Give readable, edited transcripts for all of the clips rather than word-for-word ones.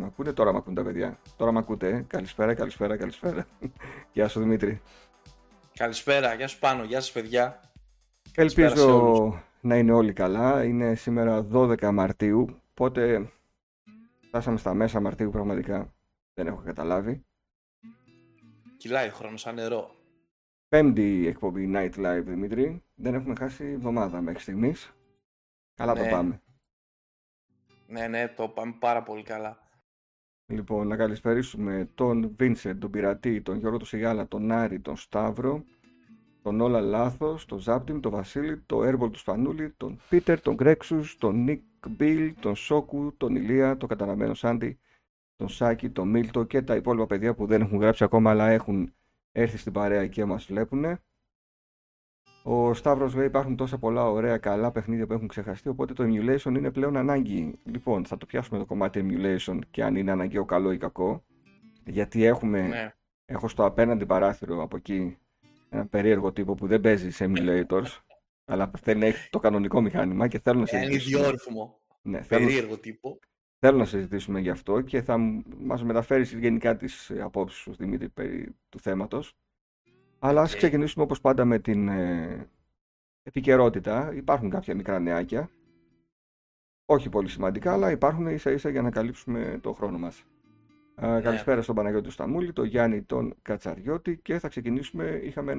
μ' ακούνε? Τώρα μ' ακούνε τα παιδιά. Τώρα μ' ακούτε. Καλησπέρα. Γεια σου Δημήτρη. Καλησπέρα, γεια σου Πάνο, γεια σας παιδιά. Ελπίζω να είναι όλοι καλά. Είναι σήμερα 12 Μαρτίου, οπότε φτάσαμε στα μέσα Μαρτίου πραγματικά. Δεν έχω καταλάβει. Κυλάει ο χρόνος σαν νερό. Πέμπτη εκπομπή Night Live, Δημήτρη. Δεν έχουμε χάσει εβδομάδα μέχρι στιγμής. Καλά Ναι. το πάμε. Ναι, το πάμε πάρα πολύ καλά. Λοιπόν, να καλησπερίσουμε τον Βίνσεντ, τον Πειρατή, τον Γιώργο του Σιγάλα, τον Άρη, τον Σταύρο, τον Όλα Λάθος, τον Ζάπτιμ, τον Βασίλη, τον Έρβολ του Σπανούλη, τον Πίτερ, τον Γκρέξους, τον Νίκ Μπιλ, τον Σόκου, τον Ηλία, τον Καταραμένο Σάντι, τον Σάκη, τον Μίλτο και τα υπόλοιπα παιδιά που δεν έχουν γράψει ακόμα αλλά έχουν έρθει στην παρέα και μας βλέπουν. Ο Σταύρος λέει υπάρχουν τόσα πολλά ωραία καλά παιχνίδια που έχουν ξεχαστεί, οπότε το emulation είναι πλέον ανάγκη. Λοιπόν, θα το πιάσουμε το κομμάτι emulation και αν είναι αναγκαίο καλό ή κακό. Γιατί έχω στο απέναντι παράθυρο από εκεί ένα περίεργο τύπο που δεν παίζει σε emulators, αλλά θέλει να έχει το κανονικό μηχάνημα και θέλω να συζητήσουμε. Είναι ιδιόρυθμο. Ναι, περίεργο τύπο. Θέλω να συζητήσουμε γι' αυτό και θα μας μεταφέρεις γενικά τις απόψεις σου, Δημήτρη, περί του θέματος. Αλλά ας ξεκινήσουμε όπως πάντα με την επικαιρότητα. Υπάρχουν κάποια μικρά νεάκια. Όχι πολύ σημαντικά, αλλά υπάρχουν ίσα ίσα για να καλύψουμε το χρόνο μας. Καλησπέρα στον Παναγιώτη Σταμούλη, τον Γιάννη τον Κατσαριώτη και θα ξεκινήσουμε. Είχαμε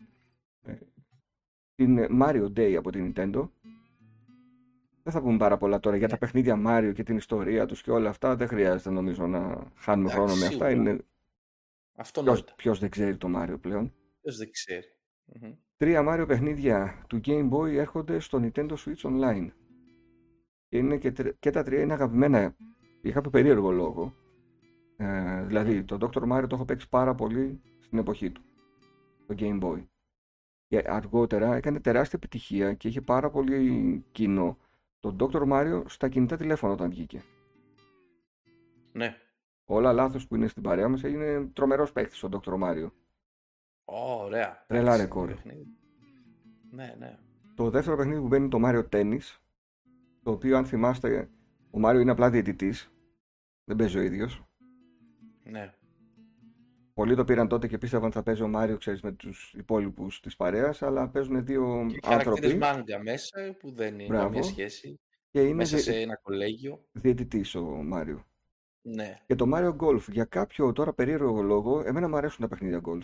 την Mario Day από την Nintendo. Δεν θα πούμε πάρα πολλά τώρα για τα παιχνίδια Mario και την ιστορία τους και όλα αυτά. Δεν χρειάζεται νομίζω να χάνουμε χρόνο με αυτά. Είναι... Ποιος δεν ξέρει το Mario πλέον. Ποιος δεν ξέρει. 3 Mario παιχνίδια του Game Boy έρχονται στο Nintendo Switch Online. Και, είναι και τα 3 είναι αγαπημένα. Είχα περίεργο λόγο. Δηλαδή, το Dr. Mario το έχω παίξει πάρα πολύ στην εποχή του. Το Game Boy. Και αργότερα έκανε τεράστια επιτυχία και είχε πάρα πολύ κοινό το Dr. Mario στα κινητά τηλέφωνα όταν βγήκε. Ναι. Όλα λάθος που είναι στην παρέα μας, είναι τρομερός παίκτης ο Dr. Mario. Ωραία. Τρελά ρεκόρ. Ναι. Το δεύτερο παιχνίδι που μπαίνει είναι το Mario Tennis, το οποίο αν θυμάστε ο Mario είναι απλά διαιτητής, δεν παίζει ο ίδιος. Ναι. Πολλοί το πήραν τότε και πίστευαν ότι θα παίζει ο Mario, ξέρεις, με τους υπόλοιπους της παρέας, αλλά παίζουν δύο άνθρωποι. Και χαρακτήρες μάγκα μέσα που δεν είναι καμία σχέση. Και είναι μέσα σε ένα κολέγιο. Διαιτητής ο Mario. Ναι. Και το Mario Golf, για κάποιο τώρα περίεργο λόγο, εμένα μου αρέσουν τα παιχνίδια Golf.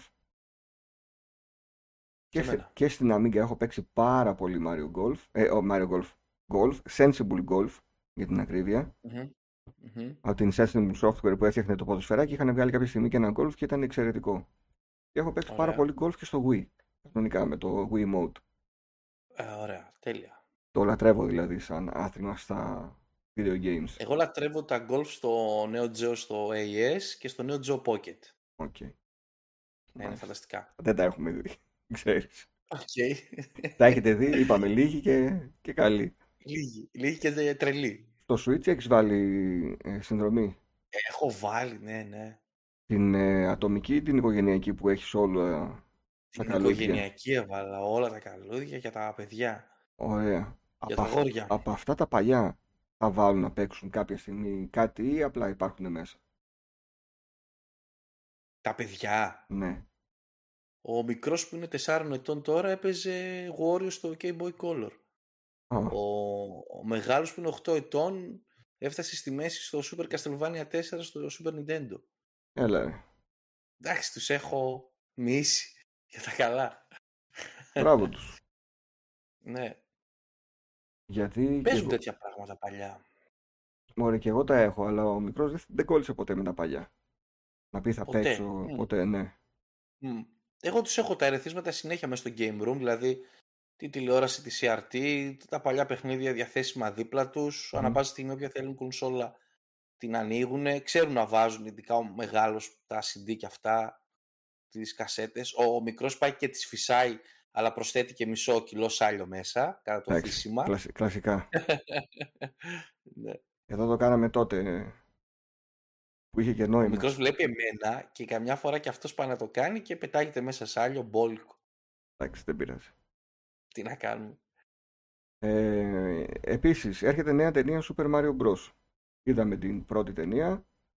Και στην Amiga έχω παίξει πάρα πολύ Mario Golf, Sensible Golf για την ακρίβεια. Από την Sensible Software που έφτιαχνε το ποδοσφαιράκι, είχαν βγάλει κάποια στιγμή και ένα Golf και ήταν εξαιρετικό. Και έχω παίξει πάρα πολύ Golf και στο Wii, κανονικά με το Wii Mode. Ωραία, τέλεια. Το λατρεύω δηλαδή σαν άθλημα στα video games. Εγώ λατρεύω τα Golf στο Neo Geo στο AES και στο Neo Geo Pocket. Okay. Ναι, είναι φανταστικά. Δεν τα έχουμε δει, ξέρεις. Okay. Τα έχετε δει, είπαμε λίγοι και καλοί. Λίγοι και τρελοί. Στο Switch έχεις βάλει συνδρομή? Έχω βάλει, ναι. Την ατομική ή την οικογενειακή που έχεις όλα τα καλούδια? Την οικογενειακή έβαλα όλα τα καλούδια για τα παιδιά. Ωραία. Για τα γόρια. Από αυτά τα παλιά θα βάλουν να παίξουν κάποια στιγμή κάτι ή απλά υπάρχουν μέσα? Τα παιδιά. Ναι. Ο μικρός που είναι 4 ετών τώρα έπαιζε Wario στο Game Boy Color. Ο μεγάλος που είναι 8 ετών έφτασε στη μέση στο Super Castlevania 4 στο Super Nintendo. Έλα. Εντάξει, τους έχω μίσει για τα καλά. Μπράβο τους. Ναι. Γιατί παίζουν τέτοια πράγματα παλιά. Μωρέ, και εγώ τα έχω, αλλά ο μικρός δεν κόλλησε ποτέ με τα παλιά. Να πει θα παίξω ποτέ, ναι. Εγώ τους έχω τα ερεθίσματα συνέχεια μέσα στο Game Room, δηλαδή τη τηλεόραση, τη CRT, τα παλιά παιχνίδια διαθέσιμα δίπλα τους, ανά πάσα στιγμή όποια θέλουν κονσόλα την ανοίγουν, ξέρουν να βάζουν, ειδικά ο μεγάλος, τα CD και αυτά, τις κασέτες. Ο μικρός πάει και τις φυσάει, αλλά προσθέτει και μισό κιλό σάλιο μέσα, κατά το φύσιμα. Κλασικά. Ναι. Εδώ το κάναμε τότε, που είχε και νόημα. Ο μικρός βλέπει εμένα και καμιά φορά και αυτός πάει να το κάνει και πετάγεται μέσα σάλιο μπόλικο. Εντάξει, δεν πειράζει. Τι να κάνουμε. Επίσης, έρχεται νέα ταινία Super Mario Bros. Είδαμε την πρώτη ταινία.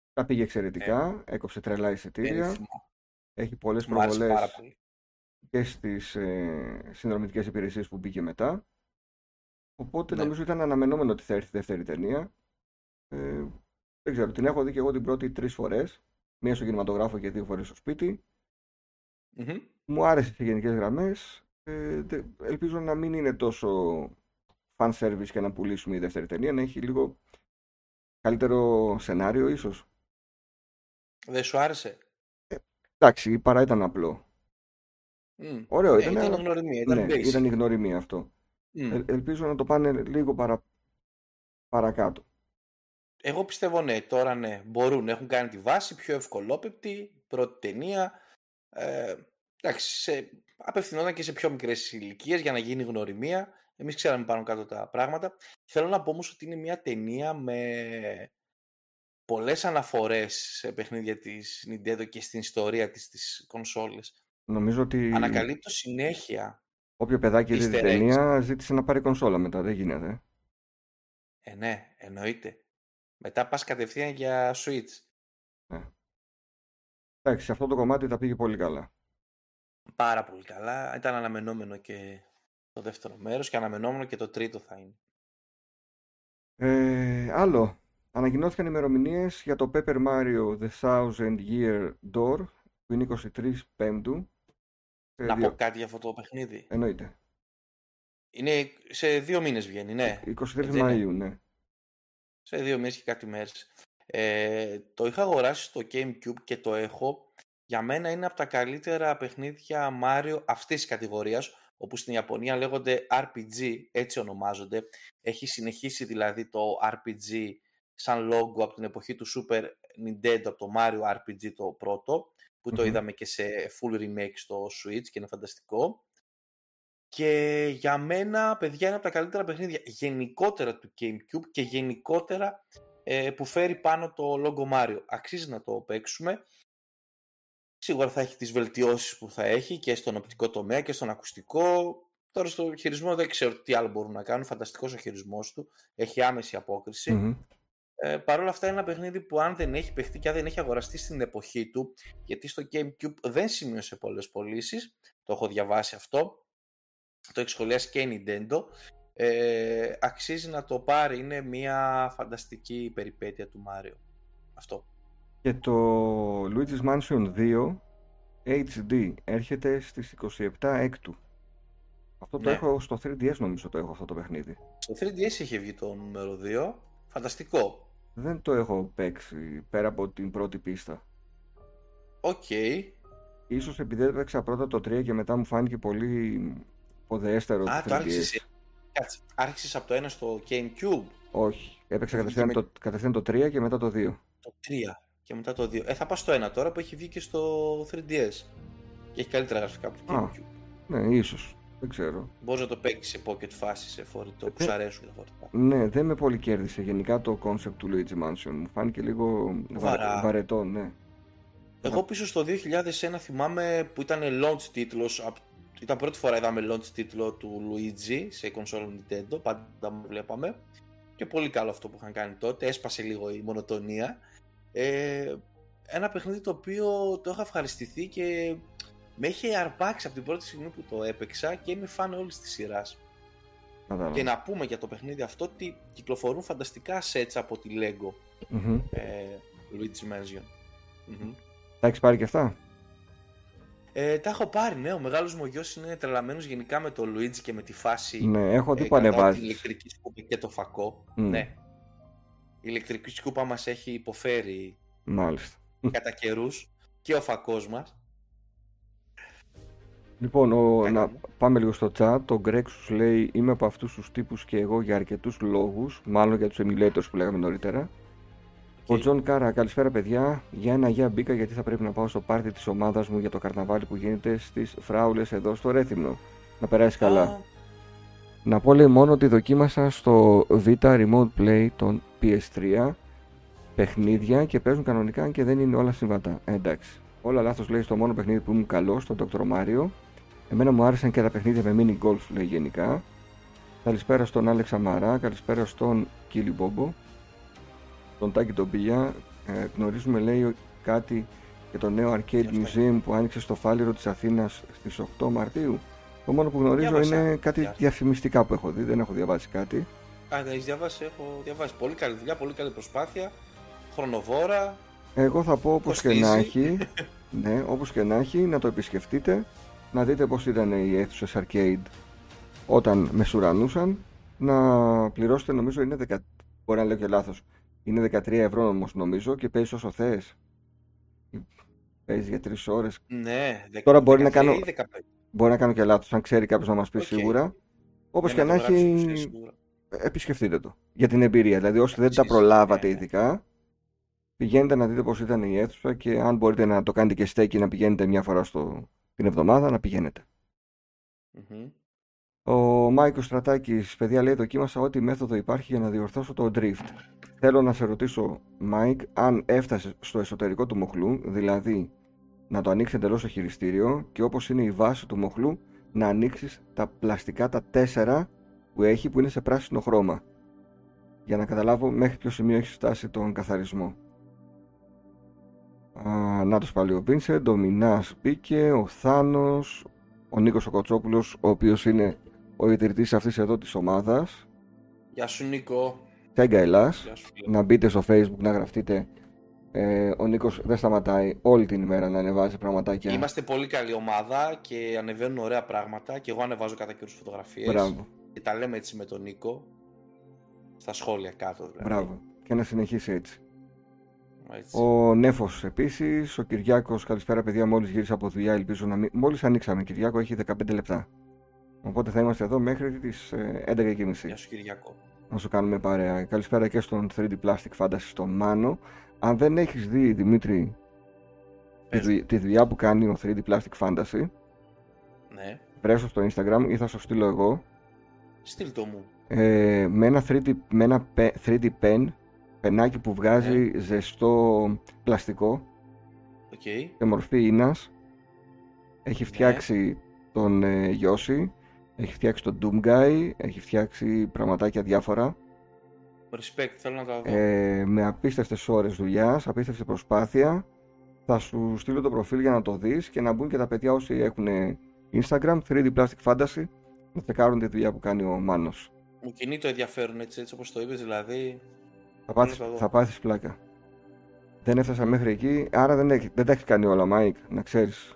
Τα πήγε εξαιρετικά, έκοψε τρελά εισιτήρια, Περίφημα. έχει πολλές Μου άρεσε πάρα προβολές πολύ. και στις συνδρομητικές υπηρεσίες που μπήκε μετά. Οπότε Ναι. νομίζω ήταν αναμενόμενο ότι θα έρθει η δεύτερη ταινία. Δεν ξέρω, την έχω δει και εγώ την πρώτη 3 φορές. Μία στο κινηματογράφο και 2 φορές στο σπίτι. Μμμ. Μου άρεσε σε γενικές γραμμές. Ελπίζω να μην είναι τόσο fan service και να πουλήσουμε η δεύτερη ταινία, να έχει λίγο καλύτερο σενάριο ίσως. Δεν σου άρεσε? Εντάξει, παρά ήταν απλό. Ωραίο Ναι, ήταν, ήταν αλλά γνωριμία, ήταν ναι, basic. ήταν η γνωριμία αυτό. Ελπίζω να το πάνε λίγο παρακάτω. Εγώ πιστεύω ναι, τώρα ναι, μπορούν, έχουν κάνει τη βάση, πιο ευκολόπεπτη, πρώτη ταινία. Εντάξει, απευθυνόταν και σε πιο μικρές ηλικίες για να γίνει γνωριμία. Εμείς ξέραμε πάνω κάτω τα πράγματα. Θέλω να πω όμως ότι είναι μια ταινία με πολλές αναφορές σε παιχνίδια της Nintendo και στην ιστορία της στις κονσόλες. Νομίζω ότι Ανακαλύπτω συνέχεια όποιο παιδάκι δει την easter eggs. ταινία ζήτησε να πάρει κονσόλα μετά, δεν γίνεται. Ναι, εννοείται. Μετά πας κατευθείαν για Switch. Εντάξει, σε αυτό το κομμάτι τα πήγε πολύ καλά. Πάρα πολύ καλά. Ήταν αναμενόμενο και το δεύτερο μέρος και αναμενόμενο και το τρίτο θα είναι. Άλλο. Ανακοινώθηκαν ημερομηνίες για το Paper Mario The Thousand Year Door που είναι 23 Πέμπτου. Να πω κάτι για αυτό το παιχνίδι. Εννοείται. Είναι σε 2 μήνες βγαίνει, ναι. 23 Μαΐου, ναι. Σε 2 μήνες και κάτι μέρες. Το είχα αγοράσει στο GameCube και το έχω. Για μένα είναι από τα καλύτερα παιχνίδια Mario αυτής της κατηγορίας, όπου στην Ιαπωνία λέγονται RPG, έτσι ονομάζονται. Έχει συνεχίσει δηλαδή το RPG σαν logo από την εποχή του Super Nintendo, από το Mario RPG το πρώτο, που το είδαμε και σε full remake στο Switch και είναι φανταστικό. Και για μένα, παιδιά, είναι από τα καλύτερα παιχνίδια γενικότερα του GameCube και γενικότερα που φέρει πάνω το logo Mario. Αξίζει να το παίξουμε. Σίγουρα θα έχει τις βελτιώσεις που θα έχει και στον οπτικό τομέα και στον ακουστικό. Τώρα στο χειρισμό δεν ξέρω τι άλλο μπορούν να κάνουν. Φανταστικός ο χειρισμός του. Έχει άμεση απόκριση. Παρ' όλα αυτά είναι ένα παιχνίδι που αν δεν έχει παιχτεί και αν δεν έχει αγοραστεί στην εποχή του, γιατί στο GameCube δεν σημείωσε πολλές πωλήσεις, το έχω διαβάσει αυτό, το έχει σχολιάσει και η Nintendo, αξίζει να το πάρει, είναι μια φανταστική περιπέτεια του Mario. Αυτό. Και το Luigi's Mansion 2 HD έρχεται στις 27 Έκτου. Αυτό το έχω στο 3DS, νομίζω το έχω αυτό το παιχνίδι. Στο 3DS είχε βγει το νούμερο 2, φανταστικό. Δεν το έχω παίξει πέρα από την πρώτη πίστα. Οκ. Ίσως επειδή έπαιξα πρώτα το 3 και μετά μου φάνηκε πολύ ποδεέστερο το 3DS. Το άρχισες από το 1 στο GameCube. Όχι, έπαιξα κατευθείαν το 3 και μετά το 2. Το 3 και μετά το 2. Θα πας στο 1 τώρα που έχει βγει και στο 3DS. Και έχει καλύτερα γραφικά από το GameCube. Ναι, ίσως. Δεν ξέρω. Μπορείς να το παίξεις σε pocket φάση, σε φορητό, που σου αρέσουν τα φορητά. Ναι, δεν με πολύ κέρδισε γενικά το concept του Luigi Mansion. Μου φάνηκε λίγο βαρετό, ναι. Εγώ πίσω στο 2001 θυμάμαι που ήταν launch τίτλος. Ήταν πρώτη φορά είδαμε launch τίτλο του Luigi σε κονσόλα Nintendo. Πάντα μου βλέπαμε. Και πολύ καλό αυτό που είχαν κάνει τότε. Έσπασε λίγο η μονοτονία. Ένα παιχνίδι το οποίο το είχα ευχαριστηθεί και με είχε αρπάξει από την πρώτη στιγμή που το έπαιξα και είμαι φαν όλης της σειράς. Και να πούμε για το παιχνίδι αυτό ότι κυκλοφορούν φανταστικά sets από τη Lego. Luigi's Mansion. Τα έχεις πάρει και αυτά? Τα έχω πάρει, ναι. Ο μεγάλος μου γιος είναι τρελαμένος γενικά με το Luigi και με τη φάση. Ναι, έχω δει πανεβάσεις. Την ηλεκτρική σκούπα και το φακό. Ναι. Η ηλεκτρική σκούπα μας έχει υποφέρει. Μάλιστα. Κατά καιρούς και ο φακός μας. Λοιπόν, να πάμε λίγο στο chat. Το Greg σου λέει: είμαι από αυτούς τους τύπους και εγώ για αρκετούς λόγους. Μάλλον για τους emulators που λέγαμε νωρίτερα. Ο Τζον Κάρα, καλησπέρα παιδιά. Για ένα γεια μπήκα γιατί θα πρέπει να πάω στο πάρτι της ομάδας μου για το καρναβάλι που γίνεται στις Φράουλες εδώ στο Ρέθυμνο. Να περάσει καλά. Να πω λέει μόνο ότι δοκίμασα στο Vita Remote Play των PS3 παιχνίδια και παίζουν κανονικά και δεν είναι όλα συμβατά. Εντάξει. Όλα λάθος λέει στο μόνο παιχνίδι που ήμουν καλό, στο Dr. Mario. Εμένα μου άρεσαν και τα παιχνίδια με mini golf λέει γενικά. Καλησπέρα στον Άλεξ Αμαρά, καλησπέρα στον Κίλι Μπόμπο, τον Τάκη τον Πία, Γνωρίζουμε, λέει, κάτι για το νέο Arcade Museum που άνοιξε στο Φάληρο της Αθήνας στις 8 Μαρτίου. Το μόνο που γνωρίζω είναι κάτι διαφημιστικά που έχω δει, δεν έχω διαβάσει κάτι. Δεν έχεις διαβάσει, έχω διαβάσει. Πολύ καλή δουλειά, πολύ καλή προσπάθεια, χρονοβόρα. Εγώ θα πω όπως και να έχει, ναι, όπως και να έχει, να το επισκεφτείτε, να δείτε πώς ήταν οι αίθουσες arcade όταν μεσουρανούσαν, να πληρώσετε, νομίζω είναι μπορεί να λέω και λάθος, είναι 13 ευρώ όμως νομίζω και παίζεις όσο θες. Παίζεις για 3 ώρες. Ναι, τώρα μπορεί να κάνω, μπορεί να κάνω και λάθος, αν ξέρει κάποιος να μας πει σίγουρα. Όπως και να έχει, επισκεφτείτε το για την εμπειρία. Δηλαδή όσοι δεν τα προλάβατε ειδικά, πηγαίνετε να δείτε πώς ήταν η αίθουσα και αν μπορείτε να το κάνετε και στέκι, να πηγαίνετε μια φορά την εβδομάδα, να πηγαίνετε. Ο Μάικος Στρατάκης, παιδιά, λέει, δοκίμασα ό,τι μέθοδο υπάρχει για να διορθώσω το drift. Θέλω να σε ρωτήσω, Μάικ, αν έφτασε στο εσωτερικό του μοχλού, δηλαδή να το ανοίξει εντελώς το χειριστήριο και όπως είναι η βάση του μοχλού, να ανοίξεις τα πλαστικά, τα 4 που έχει, που είναι σε πράσινο χρώμα. Για να καταλάβω μέχρι ποιο σημείο έχει φτάσει τον καθαρισμό. Νάτος πάλι ο Βίνσεντ, ο Μινάς μπήκε, ο Θάνος, ο Νίκος ο Κοτσόπουλος, ο οποίος είναι ο ιδρυτής αυτής εδώ της ομάδας. Γεια σου Νίκο. Τέγκα Ελλάς. Να μπείτε στο Facebook να γραφτείτε. Ο Νίκος δεν σταματάει όλη την ημέρα να ανεβάζει πραγματάκια. Είμαστε πολύ καλή ομάδα και ανεβαίνουν ωραία πράγματα και εγώ ανεβάζω κατά καιρούς φωτογραφίες. Μπράβο. Και τα λέμε έτσι με τον Νίκο στα σχόλια κάτω δηλαδή. Μπράβο. Και να συνεχίσει έτσι. Έτσι. Ο Νέφος επίσης, ο Κυριάκος, καλησπέρα παιδιά, μόλις γύρισα από δουλειά, ελπίζω να μην... Μόλις ανοίξαμε, Κυριάκο, έχει 15 λεπτά. Οπότε θα είμαστε εδώ μέχρι τις 11:30. Γεια σου Κυριακό. Να σου κάνουμε παρέα. Καλησπέρα και στον 3D Plastic Fantasy, στον Μάνο. Αν δεν έχεις δει, Δημήτρη, τη δουλειά που κάνει ο 3D Plastic Fantasy, ναι, βρέσω στο Instagram ή θα σου στείλω εγώ. Στείλ το μου. Με ένα 3D pen, πενάκι που βγάζει ζεστό πλαστικό σε μορφή ίνας. Έχει φτιάξει τον Yoshi, έχει φτιάξει τον Doomguy, έχει φτιάξει πραγματάκια διάφορα. Respect, θέλω να τα δω. Με απίστευτες ώρες δουλειάς, απίστευτη προσπάθεια. Θα σου στείλω το προφίλ για να το δεις και να μπουν και τα παιδιά όσοι έχουν Instagram, 3D Plastic Fantasy, να τσεκάρουν τη δουλειά που κάνει ο Μάνος. Μου κινεί το ενδιαφέρον έτσι όπως το είπες, δηλαδή. Θα πάθεις πλάκα. Δεν έφτασα μέχρι εκεί, άρα δεν τα έχει κάνει όλα, Μάικ, να ξέρεις.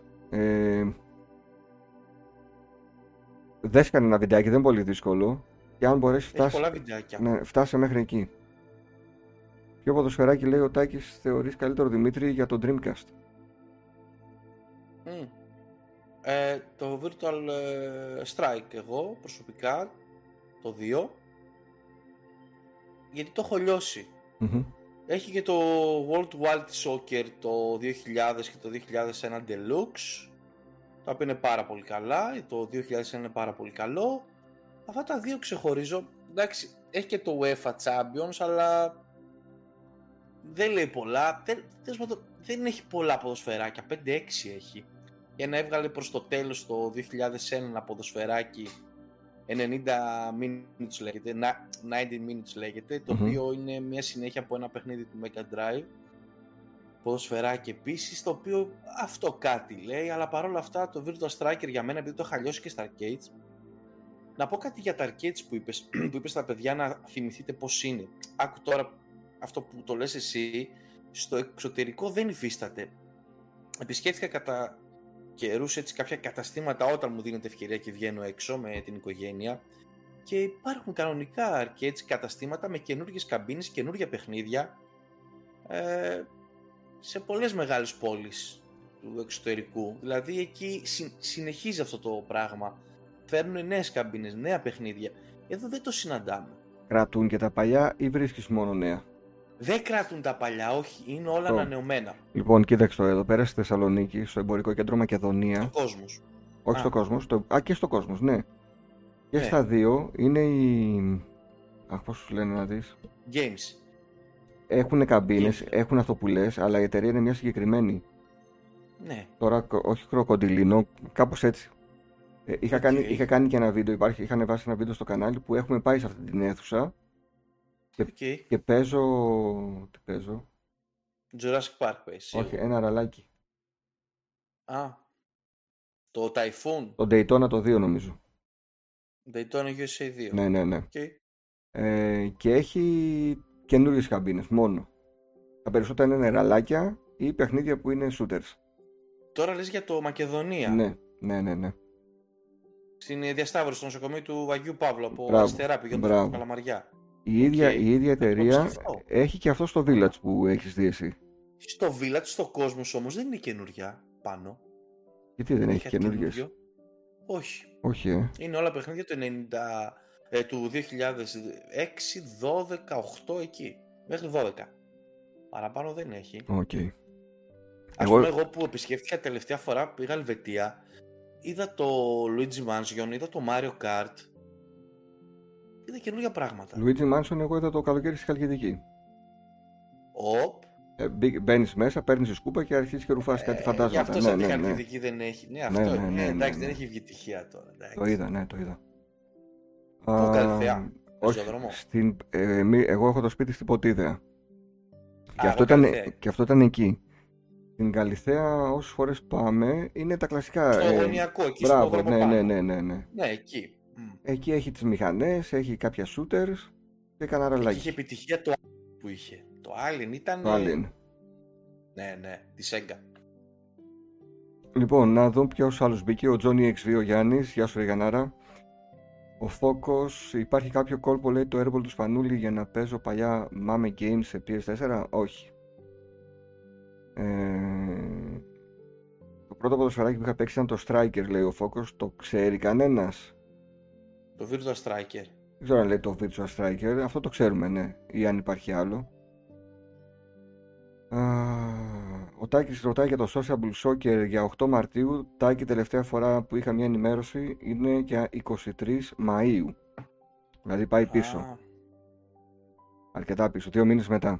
Δες κανένα βιντεάκι, δεν είναι πολύ δύσκολο. Και αν μπορέσει φτάσει μέχρι εκεί. Ποιο ποδοσφαιράκι, λέει ο Τάκης, θεωρείς καλύτερο, Δημήτρη, για το Dreamcast? Το Virtual Strike εγώ προσωπικά, το 2, γιατί το έχω λιώσει. Έχει και το World Wild Soccer το 2000 και το 2001 Deluxe, τα οποία είναι πάρα πολύ καλά. Το 2001 είναι πάρα πολύ καλό. Αυτά τα δύο ξεχωρίζω. Εντάξει, έχει και το UEFA Champions, αλλά δεν λέει πολλά. Δεν έχει πολλά ποδοσφαιράκια, 5-6 έχει. Για να έβγαλε προς το τέλος το 2001 ένα ποδοσφαιράκι 90 minutes λέγεται, 90 minutes λέγεται, το οποίο είναι μια συνέχεια από ένα παιχνίδι του Mega Drive. Ποδοσφαιράκι επίσης, το οποίο αυτό κάτι λέει, αλλά παρόλα αυτά το Virtua Striker για μένα, επειδή το είχα λιώσει και στα arcades, να πω κάτι για τα arcades που είπες στα παιδιά, να θυμηθείτε πώς είναι. Άκου τώρα αυτό που το λες εσύ, στο εξωτερικό δεν υφίσταται. Επισκέφθηκα κατά καιρούς έτσι κάποια καταστήματα όταν μου δίνεται ευκαιρία και βγαίνω έξω με την οικογένεια και υπάρχουν κανονικά arcades καταστήματα με καινούργιες καμπίνες, καινούργια παιχνίδια σε πολλές μεγάλες πόλεις του εξωτερικού. Δηλαδή εκεί συνεχίζει αυτό το πράγμα. Φέρνουν νέες καμπίνες, νέα παιχνίδια. Εδώ δεν το συναντάμε. Κρατούν και τα παλιά ή βρίσκεις μόνο νέα? Δεν κρατούν τα παλιά, όχι. Είναι όλα ανανεωμένα. Λοιπόν, κοίταξε το εδώ πέρα στη Θεσσαλονίκη, στο εμπορικό κέντρο Μακεδονία. Στο Κόσμος. Όχι στο Κόσμος. Και στο Κόσμος, ναι. Και στα δύο είναι οι... πώς σου λένε να δεις. Games. Έχουν καμπίνες, έχουν αυτό που λες, αλλά η εταιρεία είναι μια συγκεκριμένη. Ναι. Τώρα, όχι κροκοντιλίνο, κάπως έτσι. Είχα κάνει και ένα βίντεο, είχα ανεβάσει ένα βίντεο στο κανάλι που έχουμε πάει σε αυτή την αίθουσα και παίζω... Τι παίζω? Jurassic Park παίζει. Όχι, ένα ραλάκι. Α, το Typhoon. Το Daytona το 2 νομίζω. Daytona USA 2. Ναι, ναι, ναι. Okay. Και έχει καινούριες καμπίνες μόνο. Τα περισσότερα είναι ραλάκια ή παιχνίδια που είναι shooters. Τώρα λες για το Μακεδονία. Ναι, ναι, ναι, ναι. Στην διασταύρωση στο νοσοκομείο του Βαγιού Παύλου από αριστερά πηγαίνοντας στην Καλαμαριά. Η ίδια εταιρεία έχει και αυτό στο Village που έχεις δει εσύ. Στο Village, στο κόσμος όμως δεν είναι καινούρια πάνω. Γιατί δεν έχει καινούριες? Όχι. Όχι, Είναι όλα παιχνίδια του 2006, 12, 8 εκεί. Μέχρι 12. Παραπάνω δεν έχει. Okay. Ας πούμε εγώ που επισκέφτηκα τελευταία φορά που πήγα Ελβετία, είδα το Luigi Mansion, είδα το Mario Kart. Είδα καινούργια πράγματα. Luigi Mansion εγώ είδα το καλοκαίρι στη Χαλκιδική. Οπ. Μπαίνεις μέσα, παίρνεις τη σκούπα και αρχίζεις και ρουφάς κάτι φαντάσματα. Γι' αυτό σαν τη Χαλκιδική δεν έχει. Ναι, αυτό είναι. Εντάξει, δεν έχει βγει τυχαία τώρα. Εντάξει. Το είδα, ναι, το είδα. Πού, Καλυθέα? Όχι, εγώ έχω το σπίτι στην Ποτίδεα. Και αυτό ήταν εκεί. Στην Καλυθέα όσες φορές πάμε είναι τα κλασικά. Στο γωνιακό, εκεί μπράβο, στο δρόμο πάνω. Ναι. Ναι, εκεί. Εκεί έχει τις μηχανές, έχει κάποια shooters και κανένα ραλάκι. Είχε επιτυχία το που είχε. Το Alien ήταν. Το Alien. Ναι, τη Sega. Λοιπόν, να δω ποιος άλλος μπήκε. Ο Johnny X2 ο Γιάννης, γεια σου ρε Γιαννάρα. Ο Φόκος, υπάρχει κάποιο κόλπο λέει το Airball του Σπανούλη για να παίζω παλιά Mame Games σε PS4? Όχι. Το πρώτο ποδοσφαιράκι που είχα παίξει ήταν το Striker, λέει ο Φόκος. Το ξέρει κανένας? Το Virtua Striker. Δεν ξέρω αν λέει το Virtua Striker, αυτό το ξέρουμε, ναι. Ή αν υπάρχει άλλο. Ο Τάκης ρωτάει για το Sociable Soccer για 8 Μαρτίου. Τάκη, τελευταία φορά που είχα μια ενημέρωση είναι για 23 Μαΐου. Δηλαδή πάει πίσω. Αρκετά πίσω, 2 μήνες μετά.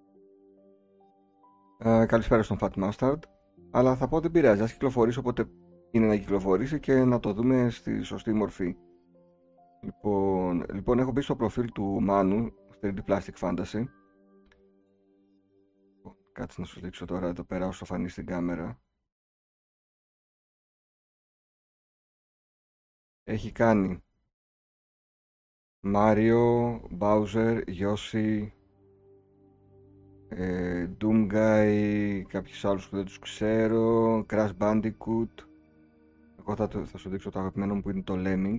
Καλησπέρα στον Fat Mustard. Αλλά θα πω δεν πειράζει, ας κυκλοφορήσει όποτε είναι να κυκλοφορήσει και να το δούμε στη σωστή μορφή. Λοιπόν, έχω μπει στο προφίλ του Μάνου, 3D Plastic Fantasy. Κάτσε να σου δείξω τώρα εδώ πέρα όσο φανεί στην κάμερα. Έχει κάνει Mario, Bowser, Yoshi, Doomguy, κάποιους άλλους που δεν τους ξέρω, Crash Bandicoot. Εγώ θα σου δείξω το αγαπημένο μου που είναι το Lemming.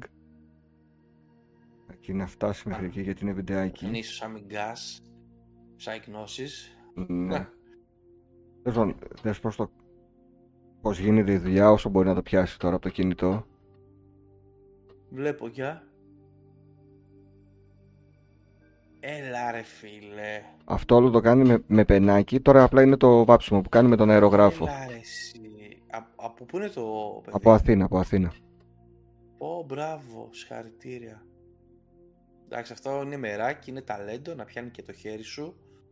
Εκεί να φτάσει μέχρι εκεί γιατί είναι βιντεάκι. Είναι ίσως αμιγκάς, ψάικνώσεις. Ναι. Δες πώς γίνεται η δουλειά όσο μπορεί να το πιάσει τώρα από το κινητό. Βλέπω για. Έλα ρε φίλε. Αυτό όλο το κάνει με πενάκι. Τώρα απλά είναι το βάψιμο που κάνει με τον αερογράφο. Έλα ρε εσύ. Από πού είναι το παιδί? Από Αθήνα. Πω, μπράβο, συγχαρητήρια. Εντάξει, αυτό είναι μεράκι, είναι ταλέντο να πιάνει και το χέρι σου.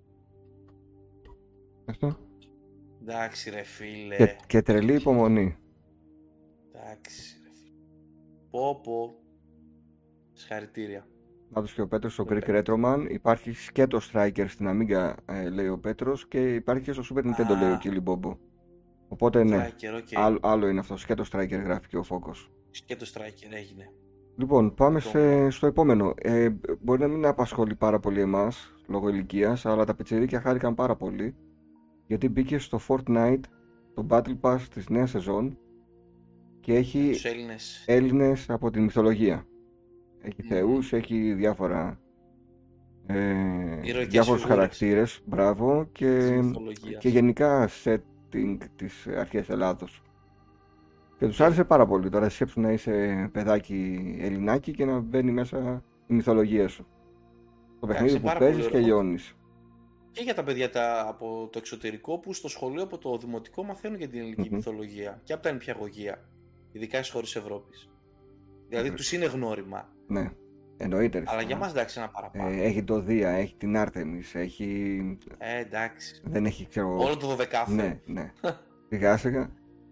Αυτό. Εντάξει ρε φίλε. Και τρελή υπομονή. Εντάξει ρε φίλε. Πω. Συγχαρητήρια. Πάντως και ο Πέτρος στο Greek Retroman. Υπάρχει και το Striker στην Amiga, λέει ο Πέτρος, και υπάρχει και στο Super Nintendo, λέει ο Κίλι Μπόμπο. Οπότε ναι, okay. άλλο είναι αυτό. Και το Striker γράφει και ο Focus. Και το Striker έγινε. Λοιπόν, πάμε στο επόμενο. Μπορεί να μην απασχολεί πάρα πολύ εμάς λόγω ηλικίας, αλλά τα πιτσιρίκια χάρηκαν πάρα πολύ. Γιατί μπήκε στο Fortnite το Battle Pass της νέας σεζόν και έχει Έλληνες από τη μυθολογία. Έχει θεούς, έχει διάφορους χαρακτήρες, μπράβο, και γενικά setting της αρχαίας Ελλάδος. Και τους άρεσε πάρα πολύ. Τώρα σκέψου να είσαι παιδάκι Ελληνάκι και να μπαίνει μέσα η μυθολογία σου. Το παιχνίδι που παίζεις και λιώνεις. Και για τα παιδιά από το εξωτερικό που στο σχολείο από το δημοτικό μαθαίνουν για την ελληνική μυθολογία και από τα νηπιαγωγεία, ειδικά στις χώρες Ευρώπης. Δηλαδή τους είναι γνώριμα. Ναι, εννοείται. Αλλά για μας εντάξει ένα παραπάνω. Έχει το Δία, έχει την Άρτεμις, έχει... εντάξει. Δεν έχει, ξέρω... Όλο το 12. Ναι. Σιγά σιγά.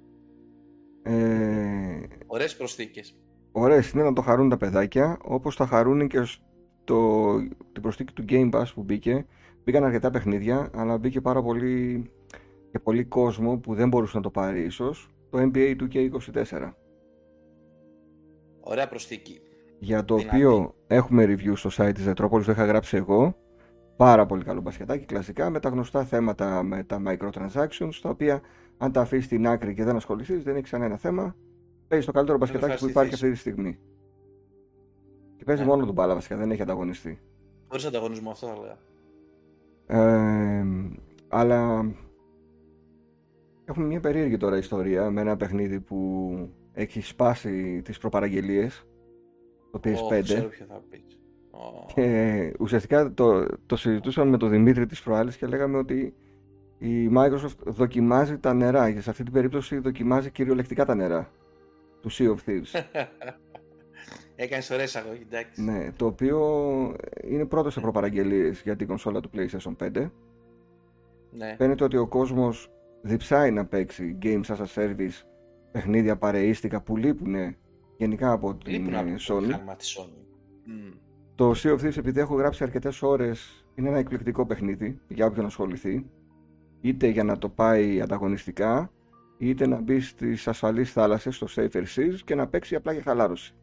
Ωραίες προσθήκες. Ωραίες είναι να το χαρούν τα παιδάκια, όπως θα χαρούν και την προσθήκη του Game Pass που μπήκε Μπήκαν αρκετά παιχνίδια, αλλά μπήκε πάρα πολύ και πολύ κόσμο που δεν μπορούσε να το πάρει ίσως, το NBA 2K24. Ωραία προσθήκη. Για το Δυνατή. οποίο έχουμε review στο site της Retrópolis, το είχα γράψει εγώ. Πάρα πολύ καλό μπασκετάκι, κλασικά, με τα γνωστά θέματα με τα microtransactions, τα οποία αν τα αφήσεις στην άκρη και δεν ασχοληθείς, δεν έχεις κανένα θέμα. Παίζεις το καλύτερο μπασκετάκι που υπάρχει αυτή τη στιγμή. Και παίζει μόνο τον μπάλα βασικά, δεν έχει ανταγωνιστεί. Χωρίς ανταγωνισμό, αυτό θα λέγα. Αλλά έχουμε μια περίεργη τώρα ιστορία με ένα παιχνίδι που έχει σπάσει τις προπαραγγελίες, το PS5. Ξέρω ποιο θα πεις. Και ουσιαστικά το συζητούσαμε με τον Δημήτρη της προάλλης και λέγαμε ότι η Microsoft δοκιμάζει τα νερά και σε αυτή την περίπτωση δοκιμάζει κυριολεκτικά τα νερά του Sea of Thieves. Έκανες ωραία εισαγωγή, εντάξει. Ναι, το οποίο είναι πρώτο σε προπαραγγελίες για την κονσόλα του PlayStation 5. Ναι. Φαίνεται ότι ο κόσμος διψάει να παίξει Games as a Service, παιχνίδια παρεΐστικα που λείπουν γενικά από την Sony. Το Sea of Thieves, επειδή έχω γράψει αρκετές ώρες, είναι ένα εκπληκτικό παιχνίδι για όποιον ασχοληθεί, είτε για να το πάει ανταγωνιστικά, είτε να μπει στις ασφαλείς θάλασσες, στο Safer Seas, και να παίξει απλά για χαλάρωση.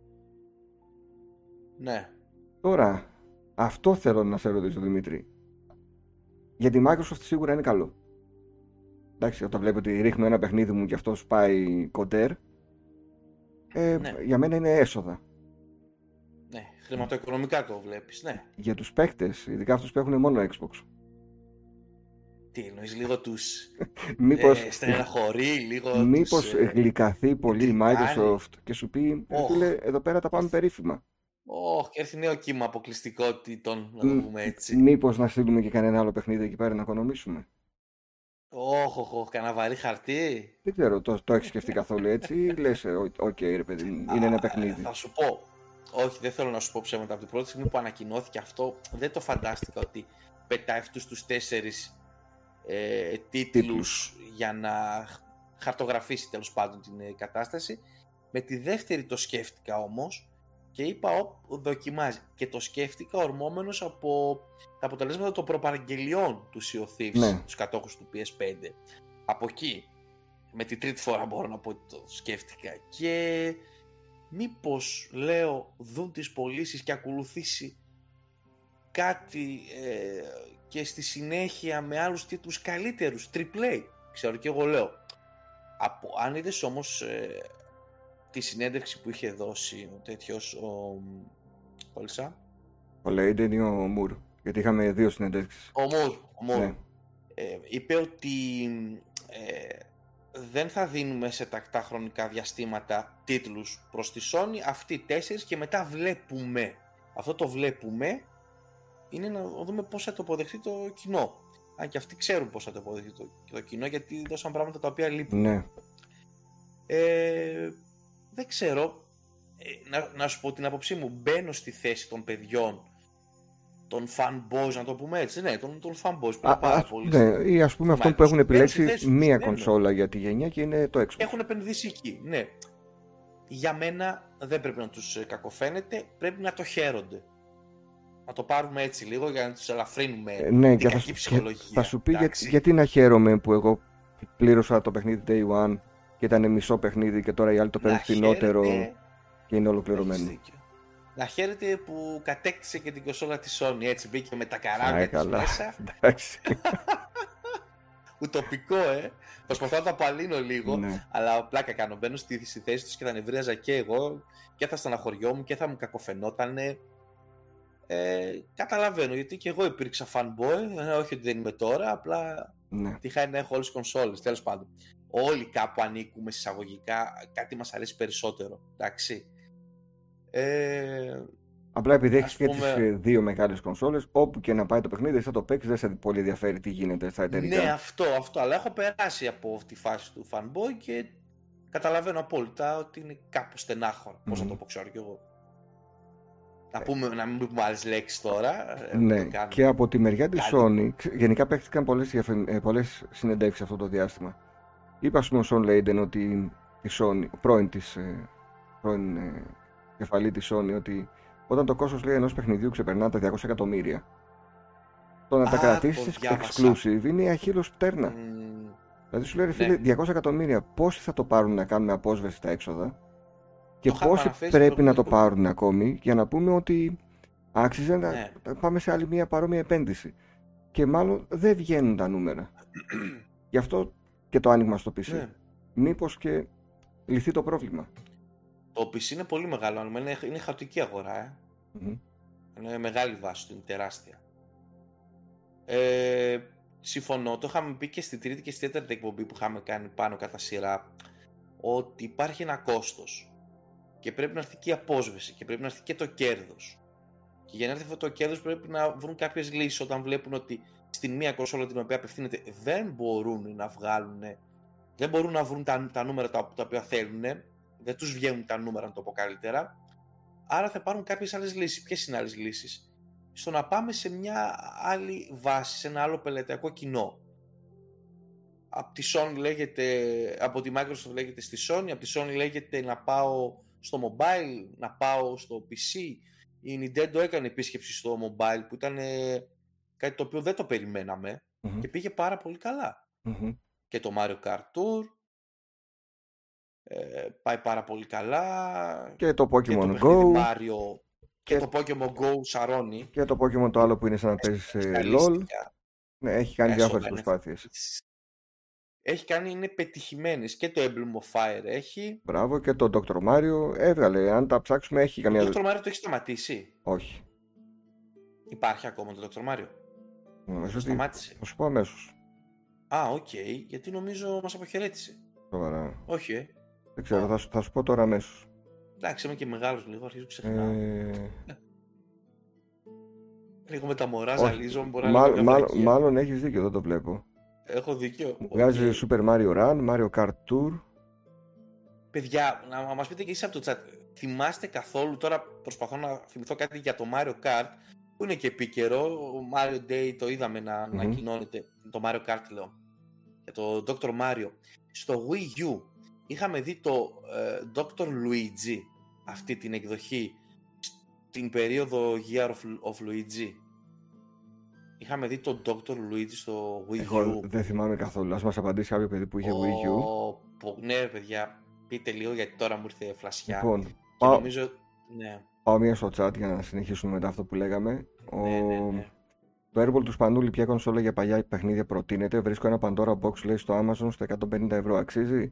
Ναι. Τώρα, αυτό θέλω να σε ρωτήσω, Δημήτρη. Για τη Microsoft σίγουρα είναι καλό. Εντάξει, όταν βλέπω ότι ρίχνω ένα παιχνίδι μου και αυτός πάει κοντέρ, ναι. Για μένα είναι έσοδα. Ναι, χρηματοοικονομικά το βλέπεις, ναι. Για τους παίκτες, ειδικά αυτούς που έχουν μόνο Xbox. Τι εννοείς, λίγο τους στεναχωρεί, λίγο μήπως γλυκαθεί πολύ η Microsoft και σου πει, φίλε, εδώ πέρα τα πάμε περίφημα. Και έρθει νέο κύμα αποκλειστικότητων, να το πούμε έτσι. Μήπως να στείλουμε και κανένα άλλο παιχνίδι εκεί πέρα να οικονομήσουμε. Κανένα βαρύ χαρτί. Δεν ξέρω, το έχεις σκεφτεί καθόλου έτσι ή λες, οκ, ρε παιδί, είναι ένα παιχνίδι. Θα σου πω. Όχι, δεν θέλω να σου πω ψέματα. Από την πρώτη στιγμή που ανακοινώθηκε αυτό, δεν το φαντάστηκα ότι πετάει αυτούς τους 4 τίτλους για να χαρτογραφήσει τέλος πάντων την κατάσταση. Με τη δεύτερη το σκέφτηκα όμως και είπα δοκιμάζει. Και το σκέφτηκα ορμόμενος από τα αποτελέσματα των προπαραγγελιών του Sea of Thieves, τους κατόχους του PS5. Από εκεί, με την τρίτη φορά μπορώ να πω ότι το σκέφτηκα. Και μήπως, λέω, δουν τις πωλήσεις και ακολουθήσει κάτι και στη συνέχεια με άλλους τίτλους καλύτερους, AAA, ξέρω και εγώ λέω. Αν είδες όμως τη συνέντευξη που είχε δώσει ο τέτοιος, Κόλσα. Ο Λέιντεν ή ο Μουρ, γιατί είχαμε 2 συνέντευξεις. Ο Μουρ. Ναι. Είπε ότι δεν θα δίνουμε σε τακτά χρονικά διαστήματα τίτλους προς τη Sony, αυτοί 4 και μετά βλέπουμε. Αυτό το βλέπουμε είναι να δούμε πώς θα το αποδεχτεί το κοινό. Αν και αυτοί ξέρουν πώς θα το αποδεχτεί το κοινό, γιατί δώσαν πράγματα τα οποία λείπουν. Ναι. Δεν ξέρω. Να σου πω την άποψή μου. Μπαίνω στη θέση των παιδιών, των fanboys, να το πούμε έτσι. Ναι, των fanboys που είναι πάρα πολύ. Ναι, ή ας πούμε αυτών που έχουν επιλέξει μία κονσόλα για τη γενιά και είναι το Xbox. Έχουν επενδύσει εκεί, ναι. Για μένα δεν πρέπει να τους κακοφαίνεται, πρέπει να το χαίρονται. Να το πάρουμε έτσι λίγο για να τους ελαφρύνουμε την κακή ψυχολογία. Θα σου πει γιατί να χαίρομαι που εγώ πλήρωσα το παιχνίδι Day One και ήταν μισό παιχνίδι και τώρα οι άλλοι το παίρνουν φθηνότερο και είναι ολοκληρωμένο. Να χαίρετε που κατέκτησε και την κονσόλα της Sony, έτσι μπήκε με τα καράβια της μέσα. Εντάξει. Ουτοπικό, Προσπαθώ να το απαλύνω λίγο, αλλά πλάκα κάνω. Μπαίνω στη θέση τους και θα νευρίαζα και εγώ και θα στεναχωριόμουν και θα μου κακοφαινότανε. Καταλαβαίνω, γιατί και εγώ υπήρξα fanboy, όχι ότι δεν είμαι τώρα, απλά τυχαίνει να έχω όλες τις κονσόλες, τέλος πάντων. Όλοι κάπου ανήκουμε εισαγωγικά, κάτι μας αρέσει περισσότερο, εντάξει. Απλά επειδή έχεις και τις 2 μεγάλες κονσόλες, όπου και να πάει το παιχνίδι, θα το παίξεις, δεν σε πολύ ενδιαφέρει τι γίνεται στα εταιρικά. Ναι, αυτό, αλλά έχω περάσει από αυτή τη φάση του fanboy και καταλαβαίνω απόλυτα ότι είναι κάπου στενάχωρο, πώς να το πω, ξέρω κι εγώ. Να μην πούμε άλλες λέξεις τώρα. Ναι, και από τη μεριά της Sony, γενικά παίχτηκαν πολλές συνεντεύξεις αυτό το διάστημα. Είπε, ας πούμε, ο Σον Λέιντεν ότι η Sony, πρώην κεφαλή της Sony, ότι όταν το κόστος, λέει, ενός παιχνιδιού ξεπερνά τα 200 εκατομμύρια, Το να τα Το κρατήσεις διάβασα. exclusive είναι η αχίλλος πτέρνα. Δηλαδή σου λέει, ρε φίλε, Ναι. 200 εκατομμύρια, πόσοι θα το πάρουν να κάνουν απόσβεση στα έξοδα και Το είχαμε πόσοι αναφέρει στο πρέπει να το προηγούμενο. πάρουν ακόμη για να πούμε ότι άξιζε να Ναι. πάμε σε άλλη μια παρόμοια επένδυση. Και μάλλον δεν βγαίνουν τα νούμερα. Γι' αυτό και το άνοιγμα στο PC. Ναι. Μήπως και λυθεί το πρόβλημα. Το PC είναι πολύ μεγάλο, αλλά είναι χαοτική αγορά. Μμμ. Είναι μεγάλη βάση του, είναι τεράστια. Συμφωνώ, το είχαμε πει και στη τρίτη και στη τέταρτη εκπομπή που είχαμε κάνει πάνω κατά σειρά, ότι υπάρχει ένα κόστος και πρέπει να έρθει και η απόσβεση και πρέπει να έρθει και το κέρδος. Και για να έρθει αυτό το κέρδος πρέπει να βρουν κάποιες λύσεις όταν βλέπουν ότι στην μία κονσόλα την οποία απευθύνεται δεν μπορούν να βγάλουν, δεν μπορούν να βρουν τα νούμερα τα οποία θέλουν, δεν τους βγαίνουν τα νούμερα, να το πω καλύτερα. Άρα θα πάρουν κάποιες άλλες λύσεις. Ποιες είναι άλλες λύσεις? Στο να πάμε σε μια άλλη βάση, σε ένα άλλο πελατειακό κοινό. Από τη Sony λέγεται, από τη Microsoft λέγεται στη Sony, από τη Sony λέγεται να πάω στο mobile, να πάω στο PC. Η Nintendo έκανε επίσκεψη στο mobile που ήταν κάτι το οποίο δεν το περιμέναμε και πήγε πάρα πολύ καλά. Και το Mario Kart Tour πάει πάρα πολύ καλά. Και το Pokemon και το Go. Mario, και το Pokemon Go σαρώνει. Και το Pokemon το άλλο που είναι σαν να παίζεις LOL. Ναι, έχει κάνει διάφορες προσπάθειες. Έχει κάνει, είναι πετυχημένες. Και το Emblem of Fire έχει. Μπράβο, και το Dr. Mario έβγαλε. Αν τα ψάξουμε, έχει καμία. Το Dr. Mario το έχει σταματήσει? Όχι. Υπάρχει ακόμα το Dr. Mario? Νομίζω ότι σταμάτησε. θα σου πω αμέσως. Α, οκ. Γιατί νομίζω μας αποχαιρέτησε. Σοβαρά. Όχι, Δεν ξέρω, θα σου πω τώρα αμέσως. Εντάξει, είμαι και μεγάλος λίγο, αρχίζω ξεχνάω. Λίγο με τα μωρά ζαλίζω, μάλλον έχεις δίκιο, δεν το βλέπω. Έχω δίκιο. Βγάζει Super Mario Run, Mario Kart Tour. Παιδιά, να μας πείτε και εσείς από το chat, θυμάστε καθόλου, τώρα προσπαθώ να θυμηθώ κάτι για το Mario Kart, που είναι και επίκαιρο, ο Mario Day το είδαμε να ανακοινώνεται, το Mario Kart λέω, για το Dr. Mario. Στο Wii U είχαμε δει το Dr. Luigi, αυτή την εκδοχή, στην περίοδο Year of Luigi. Είχαμε δει τον Dr. Luigi στο Wii U. Εγώ δεν θυμάμαι καθόλου. Ας μας απαντήσει κάποιο παιδί που είχε Wii U. Ναι, παιδιά, πείτε λίγο γιατί τώρα μου ήρθε φλασιά. Λοιπόν, νομίζω, ναι. Πάω μία στο chat για να συνεχίσουμε μετά αυτό που λέγαμε. Ναι. Το Airbolt του Σπανούλη, ποια κονσόλα για παλιά παιχνίδια προτείνεται? Βρίσκω ένα Pandora Box, λέει, στο Amazon στα 150 ευρώ. Αξίζει?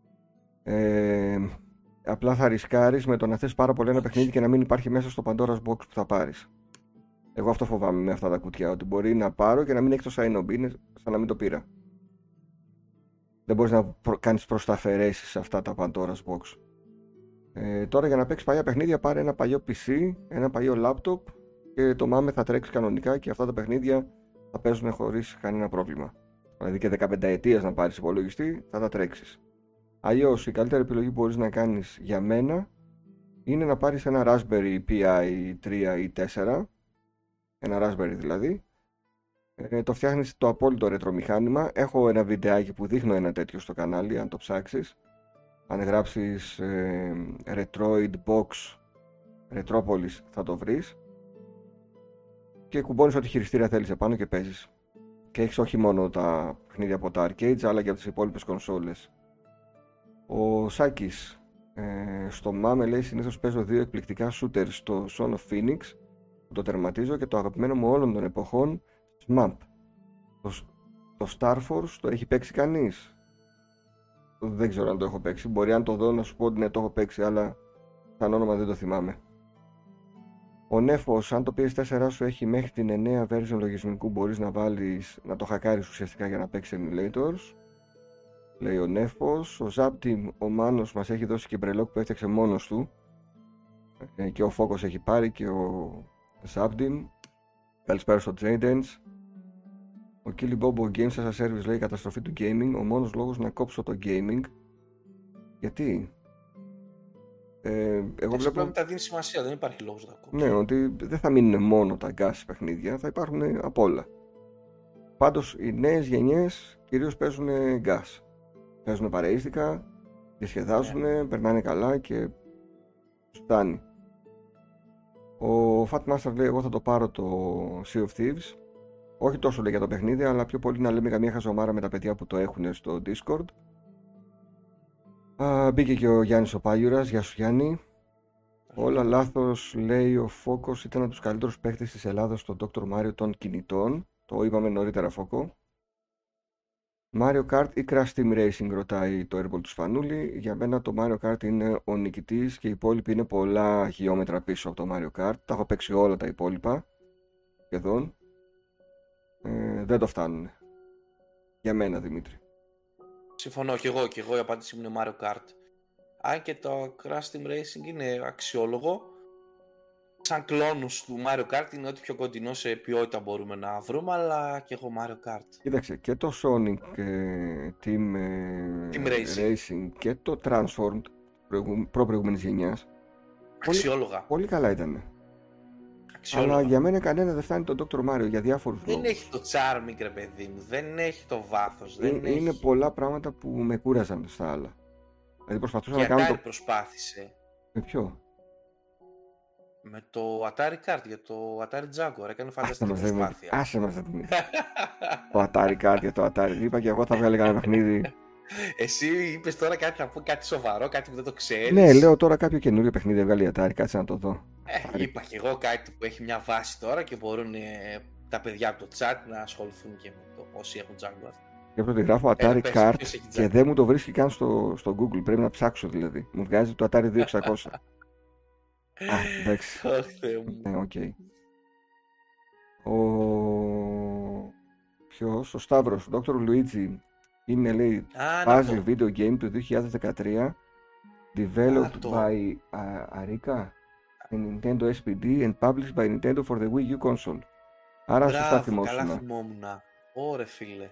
Απλά θα ρισκάρεις με το να θες πάρα πολύ ένα παιχνίδι και να μην υπάρχει μέσα στο Pandora's Box που θα πάρεις. Εγώ αυτό φοβάμαι με αυτά τα κουτιά, ότι μπορεί να πάρω και να μην έχει το sign-on. Είναι σαν να μην το πήρα. Δεν μπορείς να κάνεις προσταφαιρέσεις σε αυτά τα Pandora's Box. Τώρα για να παίξεις παλιά παιχνίδια, πάρε ένα παλιό PC, ένα παλιό laptop και το MAME θα τρέξει κανονικά και αυτά τα παιχνίδια θα παίζουν χωρίς κανένα πρόβλημα. Δηλαδή και 15 ετίας να πάρεις υπολογιστή θα τα τρέξεις. Αλλιώς η καλύτερη επιλογή που μπορείς να κάνεις για μένα είναι να πάρεις ένα Raspberry Pi 3 ή 4, ένα Raspberry δηλαδή. Το φτιάχνεις το απόλυτο ρετρομηχάνημα. Έχω ένα βιντεάκι που δείχνω ένα τέτοιο στο κανάλι, αν το ψάξεις. Αν γράψεις Retroid Box Retropolis θα το βρεις. Και κουμπώνεις ό,τι χειριστήρια θέλεις επάνω και παίζεις. Και έχεις όχι μόνο τα παιχνίδια από τα arcades, αλλά και από τις υπόλοιπες κονσόλες. Ο Σάκης στο MAME λέει: συνήθως παίζω δύο εκπληκτικά shooters, στο Son of Phoenix που το τερματίζω και το αγαπημένο μου όλων των εποχών, SMAP. Το Star Force το έχει παίξει κανείς? Δεν ξέρω αν το έχω παίξει. Μπορεί αν το δω να σου πω ότι ναι, το έχω παίξει, αλλά σαν όνομα δεν το θυμάμαι. Ο Νέφος, αν το PS4 σου έχει μέχρι την 9 version λογισμικού, μπορείς να βάλεις, να το χακάρεις ουσιαστικά για να παίξει emulators. Λέει ο Νέφος. Ο Zaptim, ο Μάνος, μας έχει δώσει και μπρελόκ που έφτιαξε μόνος του. Και ο Focus έχει πάρει και ο Zaptim. Καλησπέρα στο Jadens. Ο Killy Bobo Games as a Service λέει: καταστροφή του gaming. Ο μόνος λόγος να κόψω το gaming. Γιατί? Εγώ βλέπω. Τα δίνει σημασία, δεν υπάρχει λόγος να κόψω. Ναι, ότι δεν θα μείνουν μόνο τα gas παιχνίδια, θα υπάρχουν απ' όλα. Πάντως οι νέες γενιές κυρίως παίζουν gas. Παίζουν παρεΐστικα, διασκεδάζουν, περνάνε καλά και φτάνει. Ο Fat Master λέει: εγώ θα το πάρω το Sea of Thieves. Όχι τόσο λέει για το παιχνίδι, αλλά πιο πολύ να λέμε καμία χαζομάρα με τα παιδιά που το έχουν στο Discord. Μπήκε και ο Γιάννης ο Πάγιουρας. Γεια σου Γιάννη. Όλα λάθος, λέει ο Φόκος, ήταν από τους καλύτερους παίκτες της Ελλάδας στο Dr. Mario των κινητών. Το είπαμε νωρίτερα, Φόκο. Mario Kart ή Crash Team Racing, ρωτάει το Airball του Σφανούλη. Για μένα το Mario Kart είναι ο νικητής και οι υπόλοιποι είναι πολλά χιλιόμετρα πίσω από το Mario Kart. Τα έχω παίξει όλα τα υπόλοιπα, σχεδόν. Δεν το φτάνουν. Για μένα, Δημήτρη. Συμφωνώ και εγώ η απάντηση μου είναι Mario Kart. Αν και το Crash Team Racing είναι αξιόλογο, σαν κλόνους του Mario Kart είναι ό,τι πιο κοντινό σε ποιότητα μπορούμε να βρούμε, αλλά και εγώ Mario Kart. Κοίταξε, και το Sonic Team Racing και το Transformed προ-προηγούμενης γενιάς αξιόλογα. Πολύ καλά ήταν. Αλλά για μένα κανένα δεν φτάνει τον Dr. Mario για διάφορους λόγους. Δεν έχει το charming, ρε παιδί μου, δεν έχει το βάθος. Είναι πολλά πράγματα που με κούραζαν στα άλλα. Δηλαδή προσπαθούσα και να κάνω. Atari προσπάθησε. Με ποιο? Με το Atari Kart, για το Atari Jaguar. Έκανε φανταστική προσπάθεια. Άσε μας το Atari Kart για το Atari. Είπα και εγώ θα βγάλει κανένα παιχνίδι. Εσύ είπες τώρα κάτι σοβαρό, κάτι που δεν το ξέρεις. Ναι, λέω τώρα κάποιο καινούριο παιχνίδι βγάλει η Atari, κάτσε να το δω. Είπα και εγώ κάτι που έχει μια βάση τώρα και μπορούν τα παιδιά από το chat να ασχοληθούν και με το όσοι έχουν Jaguar. Γι' αυτό τη γράφω Atari Kart και δεν μου το βρίσκει καν στο Google. Πρέπει να ψάξω δηλαδή. Μου βγάζει το Atari 2600. Εντάξει. Ναι, οκ. Ποιος? Ο Σταύρος, Dr. Luigi. Είναι, λέει, puzzle video game του 2013. Developed by Arika and Nintendo SPD and published by Nintendo for the Wii U console. Άρα σωστά θυμόσουνα. Καλά θυμόμουν. Ωρε φίλε.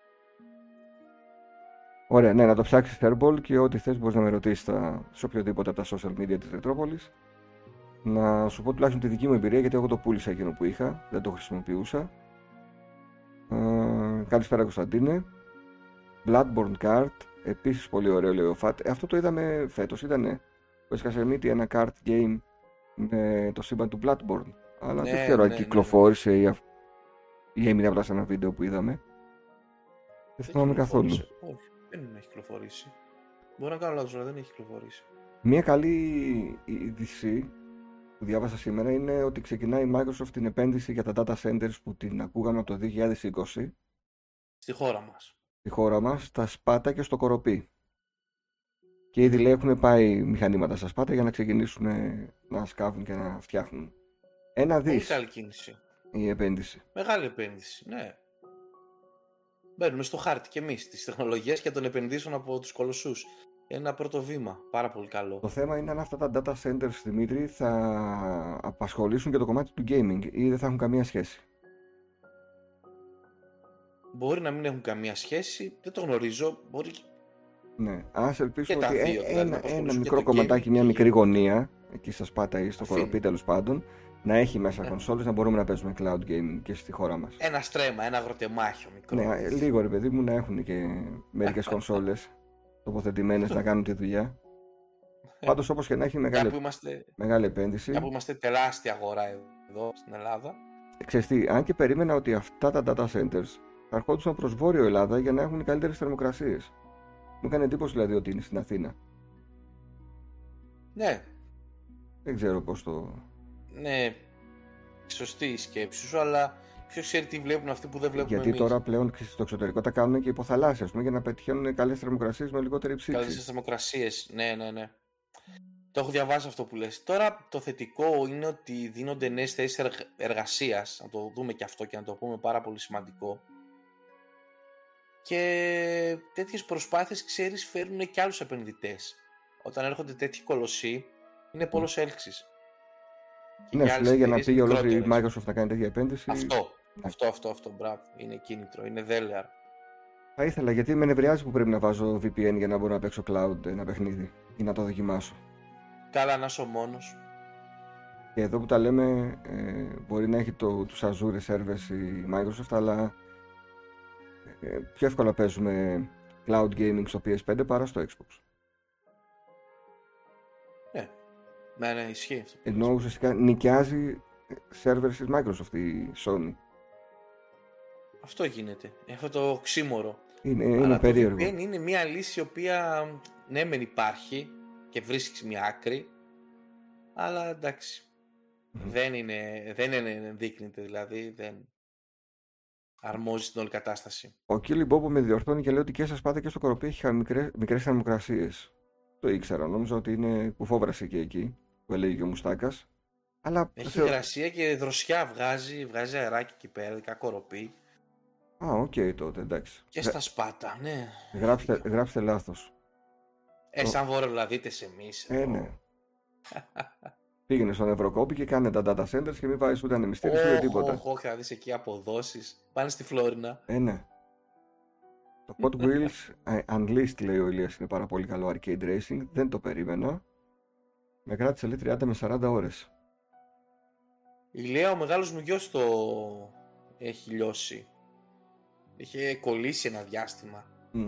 Ωραία, ναι, να το ψάξεις Airball και ό,τι θες μπορείς να με ρωτήσεις σε οποιοδήποτε από τα social media της Ρετρόπολης. Να σου πω τουλάχιστον τη δική μου εμπειρία, γιατί εγώ το πούλησα εκείνο που είχα, δεν το χρησιμοποιούσα. Καλησπέρα Κωνσταντίνε. Bloodborne Kart, επίσης πολύ ωραίο, λέει ο Φατ. Αυτό το είδαμε φέτος, ήτανε ο Εσκασερμίτη, ένα kart game με το σύμπαν του Bloodborne. Αλλά δεν ξέρω αν κυκλοφόρησε ή έμεινε απλά σε ένα βίντεο που είδαμε. Δεν θυμάμαι καθόλου. Όχι, δεν έχει κυκλοφορήσει. Μπορώ να κάνω λάθος, αλλά δεν έχει κυκλοφορήσει. Μια καλή είδηση που διάβασα σήμερα είναι ότι ξεκινάει η Microsoft την επένδυση για τα data centers που την ακούγαμε από το 2020. Στη χώρα μας. Στη χώρα μας, στα Σπάτα και στο Κοροπή. Και ήδη λέει έχουν πάει μηχανήματα στα Σπάτα για να ξεκινήσουν να σκάβουν και να φτιάχνουν. 1 δις. Πολύ καλή κίνηση. Η επένδυση. Μεγάλη επένδυση, ναι. Μπαίνουμε στο χάρτη και εμείς της τεχνολογίας και των επενδύσεων από τους κολοσσούς. Ένα πρώτο βήμα, πάρα πολύ καλό. Το θέμα είναι αν αυτά τα data centers, Δημήτρη, θα απασχολήσουν και το κομμάτι του gaming ή δεν θα έχουν καμία σχέση. Μπορεί να μην έχουν καμία σχέση, δεν το γνωρίζω. Μπορεί... Ναι, ας ελπίσουμε ότι δύο, ένα μικρό κομματάκι, μια μικρή γωνία, εκεί στα Σπάτα ή στο Κοροπή τέλος πάντων, να έχει μέσα κονσόλες, να μπορούμε να παίζουμε cloud gaming και στη χώρα μας. Ένα στρέμμα, ένα αγροτεμάχιο μικρό. Ναι, λίγο ρε παιδί μου να έχουν και μερικές κονσόλες τοποθετημένες να κάνουν τη δουλειά. Πάντως όπως και να έχει μεγάλη επένδυση. Για που είμαστε τεράστια αγορά εδώ στην Ελλάδα. Ξέρεις τι, αν και περίμενα ότι αυτά τα data centers θα ερχόντουσαν προς Βόρειο Ελλάδα για να έχουν καλύτερες θερμοκρασίες. Μου έκανε εντύπωση δηλαδή ότι είναι στην Αθήνα. Ναι. Δεν ξέρω πώς το... Ναι, σωστή η σκέψη σου, αλλά ποιος ξέρει τι βλέπουν αυτοί που δεν βλέπουμε γιατί εμείς. τώρα πλέον στο εξωτερικό τα κάνουν και υποθαλάσσια, για να πετυχαίνουν καλές θερμοκρασίες με λιγότερη ψήξη. Καλές θερμοκρασίες, ναι. Το έχω διαβάσει αυτό που λες. Τώρα το θετικό είναι ότι δίνονται νέες θέσεις εργασίας, να το δούμε και αυτό και να το πούμε πάρα πολύ σημαντικό. Και τέτοιες προσπάθειες, ξέρεις, φέρνουν και άλλους επενδυτές. Όταν έρχονται τέτοιοι κολοσσοί, είναι πόλος έλξης. Ναι, σου λέει για να πήγε ολόκληρη η Microsoft να κάνει τέτοια επένδυση. Αυτό, μπράβο. Είναι κίνητρο, είναι δέλεαρ. Θα ήθελα, γιατί με νευριάζει που πρέπει να βάζω VPN για να μπορώ να παίξω cloud ένα παιχνίδι ή να το δοκιμάσω. Καλά, να είσαι ο μόνος. Και εδώ που τα λέμε, μπορεί να έχει τους Azure servers η Microsoft, αλλά πιο εύκολα παίζουμε cloud gaming στο PS5 παρά στο Xbox. Ναι, ισχύει αυτό. Ενώ ουσιαστικά νοικιάζει servers της Microsoft η Sony. Αυτό γίνεται. Αυτό το οξύμορο. Είναι Αλλά περίεργο. το VPN είναι μια λύση η οποία ναι μεν υπάρχει και βρίσκεις μια άκρη, αλλά εντάξει. Δεν είναι ενδείκνυται, δηλαδή δεν αρμόζει την όλη κατάσταση. Ο Κίλι Μπόμπο με διορθώνει και λέει ότι και στα Σπάρτα και στο Κοροπή έχει μικρές θερμοκρασίες. Το ήξερα, νόμιζα ότι είναι κουφόβραση και εκεί, που έλεγε και ο Μουστάκας. Αλλά έχει υγρασία και δροσιά, βγάζει αεράκι εκεί πέρα, ειδικά Κοροπή. οκ, τότε, εντάξει. Και στα Σπάτα, ναι. Γράψτε λάθος. Σαν βορειολαδίτες εμείς. Ναι. Πήγαινε στον Ευρωκόπη και κάνε τα data centers και μην βάζεις ούτε ανεμιστήρες ούτε τίποτα. Όχι, θα δεις εκεί αποδόσεις. Πάνε στη Φλόρινα. Ναι. Το Hot Wheels Unleashed, λέει ο Ηλίας, είναι πάρα πολύ καλό arcade racing. Δεν το περίμενα. Με κράτησε, λέει, 30 με 40 ώρες. Η Ηλία, ο μεγάλος μου γιος το έχει λιώσει. Είχε κολλήσει ένα διάστημα.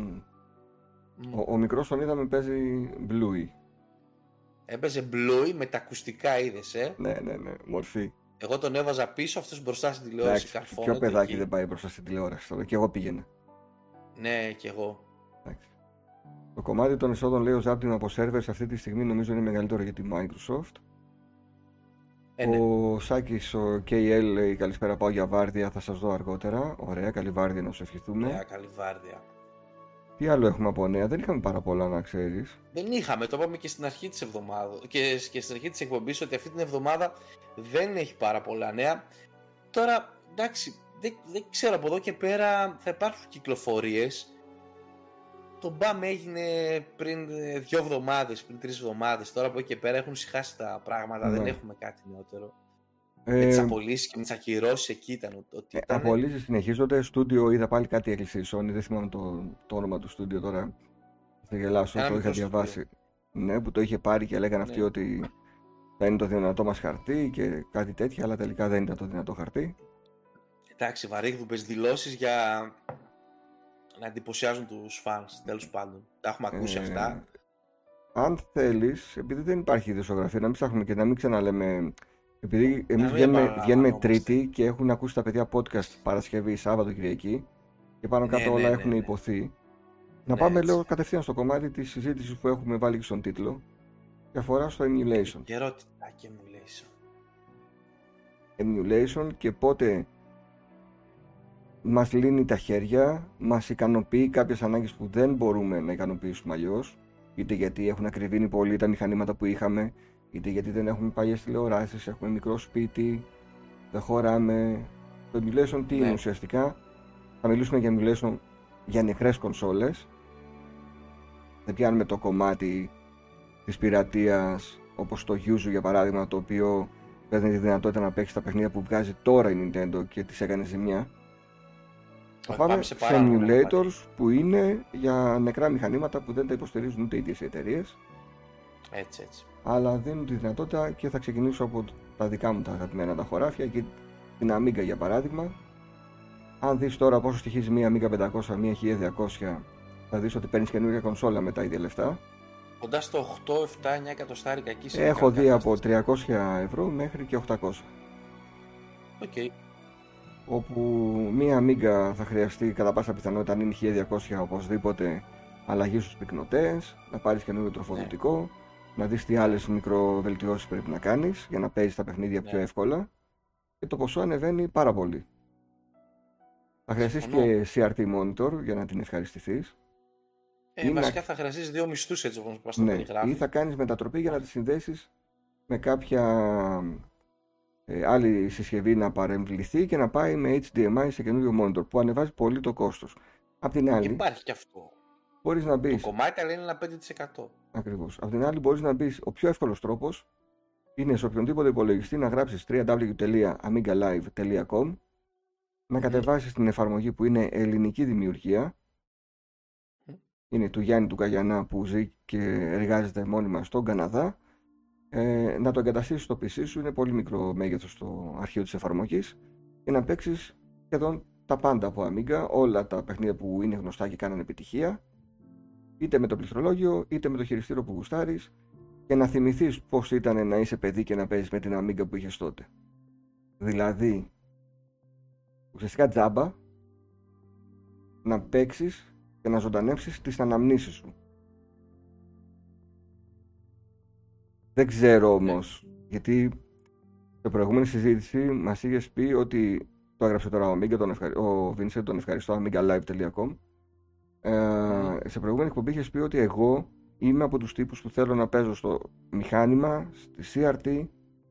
Ο μικρός τον είδαμε παίζει Bluey. Έπαιζε Bluey με τα ακουστικά, είδες, Ναι, μορφή. Εγώ τον έβαζα πίσω, αυτός μπροστά στην τηλεόραση, καρφώνεται. Ποιο παιδάκι δεν πάει μπροστά στην τηλεόραση τώρα, και εγώ πήγαινα. Ναι, και εγώ. Εντάξει. Το κομμάτι των εισόδων, λέει, ο Zaptim από servers αυτή τη στιγμή νομίζω είναι μεγαλύτερο για τη Microsoft. Ναι. Ο Σάκης, ο KL, λέει, καλησπέρα, πάω για βάρδια, θα σας δω αργότερα. Ωραία, καλή βάρδια να σου ευχηθούμε. Ωραία, καλή βάρδια. Τι άλλο έχουμε από νέα, δεν είχαμε πάρα πολλά, να ξέρεις. Δεν είχαμε, το είπαμε και στην αρχή της εβδομάδας και στην αρχή της εκπομπής ότι αυτή την εβδομάδα δεν έχει πάρα πολλά νέα. Τώρα, εντάξει, δεν ξέρω, από εδώ και πέρα θα υπάρχουν κυκλοφορίες. Το BAM έγινε πριν 2 εβδομάδες, πριν 3 εβδομάδες. Τώρα από εκεί και πέρα έχουν συχάσει τα πράγματα, δεν έχουμε κάτι νεότερο. Με τις απολύσεις και με τις ακυρώσεις εκεί ήταν ότι ήταν. Απολύσεις συνεχίζονται. Στούντιο, είδα πάλι κάτι έκλεισε η Sony, δεν θυμάμαι το όνομα του στούντιο τώρα. Θα γελάσω, το είχα διαβάσει. Ναι, που το είχε πάρει και λέγανε αυτοί ότι θα είναι το δυνατό μας χαρτί και κάτι τέτοια, αλλά τελικά δεν ήταν το δυνατό χαρτί. Εντάξει, βαρύγδουπες δηλώσεις για να εντυπωσιάζουν τους φανς, τέλος πάντων. Τα έχουμε ακούσει αυτά. Αν θέλεις, επειδή δεν υπάρχει ειδησιογραφία, να μην ψάχνουμε και να μην ξαναλέμε. Επειδή εμείς βγαίνουμε Τρίτη και έχουν ακούσει τα παιδιά podcast Παρασκευή, Σάββατο, Κυριακή και πάνω κάτω όλα έχουν υποθεί. Να πάμε, λέω, κατευθείαν στο κομμάτι της συζήτησης που έχουμε βάλει και στον τίτλο και αφορά στο emulation. Ερώτητα και emulation και πότε μας λύνει τα χέρια, μας ικανοποιεί κάποιες ανάγκες που δεν μπορούμε να ικανοποιήσουμε αλλιώς, είτε γιατί έχουν ακριβήνει πολύ τα μηχανήματα που είχαμε, είτε γιατί δεν έχουμε παλιές τηλεοράσεις, έχουμε μικρό σπίτι, δεν χωράμε. Το emulation τι είναι ουσιαστικά? Θα μιλήσουμε για emulation για νεκρές κονσόλες. Δεν πιάνουμε το κομμάτι της πειρατείας, όπως το Yuzu για παράδειγμα, το οποίο παίρνει τη δυνατότητα να παίξει τα παιχνίδια που βγάζει τώρα η Nintendo και τις έκανε ζημιά. Θα πάμε σε emulators που είναι για νεκρά μηχανήματα που δεν τα υποστηρίζουν ούτε οι ίδιες οι εταιρείες. Έτσι. Αλλά δίνουν τη δυνατότητα και θα ξεκινήσω από τα δικά μου τα αγαπημένα τα χωράφια και την Amiga για παράδειγμα. Αν δεις τώρα πόσο στοιχίζει μία Amiga 500, μία 1200, θα δεις ότι παίρνεις καινούργια κονσόλα με τα ίδια λεφτά. Κοντά στο 8, 7, 9 εκατοστάρικα εκεί. Έχω δει από 300 ευρώ μέχρι και 800. Οκ. Όπου μία Amiga θα χρειαστεί κατά πάσα πιθανότητα, αν είναι 1200, οπωσδήποτε αλλαγή στους πυκνοτές, να πάρεις καινούριο τροφοδοτικό, να δεις τι άλλες μικροβελτιώσεις πρέπει να κάνεις για να παίζεις τα παιχνίδια πιο εύκολα, και το ποσό ανεβαίνει πάρα πολύ. Θα χρειαστείς και CRT monitor για να την ευχαριστηθείς. Βασικά θα χρειαστείς 2 μισθούς, έτσι όπως μας το περιγράφει. Ή θα κάνεις μετατροπή για να τη συνδέσεις με κάποια άλλη συσκευή να παρεμβληθεί και να πάει με HDMI σε καινούριο monitor, που ανεβάζει πολύ το κόστος. Απ' την άλλη, υπάρχει και αυτό. Μπορείς να μπεις. Το κομμάτι αλλά είναι ένα 5%. Ακριβώς. Απ' την άλλη, μπορείς να μπεις. Ο πιο εύκολος τρόπος είναι σε οποιονδήποτε υπολογιστή να γράψεις www.amigalive.com, να κατεβάσεις την εφαρμογή που είναι ελληνική δημιουργία. Είναι του Γιάννη του Καγιανά που ζει και εργάζεται μόνιμα στον Καναδά. Να το εγκαταστήσεις στο PC σου, είναι πολύ μικρό μέγεθος το αρχείο της εφαρμογής, και να παίξεις σχεδόν τα πάντα από Amiga, όλα τα παιχνίδια που είναι γνωστά και κάνουν επιτυχία, είτε με το πληκτρολόγιο είτε με το χειριστήριο που γουστάρεις, και να θυμηθείς πώς ήταν να είσαι παιδί και να παίζεις με την Amiga που είχες τότε. Δηλαδή, ουσιαστικά τζάμπα, να παίξεις και να ζωντανέψεις τις αναμνήσεις σου. Δεν ξέρω όμως, γιατί στην προηγούμενη συζήτηση μας είχες πει ότι το έγραψε τώρα ο Vincent, τον ευχαριστώ, amigalive.com. Σε προηγούμενη εκπομπή είχες πει ότι εγώ είμαι από τους τύπους που θέλω να παίζω στο μηχάνημα, στη CRT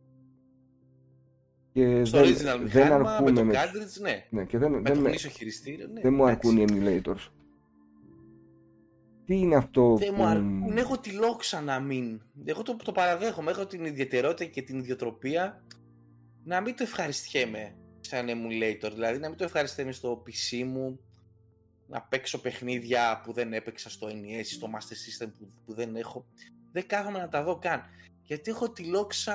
και στο original μηχάνημα, με το cartridge, ναι. Και με το γνήσιο χειριστήριο, ναι. Δεν μου αρκούν οι emulators. Τι είναι αυτό δεν μου αρκούν, έχω τη λόξα να μην. Εγώ το παραδέχομαι, έχω την ιδιαιτερότητα και την ιδιοτροπία να μην το ευχαριστιέμαι σαν emulator, δηλαδή να μην το ευχαριστιέμαι στο PC μου, να παίξω παιχνίδια που δεν έπαιξα στο NES, στο Master System που δεν έχω. Δεν κάθομαι να τα δω καν. Γιατί έχω τη λόξα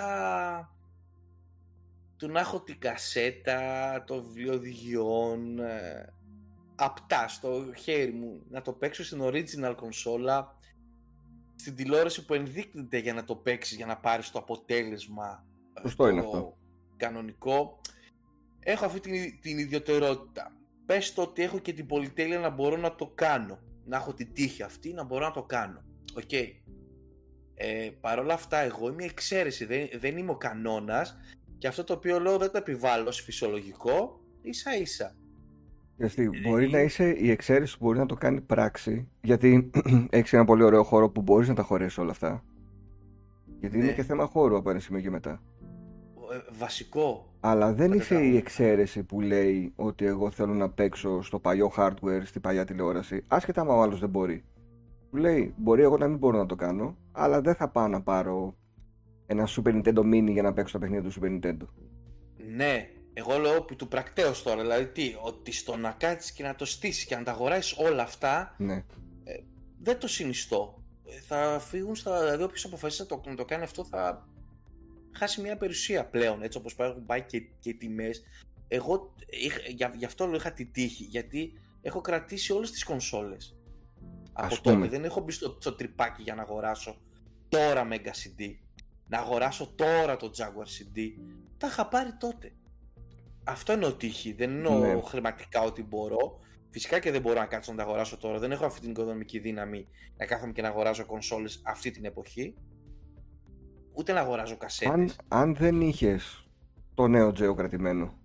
του να έχω την κασέτα, το βιβλίο οδηγιών, απτά στο χέρι μου, να το παίξω στην original κονσόλα, στην τηλεόραση που ενδείκνυται για να το παίξεις, για να πάρεις το αποτέλεσμα το κανονικό. Έχω αυτή την ιδιαιτερότητα. Πες το ότι έχω και την πολυτέλεια να μπορώ να το κάνω, να έχω την τύχη αυτή να μπορώ να το κάνω. Okay. Παρ' όλα αυτά εγώ είμαι εξαίρεση, δεν είμαι ο κανόνας, και αυτό το οποίο λέω δεν το επιβάλλω ως φυσιολογικό, ίσα ίσα. Γιατί μπορεί να είσαι η εξαίρεση που μπορεί να το κάνει πράξη, γιατί έχεις ένα πολύ ωραίο χώρο που μπορείς να τα χωρέσεις όλα αυτά. Γιατί είναι και θέμα χώρου από ένα σημείο και μετά. Βασικό. Αλλά δεν είσαι η εξαίρεση που λέει ότι εγώ θέλω να παίξω στο παλιό hardware, στη παλιά τηλεόραση, άσχετα άμα ο άλλος δεν μπορεί. Που λέει, μπορεί εγώ να μην μπορώ να το κάνω, αλλά δεν θα πάω να πάρω ένα Super Nintendo Mini για να παίξω τα παιχνίδια του Super Nintendo. Ναι, εγώ λέω επί του πρακτέως τώρα, δηλαδή ότι στο να κάτσεις και να το στήσεις και να τα αγοράσεις όλα αυτά, ναι. Δεν το συνιστώ. Θα φύγουν δηλαδή όποιος αποφασίσει να το κάνει αυτό θα χάσει μια περιουσία πλέον, έτσι όπως έχουν πάει και οι τιμές. Εγώ γι' αυτό λέω είχα την τύχη, γιατί έχω κρατήσει όλες τις κονσόλες. Από τότε δεν έχω μπει στο τρυπάκι για να αγοράσω τώρα Mega CD, να αγοράσω τώρα το Jaguar CD. Τα είχα πάρει τότε. Αυτό εννοώ τύχη, δεν εννοώ χρηματικά ότι μπορώ. Φυσικά και δεν μπορώ να κάτσω να τα αγοράσω τώρα. Δεν έχω αυτή την οικονομική δύναμη να κάθομαι και να αγοράζω κονσόλες αυτή την εποχή. Ούτε να αγοράζω κασέτες. Αν δεν είχες το νέο Geo κρατημένο,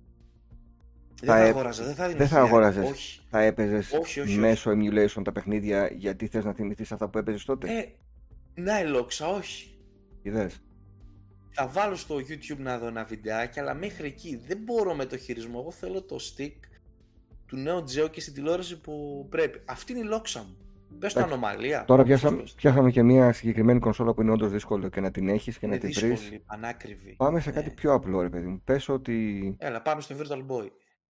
δεν θα αγόραζες. Όχι. Θα έπαιζες μέσω emulation τα παιχνίδια γιατί θες να θυμηθείς αυτά που έπαιζες τότε. Ναι, Λόξα, όχι. Είδες. Θα βάλω στο YouTube να δω ένα βιντεάκι, αλλά μέχρι εκεί δεν μπορώ με το χειρισμό. Εγώ θέλω το stick του νέου Geo και στην τηλεόραση που πρέπει. Αυτή είναι η Λόξα μου. Πες το ανομαλία. Τώρα πιάσαμε και μια συγκεκριμένη κονσόλα που είναι όντως δύσκολο και να την έχεις και να την βρεις. Είναι πανάκριβη. Πάμε σε κάτι πιο απλό, ρε παιδί μου. Πες ότι... Έλα, πάμε στο Virtual Boy.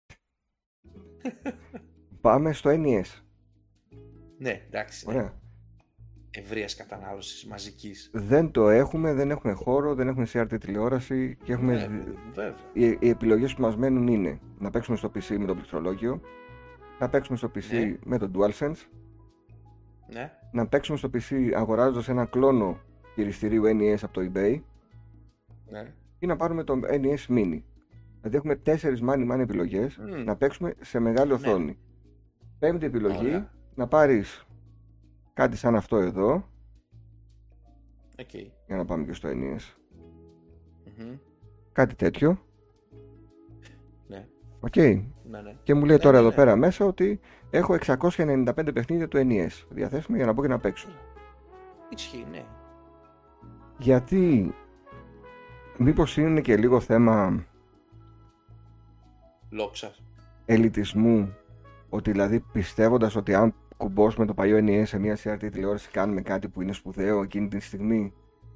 Πάμε στο NES. Ναι, εντάξει. Ωραία. Ναι. Ευρείας κατανάλωσης μαζικής. Δεν το έχουμε, δεν έχουμε χώρο, δεν έχουμε CRT τηλεόραση και έχουμε... Οι επιλογές που μας μένουν είναι να παίξουμε στο PC με το πληκτρολόγιο, να παίξουμε στο PC με το DualSense, να παίξουμε στο PC αγοράζοντας ένα κλόνο χειριστηρίου NES από το eBay ή να πάρουμε το NES Mini. Δηλαδή έχουμε 4 μάνι επιλογές να παίξουμε σε μεγάλη οθόνη. Πέμπτη επιλογή, να πάρεις κάτι σαν αυτό εδώ, για να πάμε και στο NES. Κάτι τέτοιο. Και μου λέει τώρα εδώ πέρα μέσα ότι έχω 695 παιχνίδια του NES διαθέσιμα για να μπω και να παίξω. Ισχύει, ναι. Γιατί μήπως είναι και λίγο θέμα Λόξας, ελιτισμού, ότι δηλαδή πιστεύοντας ότι αν κουμπώσουμε το παλιό NES σε μια CRT τηλεόραση κάνουμε κάτι που είναι σπουδαίο εκείνη τη στιγμή.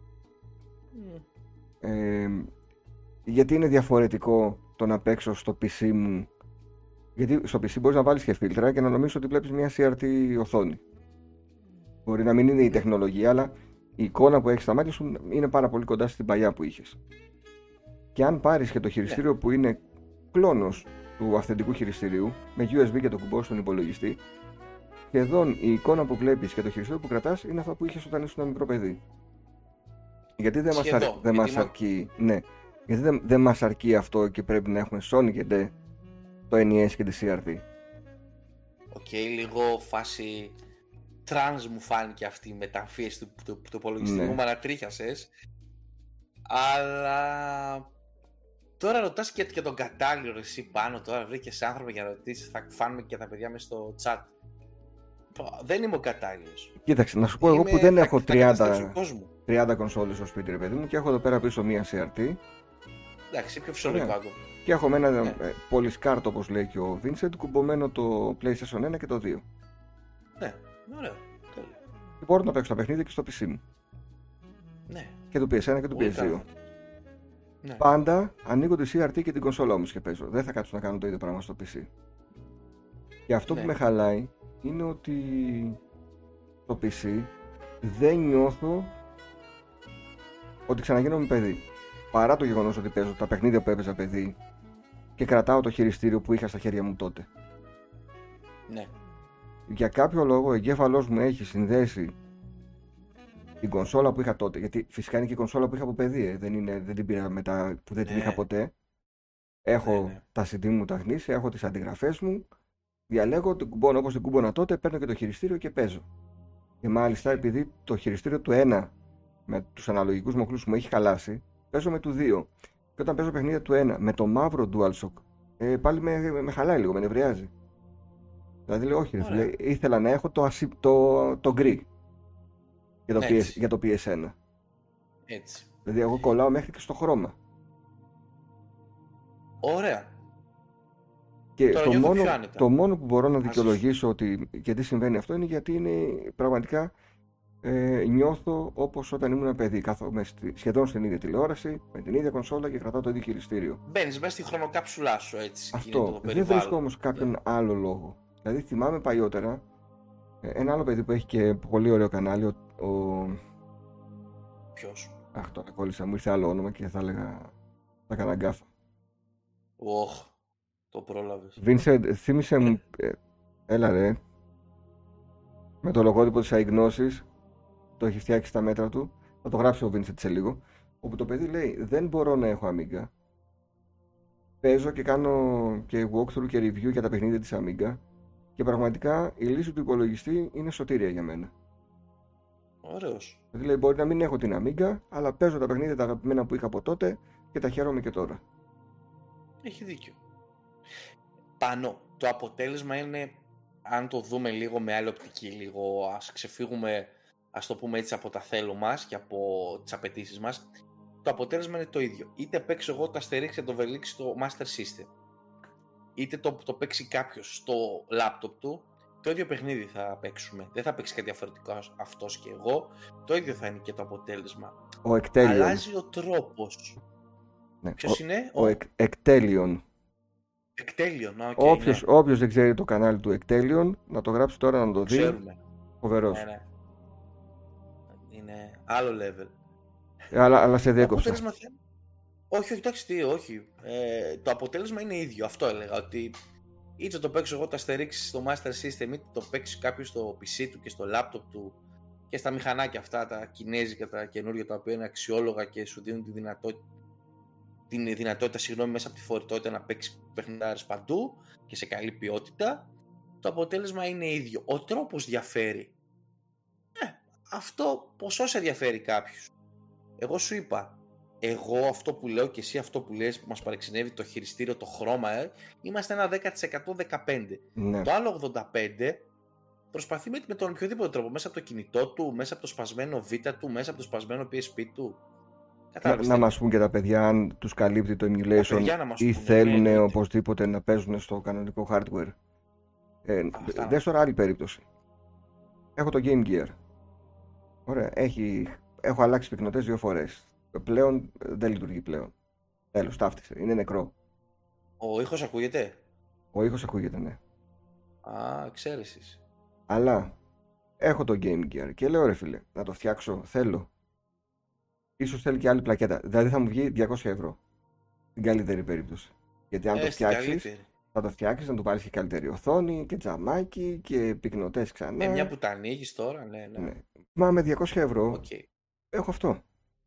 Γιατί είναι διαφορετικό το να παίξω στο PC μου, γιατί στο PC μπορείς να βάλεις και φίλτρα και να νομίζεις ότι βλέπεις μια CRT οθόνη. Μπορεί να μην είναι η τεχνολογία, αλλά η εικόνα που έχεις στα μάτια σου είναι πάρα πολύ κοντά στην παλιά που είχες. Και αν πάρεις και το χειριστήριο που είναι κλόνος του αυθεντικού χειριστηρίου, με USB και το κουμπό στον υπολογιστή, σχεδόν η εικόνα που βλέπεις και το χειριστήριο που κρατάς είναι αυτά που είχες όταν ήσουν ένα μικρό παιδί. Γιατί δεν μας αρκεί, γιατί δεν μας αρκεί αυτό και πρέπει να έχουμε Sony και το NES και τη CRT. λίγο φάση τρανς μου φάνηκε αυτή η μεταμφίεση του υπολογιστή μου, Ναι. με ανατρίχιασες. Αλλά τώρα ρωτάς και τον κατάλληλο εσύ πάνω, τώρα βρήκες άνθρωπο για να ρωτήσεις, θα φάνουμε και τα παιδιά μέσα στο chat. Δεν είμαι ο κατάλληλος. Κοίταξε, να σου πω εγώ που δεν έχω θα καταστρέψω 30 κονσόλες στο σπίτι, ρε παιδί μου, και έχω εδώ πέρα πίσω μία CRT. Εντάξει, πιο φυσιολογικό Ωραία. ακόμα. Και έχω με ένα Ναι. πολυσκάρτο, όπως λέει και ο Vincent, κουμπωμένο το PlayStation 1 και το 2. Ναι, ωραίο. Τέλεια. Και μπορώ να παίξω τα παιχνίδια και στο PC μου. Ναι. Και του PS1 και του Πολύ PS2. καλά. Ναι. Πάντα ανοίγω τη CRT και την κονσόλα όμως και παίζω. Δεν θα κάτσω να κάνω το ίδιο πράγμα στο PC. Και αυτό Ναι. που με χαλάει είναι ότι στο PC δεν νιώθω ότι ξαναγίνομαι παιδί. Παρά το γεγονός ότι παίζω τα παιχνίδια που έπαιζα παιδί και κρατάω το χειριστήριο που είχα στα χέρια μου τότε. Ναι. Για κάποιο λόγο ο εγκέφαλός μου έχει συνδέσει την κονσόλα που είχα τότε. Γιατί φυσικά είναι και η κονσόλα που είχα από παιδί. Δεν την πήρα μετά που δεν την Ναι. είχα ποτέ. Έχω Ναι. τα CD μου τα γνήσια, έχω τις αντιγραφές μου. Διαλέγω, την κουμπώνω όπως την κούμπονα τότε, παίρνω και το χειριστήριο και παίζω. Και μάλιστα επειδή το χειριστήριο του 1 με τους αναλογικούς μοχλούς μου έχει χαλάσει, παίζω με του 2. Και όταν παίζω παιχνίδια του 1 με το μαύρο DualShock, πάλι με χαλάει λίγο, με νευριάζει. Δηλαδή λέω όχι, Ωραία. ήθελα να έχω το γκρι για το PS1. Έτσι. Δηλαδή εγώ κολλάω μέχρι και στο χρώμα. Ωραία. Και Τώρα νιώθω πιο άνετα. το μόνο που μπορώ να Μαζί δικαιολογήσω ότι γιατί συμβαίνει αυτό είναι γιατί είναι πραγματικά νιώθω όπως όταν ήμουν παιδί. Κάθομαι σχεδόν στην ίδια τηλεόραση, με την ίδια κονσόλα και κρατάω το ίδιο χειριστήριο. Μπαίνεις μέσα στη χρονοκάψουλά σου, έτσι. Αυτό. Δεν βρίσκω όμως κάποιον άλλο λόγο. Δηλαδή θυμάμαι παλιότερα ένα άλλο παιδί που έχει και πολύ ωραίο κανάλι. Ποιος? Αχ, τώρα κόλλησα, μου ήρθε άλλο όνομα και θα έλεγα. Θα έκανα γκάφα. Οχ, το πρόλαβες. Vincent, θύμισε μου. Έλα ρε. Με το λογότυπο της αιγνώσης. Το έχει φτιάξει στα μέτρα του. Θα το γράψει ο Vincent σε λίγο. Όπου το παιδί λέει: δεν μπορώ να έχω Amiga. Παίζω και κάνω και walkthrough και review για τα παιχνίδια της Amiga. Και πραγματικά η λύση του υπολογιστή είναι σωτήρια για μένα. Ωραίος. Δηλαδή λέει: μπορεί να μην έχω την Amiga, αλλά παίζω τα παιχνίδια τα αγαπημένα που είχα από τότε και τα χαίρομαι και τώρα. Έχει δίκιο. Πάνω, το αποτέλεσμα είναι, αν το δούμε λίγο με άλλη οπτική, λίγο ας ξεφύγουμε, ας το πούμε έτσι, από τα θέλω μας και από τις απαιτήσεις μας, το αποτέλεσμα είναι το ίδιο. Είτε παίξω εγώ το Asterix και το Obelix στο Master System, είτε το παίξει κάποιος στο λάπτοπ του, το ίδιο παιχνίδι θα παίξουμε. Δεν θα παίξει κάτι διαφορετικό αυτός και εγώ, το ίδιο θα είναι και το αποτέλεσμα. Ο Ectelion. Αλλάζει ο τρόπος. Ναι. Ποιος είναι? Ο Ectelion. Ectelion, okay, Όποιος δεν ξέρει το κανάλι του Ectelion, να το γράψει τώρα να το δει. Ξέρουμε. Φοβερός. Ναι. Είναι άλλο level. Αλλά σε διέκοψα. Όχι, εντάξει, όχι. Το αποτέλεσμα είναι ίδιο. Αυτό έλεγα. Ότι είτε το παίξω εγώ το Asterix στο Master System, είτε το παίξει κάποιος στο PC του και στο laptop του και στα μηχανάκια αυτά, τα κινέζικα, τα καινούργια, τα οποία είναι αξιόλογα και σου δίνουν τη δυνατότητα, μέσα από τη φορητότητα να παίξει παιχνιδάρες παντού και σε καλή ποιότητα. Το αποτέλεσμα είναι ίδιο. Ο τρόπος διαφέρει. Αυτό ποσό σε ενδιαφέρει κάποιους. Εγώ σου είπα, εγώ αυτό που λέω και εσύ αυτό που λες που μας παρεξενεύει, το χειριστήριο, το χρώμα, είμαστε ένα 10% 15%. Ναι. Το άλλο 85% προσπαθεί με τον οποιοδήποτε τρόπο, μέσα από το κινητό του, μέσα από το σπασμένο Vita του, μέσα από το σπασμένο PSP του. Να μας πούν και τα παιδιά αν τους καλύπτει το emulation ή θέλουν οπωσδήποτε να παίζουν στο κανονικό hardware. Δες τώρα άλλη περίπτωση. Έχω το Game Gear. Ωραία, έχω αλλάξει πυκνοτές 2 φορές. Πλέον δεν λειτουργεί πλέον. Τέλος, ταύτισε. Είναι νεκρό. Ο ήχος ακούγεται? Ο ήχος ακούγεται, ναι. Α, εξαίρεσης. Αλλά έχω το Game Gear και λέω ρε φίλε, να το φτιάξω, θέλω. Ίσως θέλει και άλλη πλακέτα. Δηλαδή θα μου βγει 200 ευρώ. Στην καλύτερη περίπτωση. Γιατί αν το φτιάξεις, θα το φτιάξεις, να του πάρεις και καλύτερη οθόνη και τζαμάκι και πυκνοτές ξανά. Μια που τα ανοίγεις τώρα, ναι. Μα με 200 ευρώ έχω αυτό.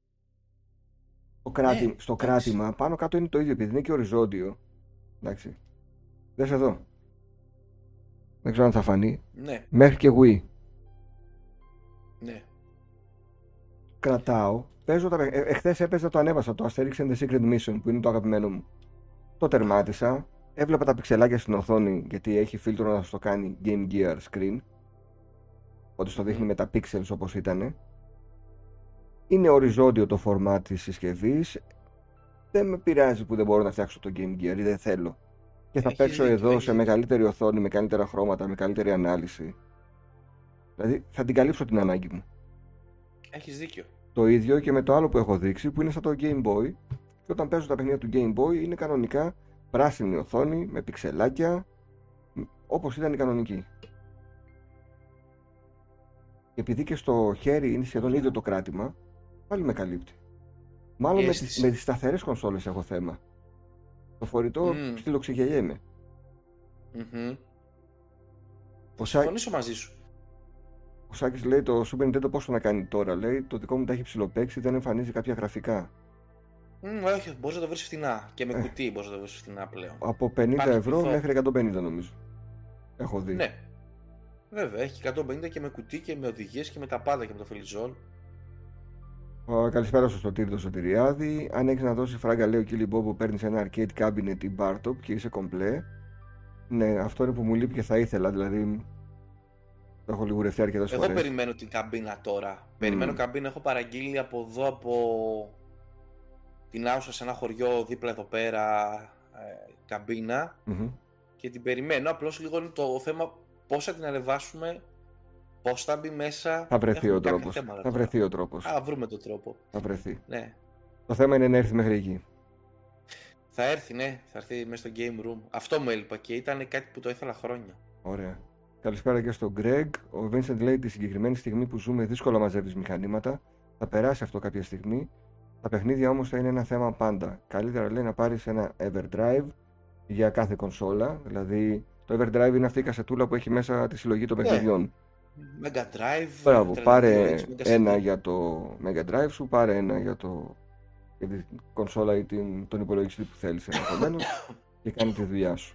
Στο κράτημα πάνω κάτω είναι το ίδιο, επειδή είναι και οριζόντιο. Εντάξει. Δες εδώ. Δεν ξέρω αν θα φανεί. Ναι, Μέχρι και Wii. ναι. Κρατάω. Παίζω εχθές έπαιζα, το ανέβασα, το Asterix and the Secret Mission, που είναι το αγαπημένο μου. Το τερμάτισα. Έβλεπα τα πιξελάκια στην οθόνη, γιατί έχει φίλτρο να στο κάνει Game Gear Screen. Ότι στο δείχνει με τα pixels όπως ήτανε. Είναι οριζόντιο το format της συσκευής. Δεν με πειράζει που δεν μπορώ να φτιάξω το Game Gear ή δεν θέλω. Και θα παίξω εδώ σε μεγαλύτερη οθόνη, με καλύτερα χρώματα, με καλύτερη ανάλυση. Δηλαδή θα την καλύψω την ανάγκη μου. Έχεις δίκιο. Το ίδιο και με το άλλο που έχω δείξει, που είναι σαν το Game Boy. Και όταν παίζω τα παιχνίδια του Game Boy είναι κανονικά πράσινη οθόνη με πιξελάκια, όπως ήταν η κανονική. Και επειδή και στο χέρι είναι σχεδόν ίδιο το κράτημα, πάλι με καλύπτει. Μάλλον με τις σταθερές κονσόλες έχω θέμα. Το φορητό στυλοξυγελιέμαι. Συμφωνήσω μαζί σου. Ο Σάκης λέει το Super Nintendo πόσο να κάνει τώρα, λέει, το δικό μου τα έχει ψηλοπαίξει, δεν εμφανίζει κάποια γραφικά. Όχι, μπορείς να το βρεις φθηνά. Και με κουτί μπορείς να το βρεις φθηνά πλέον. Από 50 ευρώ μέχρι 150 νομίζω. Έχω δει. Ναι. Βέβαια, έχει 150 και με κουτί και με οδηγίες και με τα πάντα και με το φελιζόλ. Καλησπέρα στο Σωτήρι Σωτηριάδη. Αν έχεις να δώσει φράγκα, λέει ο Κίλι Μπό, που παίρνεις ένα arcade cabinet ή bar top και είσαι κομπλέ. Ναι, αυτό είναι που μου λείπει και θα ήθελα, δηλαδή. Το έχω λιγουρευτεί αρκετές φορές. Εγώ περιμένω την καμπίνα τώρα. Περιμένω καμπίνα, έχω παραγγείλει από εδώ, από την Άουσα, σε ένα χωριό δίπλα εδώ πέρα, καμπίνα. Και την περιμένω. Απλώς λίγο είναι το θέμα πώς θα την ανεβάσουμε, πώς θα μπει μέσα. Θα βρεθεί ο τρόπος. Θα βρεθεί ο τρόπος. Α, βρούμε τον τρόπο. Θα βρεθεί. Ναι. Το θέμα είναι να έρθει μέχρι εκεί. Θα έρθει, ναι. Θα έρθει μέσα στο game room. Αυτό μου έλειπα και ήταν κάτι που το ήθελα χρόνια. Ωραία. Καλησπέρα και στον Greg. Ο Vincent λέει τη συγκεκριμένη στιγμή που ζούμε δύσκολα μαζεύεις μηχανήματα. Θα περάσει αυτό κάποια στιγμή. Τα παιχνίδια όμως θα είναι ένα θέμα πάντα. Καλύτερα λέει να πάρεις ένα Everdrive για κάθε κονσόλα. Δηλαδή το Everdrive είναι αυτή η κασετούλα που έχει μέσα τη συλλογή των παιχνιδιών. Mega Drive. Μπράβο, πάρε ένα για το Mega Drive σου, πάρε ένα για την κονσόλα ή τον υπολογιστή που θέλεις ενδεχομένως και κάνει τη δουλειά σου.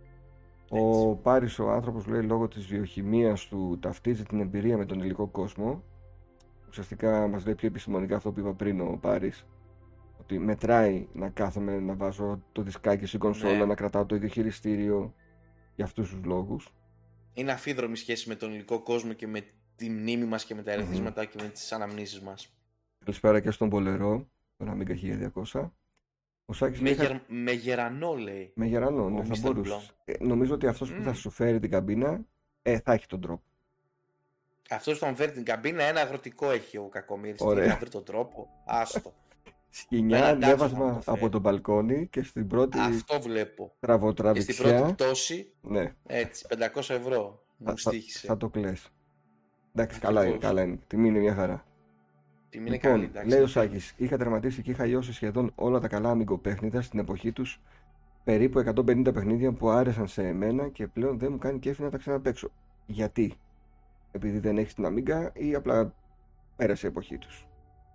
Ο Πάρης, ο άνθρωπος, λέει λόγω της βιοχημίας του ταυτίζει την εμπειρία με τον υλικό κόσμο. Ουσιαστικά μας λέει πιο επιστημονικά αυτό που είπα πριν ο Πάρης, ότι μετράει να κάθομαι να βάζω το δισκάκι στην κονσόλα, να κρατάω το ίδιο χειριστήριο, για αυτούς τους λόγους. Είναι αφίδρομη σχέση με τον υλικό κόσμο και με τη μνήμη μας και με τα ερεθίσματα και με τις αναμνήσεις μας. Καλησπέρα και στον Πολερό, τον Amiga 1200. Ο Σάκης με γερανό λέει. Με γερανό, ναι, θα μπορούσε. Νομίζω ότι αυτός που θα σου φέρει την καμπίνα θα έχει τον τρόπο. Αυτός που θα μου φέρει την καμπίνα, ένα αγροτικό έχει ο κακομοίρης. Τι θα βρει τον τρόπο, άστο. Σκοινιά, ανέβασμα από το μπαλκόνι και στην πρώτη. Αυτό βλέπω. Τραβοτραβηξιά. Και στην πρώτη πτώση. Ναι. Έτσι, 500 ευρώ. Μου στοίχησε. Θα το κλαις. Εντάξει, καλά είναι. Τιμή είναι μια χαρά. Τιμή είναι καλή, εντάξει. Λέει ο Σάκης, είχα τερματίσει και είχα λιώσει σχεδόν όλα τα καλά αμυγκοπέχνητα στην εποχή τους. Περίπου 150 παιχνίδια που άρεσαν σε εμένα και πλέον δεν μου κάνει κέφι να τα ξαναπαίξω. Γιατί? Επειδή δεν έχεις την Amiga ή απλά πέρασε η εποχή τους?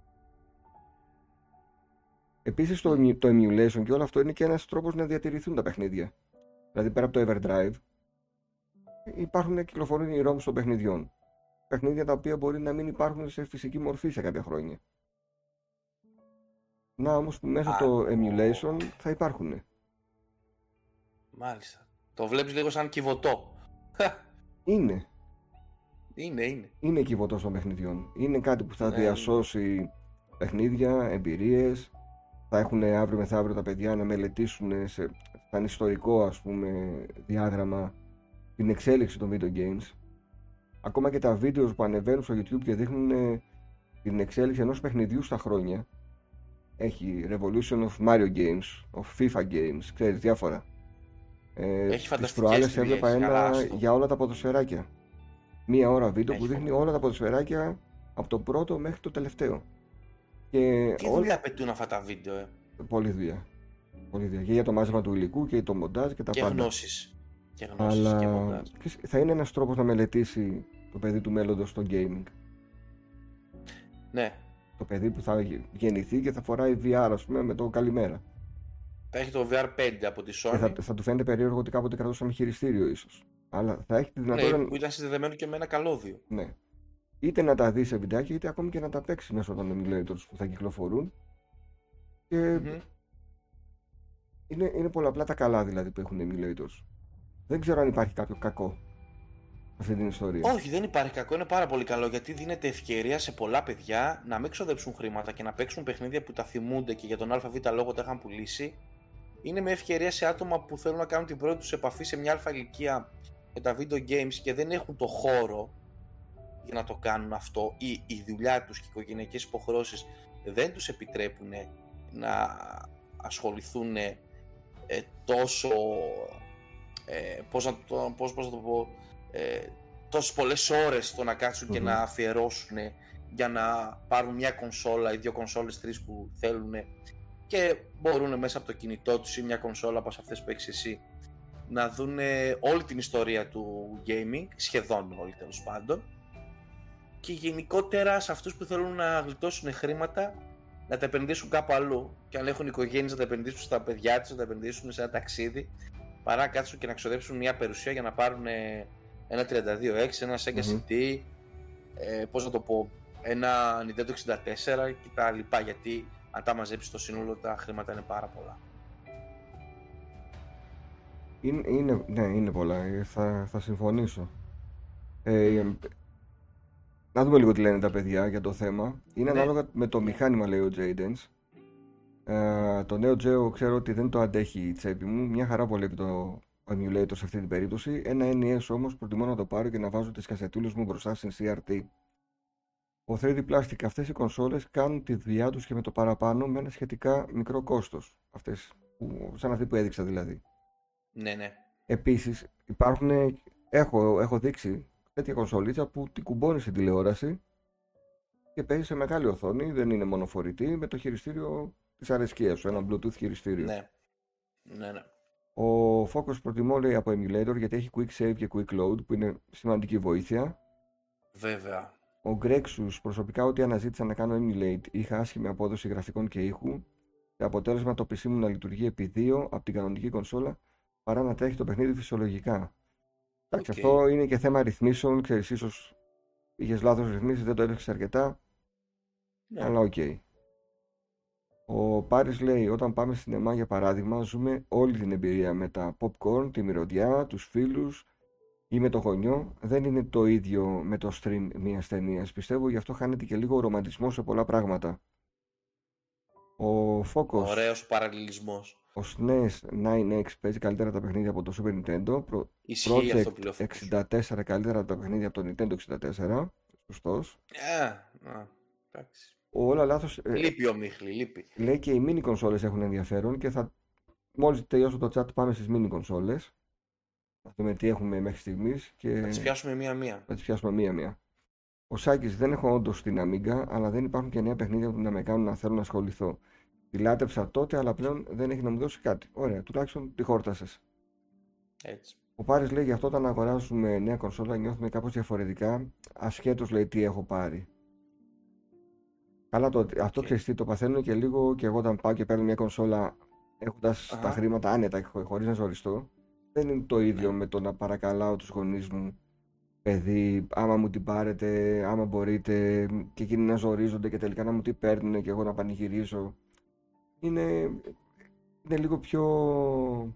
Επίσης το emulation και όλο αυτό είναι και ένας τρόπος να διατηρηθούν τα παιχνίδια. Δηλαδή πέρα από το Everdrive κυκλοφορούν οι ROMs των παιχνιδιών. Παιχνίδια τα οποία μπορεί να μην υπάρχουν σε φυσική μορφή σε κάποια χρόνια. Να όμως που μέσα το emulation θα υπάρχουν. Μάλιστα. Το βλέπεις λίγο σαν κυβωτό. Είναι. Είναι κυβωτός των παιχνιδιών. Είναι κάτι που θα διασώσει παιχνίδια, εμπειρίες. Θα έχουν αύριο μεθαύριο τα παιδιά να μελετήσουν σαν ιστορικό, ας πούμε, διάγραμμα την εξέλιξη των video games. Ακόμα και τα βίντεο που ανεβαίνουν στο YouTube και δείχνουν την εξέλιξη ενός παιχνιδιού στα χρόνια. Έχει Revolution of Mario Games, of FIFA Games, ξέρεις, διάφορα. Έχει φανταστικές. Τις προάλλες έβλεπα ένα για όλα τα ποδοσφαιράκια. Μία ώρα βίντεο που δείχνει όλα τα ποδοσφαιράκια από το πρώτο μέχρι το τελευταίο. Και τι δουλειά απαιτούν αυτά τα βίντεο, Πολλή δουλειά. Και για το μάζεμα του υλικού και το μοντάζ και τα πάντα. Γνώσεις. Αλλά και μοντάζ. Θα είναι ένας τρόπος να μελετήσει το παιδί του μέλλοντος στο gaming. Ναι. Το παιδί που θα γεννηθεί και θα φοράει VR, ας πούμε, με το καλημέρα. Θα έχει το VR 5 από τη Sony. Και θα του φαίνεται περίεργο ότι κάποτε κρατούσαμε χειριστήριο ίσως. Αλλά θα έχει τη Ναι, δυνατότητα. που ήταν συνδεδεμένο και με ένα καλώδιο. Ναι. Είτε να τα δει σε βιντεάκι, είτε ακόμη και να τα παίξει μέσω των emulators που θα κυκλοφορούν. Και Μμμ. είναι πολλαπλά τα καλά δηλαδή που έχουν emulators. Δεν ξέρω αν υπάρχει κάποιο κακό σε αυτή την ιστορία. Όχι, δεν υπάρχει κακό, είναι πάρα πολύ καλό γιατί δίνεται ευκαιρία σε πολλά παιδιά να μην ξοδέψουν χρήματα και να παίξουν παιχνίδια που τα θυμούνται και για τον ΑΒ λόγο τα είχαν πουλήσει. Είναι μια ευκαιρία σε άτομα που θέλουν να κάνουν την πρώτη τους επαφή σε μια αλφα ηλικία με τα video games και δεν έχουν το χώρο για να το κάνουν αυτό, ή η δουλειά τους και οι οικογενειακές υποχρεώσεις δεν τους επιτρέπουν να ασχοληθούν τόσο πώς να το πω, τόσες πολλές ώρες στο να κάτσουν και να αφιερώσουν για να πάρουν μια κονσόλα ή δύο κονσόλες, τρεις που θέλουν, και μπορούν μέσα από το κινητό τους ή μια κονσόλα όπως αυτές που έχεις εσύ να δουν όλη την ιστορία του gaming, σχεδόν όλη τέλος πάντων, και γενικότερα σε αυτούς που θέλουν να γλιτώσουν χρήματα να τα επενδύσουν κάπου αλλού, και αν έχουν οικογένειες να τα επενδύσουν στα παιδιά τους, να τα επενδύσουν σε ένα ταξίδι, παρά να κάτσουν και να ξοδέψουν μια περιουσία για να πάρουν ένα 32X, ένα Sega CD, πώς να το πω, ένα Nintendo 64 και τα λοιπά, γιατί αν τα μαζέψεις το σύνολο τα χρήματα είναι πάρα πολλά. Ναι, είναι πολλά. Θα συμφωνήσω. Να δούμε λίγο τι λένε τα παιδιά για το θέμα. Είναι ανάλογα με το μηχάνημα, λέει ο Jadens. Το νέο Geo ξέρω ότι δεν το αντέχει η τσέπη μου. Μια χαρά βολεύει το emulator σε αυτή την περίπτωση. Ένα NES όμως προτιμώ να το πάρω και να βάζω τις κασετούλες μου μπροστά στην CRT. Ο 3D Plastic, αυτές οι κονσόλες κάνουν τη δουλειά τους και με το παραπάνω με ένα σχετικά μικρό κόστος. Σαν αυτή που έδειξα δηλαδή. Ναι, ναι. Επίσης έχω δείξει τέτοια κονσολίτσα που την κουμπώνει στην τηλεόραση και παίζει σε μεγάλη οθόνη, δεν είναι μονοφορητή, με το χειριστήριο της αρεσκίας σου, ένα Bluetooth χειριστήριο. Ναι, ναι, ναι. Ο Focus προτιμώ, λέει, από emulator γιατί έχει quick save και quick load που είναι σημαντική βοήθεια. Βέβαια. Ο Grexus, προσωπικά ό,τι αναζήτησα να κάνω emulate, είχα άσχημη απόδοση γραφικών και ήχου και αποτέλεσμα το PC μου να λειτουργεί επί 2 από την κανονική κονσόλα παρά να τρέχει το παιχνίδι φυσιολογικά. Εντάξει, αυτό είναι και θέμα ρυθμίσεων, ξέρεις, ίσως είχες λάθος ρυθμίσεις, δεν το έπαιξες αρκετά, αλλά οκ. Ο Πάρης λέει, όταν πάμε στην ΕΜΑ για παράδειγμα, ζούμε όλη την εμπειρία με τα popcorn, τη μυρωδιά, τους φίλους ή με το γονιό. Δεν είναι το ίδιο με το stream μιας ταινίας. Πιστεύω γι' αυτό χάνεται και λίγο ο ρομαντισμός σε πολλά πράγματα. Ο Focus, ωραίος παραλληλισμός. Ο SNES 9X παίζει καλύτερα τα παιχνίδια από το Super Nintendo. Project 64 καλύτερα τα παιχνίδια από το Nintendo 64. Σωστός. Εντάξει. Όλα λάθος. Λείπει ο Μίχλη, λείπει. Λέει και οι mini κονσόλες έχουν ενδιαφέρον και μόλις τελειώσω το chat πάμε στις mini κονσόλες. Θα δούμε τι έχουμε μέχρι στιγμής και θα τις πιάσουμε μία-μία. Θα τις πιάσουμε μία-μία. Ο Σάκης, δεν έχω όντως την Amiga, αλλά δεν υπάρχουν και νέα παιχνίδια που να με κάνουν να θέλω να ασχοληθώ. Τη λάτρεψα τότε, αλλά πλέον δεν έχει να μου δώσει κάτι. Ωραία, τουλάχιστον τη χόρτασες. Έτσι. Ο Πάρης λέει, γι' αυτό όταν αγοράζουμε νέα κονσόλα νιώθουμε κάπως διαφορετικά, ασχέτως λέει τι έχω πάρει. Καλά, αυτό ξέρεις τι, το παθαίνω και λίγο και εγώ όταν πάω και παίρνω μια κονσόλα έχοντας τα χρήματα άνετα χωρίς να ζοριστώ. Δεν είναι το ίδιο με το να παρακαλάω τους γονείς μου, παιδί, άμα μου την πάρετε, άμα μπορείτε, και εκείνοι να ζορίζονται και τελικά να μου την παίρνουν και εγώ να πανηγυρίζω. Είναι λίγο πιο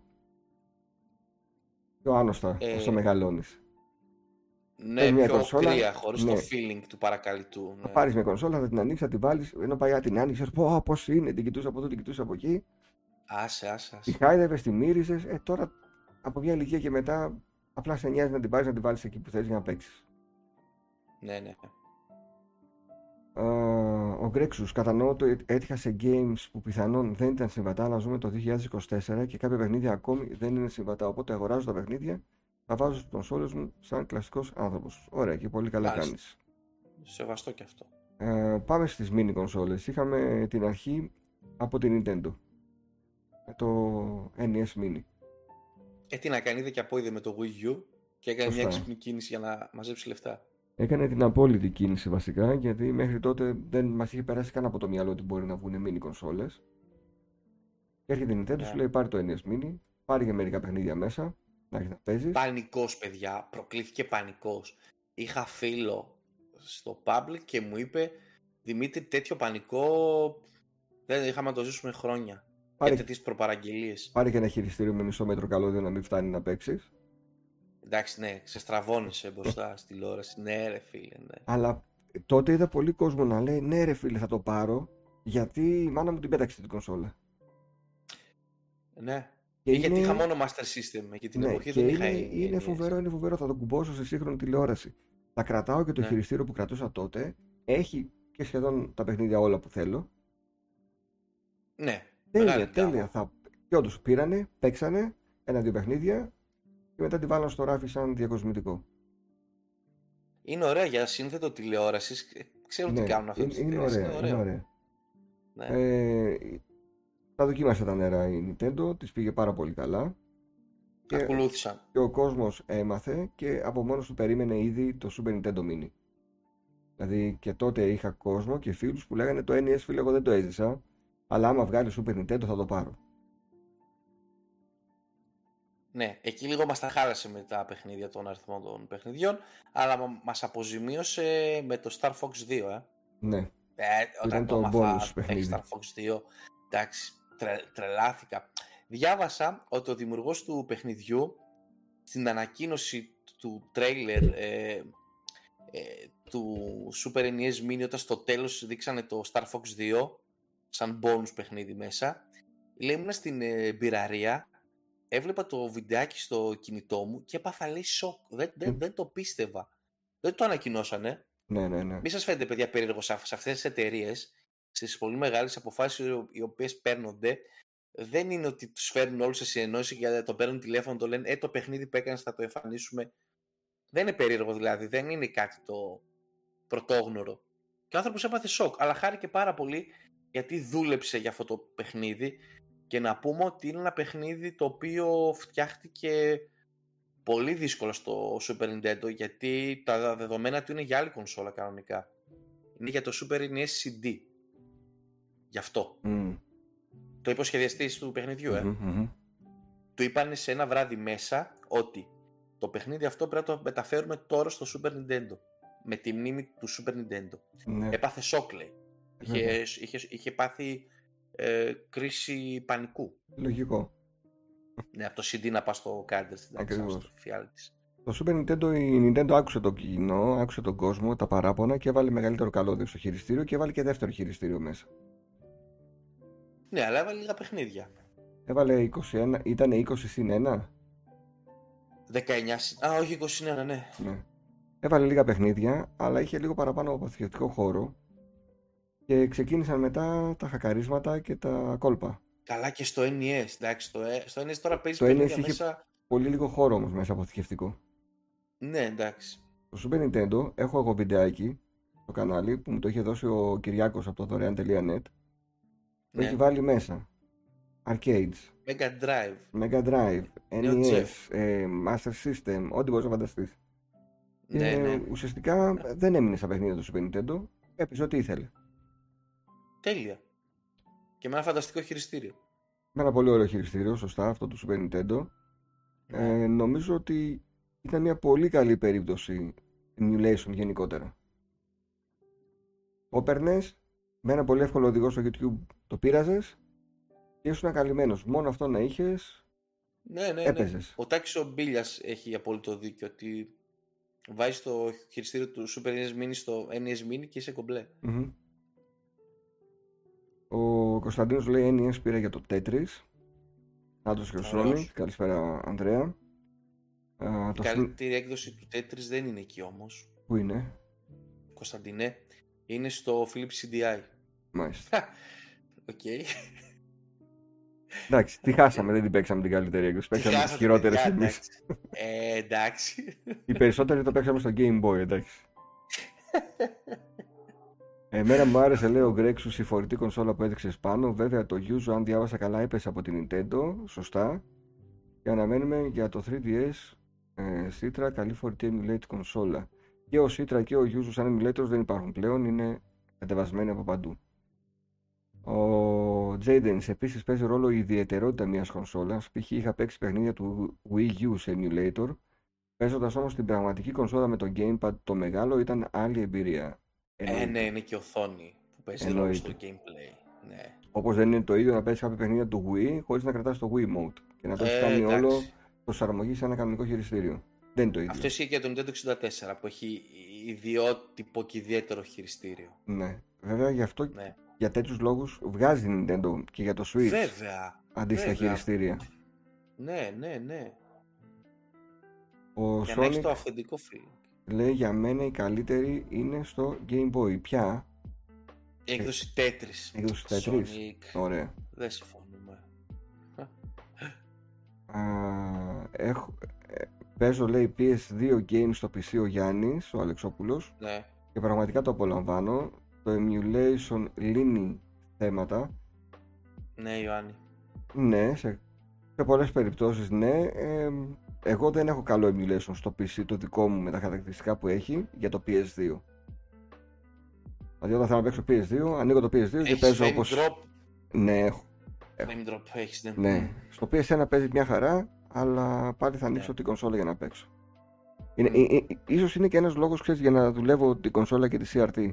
άνοστα όσο μεγαλώνεις. Ναι, πιο κονσόλα, κρύα, χωρίς το feeling του παρακαλυτού. Θα πάρεις μια κονσόλα, θα την ανοίξεις, θα την βάλεις, ενώ παλιά την άνοιξες, πώς είναι, την κοιτούσα από εδώ, την κοιτούσα από εκεί. Άσε. Τη χάιδευες, τη μύριζες, τώρα από μια ηλικία και μετά απλά σε νοιάζει να την πάρεις, να την βάλεις εκεί που θες για να παίξεις. Ναι, ναι. Ο Grexus, κατανοώ ότι έτυχα σε games που πιθανόν δεν ήταν συμβατά, αλλά ζούμε το 2024 και κάποια παιχνίδια ακόμη δεν είναι συμβατά. Οπότε αγοράζω τα παιχνίδια, τα βάζω στις κονσόλες μου σαν κλασικός άνθρωπος. Ωραία, και πολύ καλά κάνεις. Σεβαστό και αυτό. Πάμε στις mini κονσόλες. Είχαμε την αρχή από την Nintendo με το NES Mini. Τι να κάνει, είδε και απόειδε με το Wii U και έκανε μια έξυπνη κίνηση για να μαζέψει λεφτά. Έκανε την απόλυτη κίνηση βασικά, γιατί μέχρι τότε δεν μας είχε περάσει καν από το μυαλό ότι μπορεί να βγουν mini κονσόλες. Και έρχεται η Nintendo, σου λέει πάρει το NES Mini, πάρει και μερικά παιχνίδια μέσα, Να παίζεις. Πανικός, παιδιά. Προκλήθηκε πανικός. Είχα φίλο στο public και μου είπε, Δημήτρη, τέτοιο πανικό δεν είχαμε να το ζήσουμε χρόνια. Για τέτοιες προπαραγγελίες. Πάρε και ένα χειριστήριο με μισό μέτρο καλώδιο να μην φτάνει να παίξεις. Εντάξει, ναι, ξεστραβώνεσαι μπροστά στη τηλεόραση. Ναι, ρε φίλε, ναι. Αλλά τότε είδα πολύ κόσμο να λέει, ναι, ρε φίλε, θα το πάρω, γιατί η μάνα μου την πέταξε την κονσόλα. Ναι. Γιατί είχα μόνο Master System εκεί την εποχή, δεν είχα. Είναι φοβερό, θα το κουμπώσω σε σύγχρονη τηλεόραση. Θα κρατάω και το χειριστήριο που κρατούσα τότε. Έχει και σχεδόν τα παιχνίδια όλα που θέλω. Ναι. Τέλεια. Και όντως πήρανε, παίξανε 1-2 παιχνίδια και μετά τη βάλαν στο ράφι σαν διακοσμητικό. Είναι ωραία για σύνθετο τηλεόρασης. Ξέρουν τι κάνουν αυτό. Είναι ωραία. Ναι. Τα δοκίμασε τα νερά η Nintendo, της πήγε πάρα πολύ καλά. Ακολούθησαν. Και ο κόσμος έμαθε και από μόνος του περίμενε ήδη το Super Nintendo Mini. Δηλαδή και τότε είχα κόσμο και φίλους που λέγανε το NES, φίλε, εγώ δεν το έζησα, αλλά άμα βγάλει Super Nintendo θα το πάρω. Ναι, εκεί λίγο μας τα χάλασε με τα παιχνίδια, τον αριθμό των παιχνιδιών, αλλά μας αποζημίωσε με το Star Fox 2, Ναι. Όταν το έμαθα, έχει Star Fox 2, εντάξει, τρελάθηκα. Διάβασα ότι ο δημιουργός του παιχνιδιού στην ανακοίνωση του τρέιλερ του Super NES Mini, όταν στο τέλος δείξανε το Star Fox 2 σαν bonus παιχνίδι μέσα, λέει, ήμουν στην μπειραρία, έβλεπα το βιντεάκι στο κινητό μου και έπαθα, λέει, σοκ. Δεν το πίστευα. Δεν το ανακοινώσανε. Ναι. Μη σας φαίνεται, παιδιά, περίεργο σε αυτές τις εταιρείες, στις πολύ μεγάλες αποφάσεις οι οποίες παίρνονται, δεν είναι ότι τους φέρνουν όλους σε συνεννόηση και το παίρνουν τηλέφωνο, το λένε το παιχνίδι που έκανες θα το εμφανίσουμε. Δεν είναι περίεργο δηλαδή, δεν είναι κάτι το πρωτόγνωρο. Και ο άνθρωπος έπαθε σοκ, αλλά χάρηκε πάρα πολύ γιατί δούλεψε για αυτό το παιχνίδι. Και να πούμε ότι είναι ένα παιχνίδι το οποίο φτιάχτηκε πολύ δύσκολα στο Super Nintendo, γιατί τα δεδομένα του είναι για άλλη κονσόλα κανονικά. Είναι για το Super NES CD. Γι' αυτό. Το είπε ο σχεδιαστής του παιχνιδιού, Του είπανε σε ένα βράδυ μέσα ότι το παιχνίδι αυτό πρέπει να το μεταφέρουμε τώρα στο Super Nintendo. Με τη μνήμη του Super Nintendo. Ναι. Έπαθε σοκ, λέει. Είχε πάθει κρίση πανικού. Λογικό. Ναι, από το CD να πας στο κάρτερ στην φιάλη της. Το Super Nintendo, η Nintendo άκουσε το κοινό, άκουσε τον κόσμο, τα παράπονα και έβαλε μεγαλύτερο καλώδιο στο χειριστήριο και έβαλε και δεύτερο χειριστήριο μέσα. Ναι, αλλά έβαλε λίγα παιχνίδια. Έβαλε 21, ήταν 20 συν 1. 19, όχι 21, ναι. Έβαλε λίγα παιχνίδια, αλλά είχε λίγο παραπάνω αποθηκευτικό χώρο. Και ξεκίνησαν μετά τα χακαρίσματα και τα κόλπα. Καλά, και στο NES, εντάξει, στο NES τώρα παίζει παιχνίδια μέσα. Είχε πολύ λίγο χώρο όμως μέσα αποθηκευτικό. Ναι, εντάξει. Στο Super Nintendo έχω εγώ βιντεάκι στο κανάλι που μου το είχε δώσει ο Κυριάκος από το δωρεάν.net. Το έχει βάλει μέσα Arcades, Mega Drive, NES, Master System, ό,τι μπορείς να φανταστείς. Ναι. Ουσιαστικά δεν έμεινε στα παιχνίδια του Super Nintendo, έπαιζε ό,τι ήθελε. Τέλεια. Και με ένα φανταστικό χειριστήριο. Με ένα πολύ ωραίο χειριστήριο, σωστά, αυτό του Super Nintendo. Νομίζω ότι ήταν μια πολύ καλή περίπτωση emulation γενικότερα. Όπερνες, με ένα πολύ εύκολο οδηγό στο YouTube το πείραζες και ήσουν καλυμμένος. Μόνο αυτό να είχες, έπαιζες. Ο Τάκης ο Μπίλιας έχει απόλυτο δίκιο ότι βάζεις το χειριστήριο του Super NES Mini στο NES Mini και είσαι κομπλέ. Ο Κωνσταντίνος λέει NES πήρα για το Tetris. Άντρος Χρυσόνη, καλησπέρα Ανδρέα. Η καλύτερη έκδοση του Tetris δεν είναι εκεί όμως. Πού είναι? Κωνσταντινέ, είναι στο Philips CDI. Μάλιστα. Οκ. Εντάξει, τη χάσαμε, δεν την παίξαμε την καλύτερη έκδοση. Παίξαμε τις χειρότερες εμείς. Εντάξει. Οι περισσότεροι το παίξαμε στο Game Boy, εντάξει. Εμένα μου άρεσε, λέει ο Grexus, η φορητή κονσόλα που έδειξες πάνω. Βέβαια το Yuzu, αν διάβασα καλά, έπεσε από την Nintendo. Σωστά. Και αναμένουμε για το 3DS Citra καλή φορητή emulate κονσόλα. Και ο Citra και ο Yuzu σαν emulators δεν υπάρχουν πλέον, είναι κατεβασμένοι από παντού. Ο ο Jadens επίσης παίζει ρόλο η ιδιαιτερότητα μιας κονσόλας. Π.χ. είχα παίξει παιχνίδια του Wii U σε emulator. Παίζοντας όμως την πραγματική κονσόλα με το gamepad το μεγάλο ήταν άλλη εμπειρία. Ναι, είναι και οθόνη που παίζει ρόλο στο gameplay. Ναι. Όπως δεν είναι το ίδιο να παίζει κάποια παιχνίδια του Wii χωρίς να κρατάς το Wii Mode και να το έχει κάνει όλο προσαρμογή σε ένα κανονικό χειριστήριο. Δεν είναι το ίδιο. Αυτό ισχύει και το Nintendo 64 που έχει ιδιότυπο και ιδιαίτερο χειριστήριο. Ναι. Βέβαια γι' αυτό για τέτοιους λόγους βγάζει η Nintendo και για το Switch. Βέβαια. Αντίστοιχα χειριστήρια. Ναι. Ο για Sonic να έχεις το αυθεντικό feeling. Λέει για μένα η καλύτερη είναι στο Game Boy. Ποια? Η έκδοση Tetris. Έκδοση Tetris. Sonic. Ωραία. Δεν συμφωνούμε. Παίζω λέει PS2 games στο PC ο Γιάννης, ο Αλεξόπουλος. Ναι. Και πραγματικά το απολαμβάνω. Το emulation λύνει θέματα. Ναι, Ιωάννη. Ναι, σε πολλές περιπτώσεις ναι. Εγώ δεν έχω καλό emulation στο PC το δικό μου με τα χαρακτηριστικά που έχει για το PS2. Δηλαδή όταν θέλω να παίξω PS2, ανοίγω το PS2 και παίζω όπως... Drop. Ναι, έχω. Frame drop έχεις, ναι. Ναι. Στο PS1 παίζει μια χαρά, αλλά πάλι θα ανοίξω την κονσόλα για να παίξω. Ίσως είναι και ένας λόγος, ξέρεις, για να δουλεύω την κονσόλα και τη CRT.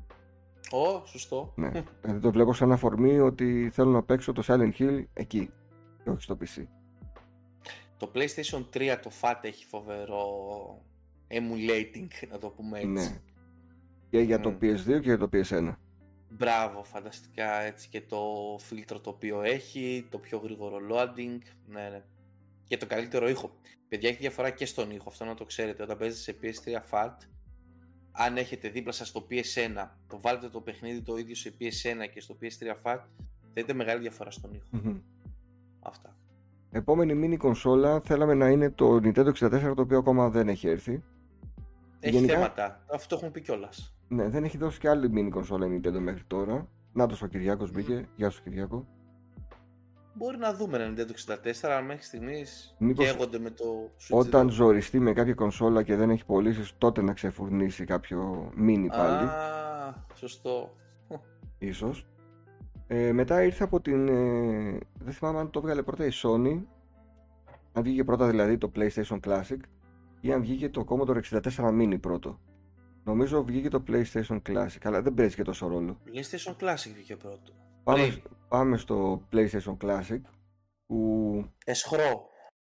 Σωστό. Ναι. Δηλαδή το βλέπω σαν αφορμή ότι θέλω να παίξω το Silent Hill εκεί και όχι στο PC. Το PlayStation 3 το FAT έχει φοβερό emulating, να το πούμε έτσι. Ναι. Και για το PS2 και για το PS1. Μπράβο, φανταστικά έτσι, και το φίλτρο το οποίο έχει, το πιο γρήγορο loading, ναι. Και το καλύτερο ήχο. Παιδιά, έχει διαφορά και στον ήχο, αυτό να το ξέρετε. Όταν παίζετε σε PS3 FAT, αν έχετε δίπλα σας το PS1, το βάλετε το παιχνίδι το ίδιο σε PS1 και στο PS3 FAT, θα δείτε μεγάλη διαφορά στον ήχο. Αυτά. Επόμενη mini κονσόλα θέλαμε να είναι το Nintendo 64, το οποίο ακόμα δεν έχει έρθει. Έχει γενικά θέματα, αυτό το έχουμε πει κιόλας. Ναι, δεν έχει δώσει και άλλη mini κονσόλα η Nintendo μέχρι τώρα. Νάτος ο Κυριάκος μπήκε. Γεια σου Κυριάκο. Μπορεί να δούμε ένα Nintendo 64, αλλά μέχρι στιγμής καίγονται με το Switch. Όταν ζοριστεί με κάποια κονσόλα και δεν έχει πωλήσεις, τότε να ξεφουρνήσει κάποιο mini πάλι. Σωστό. Ίσως. Μετά ήρθε από την... δεν θυμάμαι αν το βγάλε πρώτα η Sony, αν βγήκε πρώτα δηλαδή το PlayStation Classic ή αν βγήκε το Commodore 64 Mini πρώτο. Νομίζω βγήκε το PlayStation Classic, αλλά δεν παίζει και τόσο ρόλο. PlayStation Classic βγήκε πρώτο. Πάμε στο PlayStation Classic που... Εσχρό.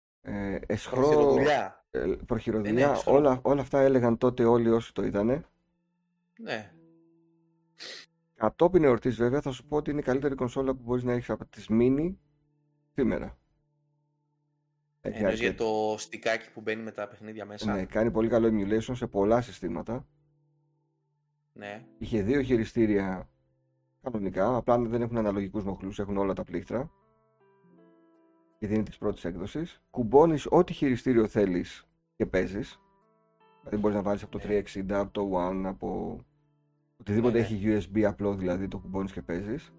Προχειροδουλειά. Όλα αυτά έλεγαν τότε όλοι όσοι το είδανε. Ναι. Κατόπιν εορτής βέβαια θα σου πω ότι είναι η καλύτερη κονσόλα που μπορείς να έχεις από τις mini σήμερα. Εννοείς για το στικάκι που μπαίνει με τα παιχνίδια μέσα. Ναι, κάνει πολύ καλό emulation σε πολλά συστήματα. Ναι. Είχε 2 χειριστήρια κανονικά, απλά δεν έχουν αναλογικούς μοχλούς, έχουν όλα τα πλήκτρα. Γιατί είναι της πρώτης έκδοσης. Κουμπώνεις ό,τι χειριστήριο θέλεις και παίζεις. Δηλαδή μπορείς να βάλεις από το 360, από το One, από οτιδήποτε έχει USB απλό, δηλαδή το κουμπώνεις και παίζεις.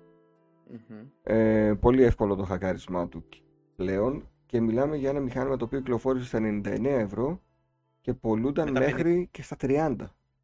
Πολύ εύκολο το χακάρισμά του πλέον. Και μιλάμε για ένα μηχάνημα το οποίο κυκλοφόρησε στα 99 ευρώ και πολλούνταν μέχρι και στα 30.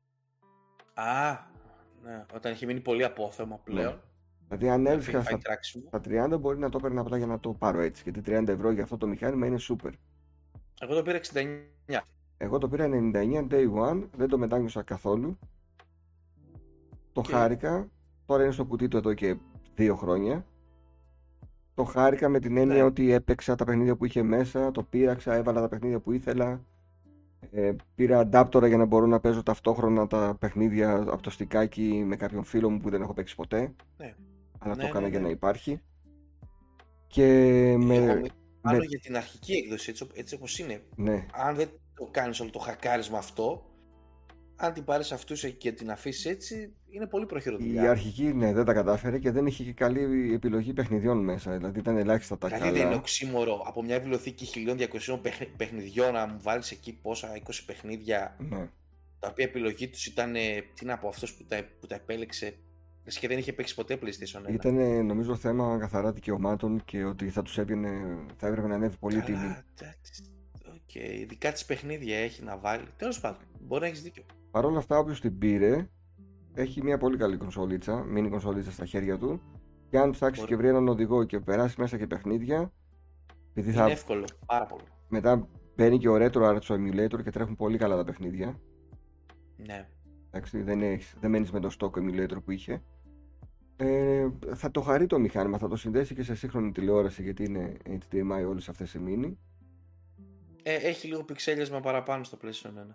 Ναι, όταν έχει μείνει πολύ απόθεμα πλέον. Ναι. Δηλαδή αν έβρισκα στα 30 μπορεί να το έπαιρνα απλά για να το πάρω έτσι. Γιατί 30 ευρώ για αυτό το μηχάνημα είναι super. Εγώ το πήρα 69. Εγώ το πήρα 99 day one, δεν το μετάνιωσα καθόλου. Το χάρηκα, τώρα είναι στο κουτί του εδώ και 2 χρόνια. Το χάρηκα με την έννοια ότι έπαιξα τα παιχνίδια που είχε μέσα, το πείραξα, έβαλα τα παιχνίδια που ήθελα. Πήρα αντάπτορα για να μπορώ να παίζω ταυτόχρονα τα παιχνίδια από το στικάκι με κάποιον φίλο μου που δεν έχω παίξει ποτέ. Αλλά το έκανα για να υπάρχει. Και Άλλο για την αρχική έκδοση, έτσι όπως είναι. Ναι. Αν δεν το κάνεις όλο το χακάρισμα αυτό, αν την πάρεις αυτούς και την αφήσεις έτσι, είναι πολύ προχειροδουλειά. Η αρχική δεν τα κατάφερε και δεν είχε και καλή επιλογή παιχνιδιών μέσα. Δηλαδή ήταν ελάχιστα τα καλά. Δηλαδή δεν είναι οξύμορο από μια βιβλιοθήκη 1200 παιχνιδιών να μου βάλεις εκεί πόσα 20 παιχνίδια. Ναι. Τα οποία επιλογή τους ήταν, τι να πω, αυτός που τα επέλεξε. Και δεν είχε παίξει ποτέ PlayStation 1. Ήταν νομίζω θέμα καθαρά δικαιωμάτων και ότι θα τους έβγαινε, θα έπρεπε να ανέβει πολύ τιμή. Ειδικά τις παιχνίδια έχει να βάλει. Τέλος πάντων, μπορεί να έχεις δίκιο. Παρ' όλα αυτά, όποιος την πήρε, έχει μια πολύ καλή κονσολίτσα, mini κονσολίτσα στα χέρια του Και αν ψάξει και βρει έναν οδηγό και περάσει μέσα και παιχνίδια, επειδή είναι εύκολο, πάρα πολύ. Μετά μπαίνει και ο Retro Arts στο emulator και τρέχουν πολύ καλά τα παιχνίδια. Ναι. Εντάξει, δεν μένεις με το stock emulator που είχε. Θα το χαρεί το μηχάνημα, θα το συνδέσει και σε σύγχρονη τηλεόραση, γιατί είναι HDMI όλες αυτές οι mini. Έχει λίγο πιξέλιασμα παραπάνω στο PlayStation 1.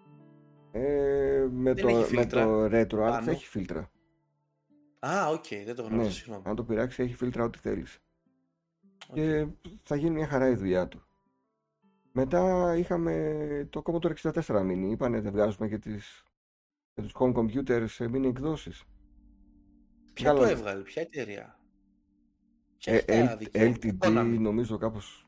Με το Retro Arts έχει φίλτρα. Οκ, δεν το γνώριζα, συγγνώμη. Αν το πειράξει έχει φίλτρα ό,τι θέλεις. Okay. Και θα γίνει μια χαρά η δουλειά του. Μετά είχαμε το Commodore 64 mini. Είπανε δεν βγάζουμε και τους home computers σε mini εκδόσεις. Ποια το έβγαλε, ποια εταιρεία? LTD νομίζω κάπως.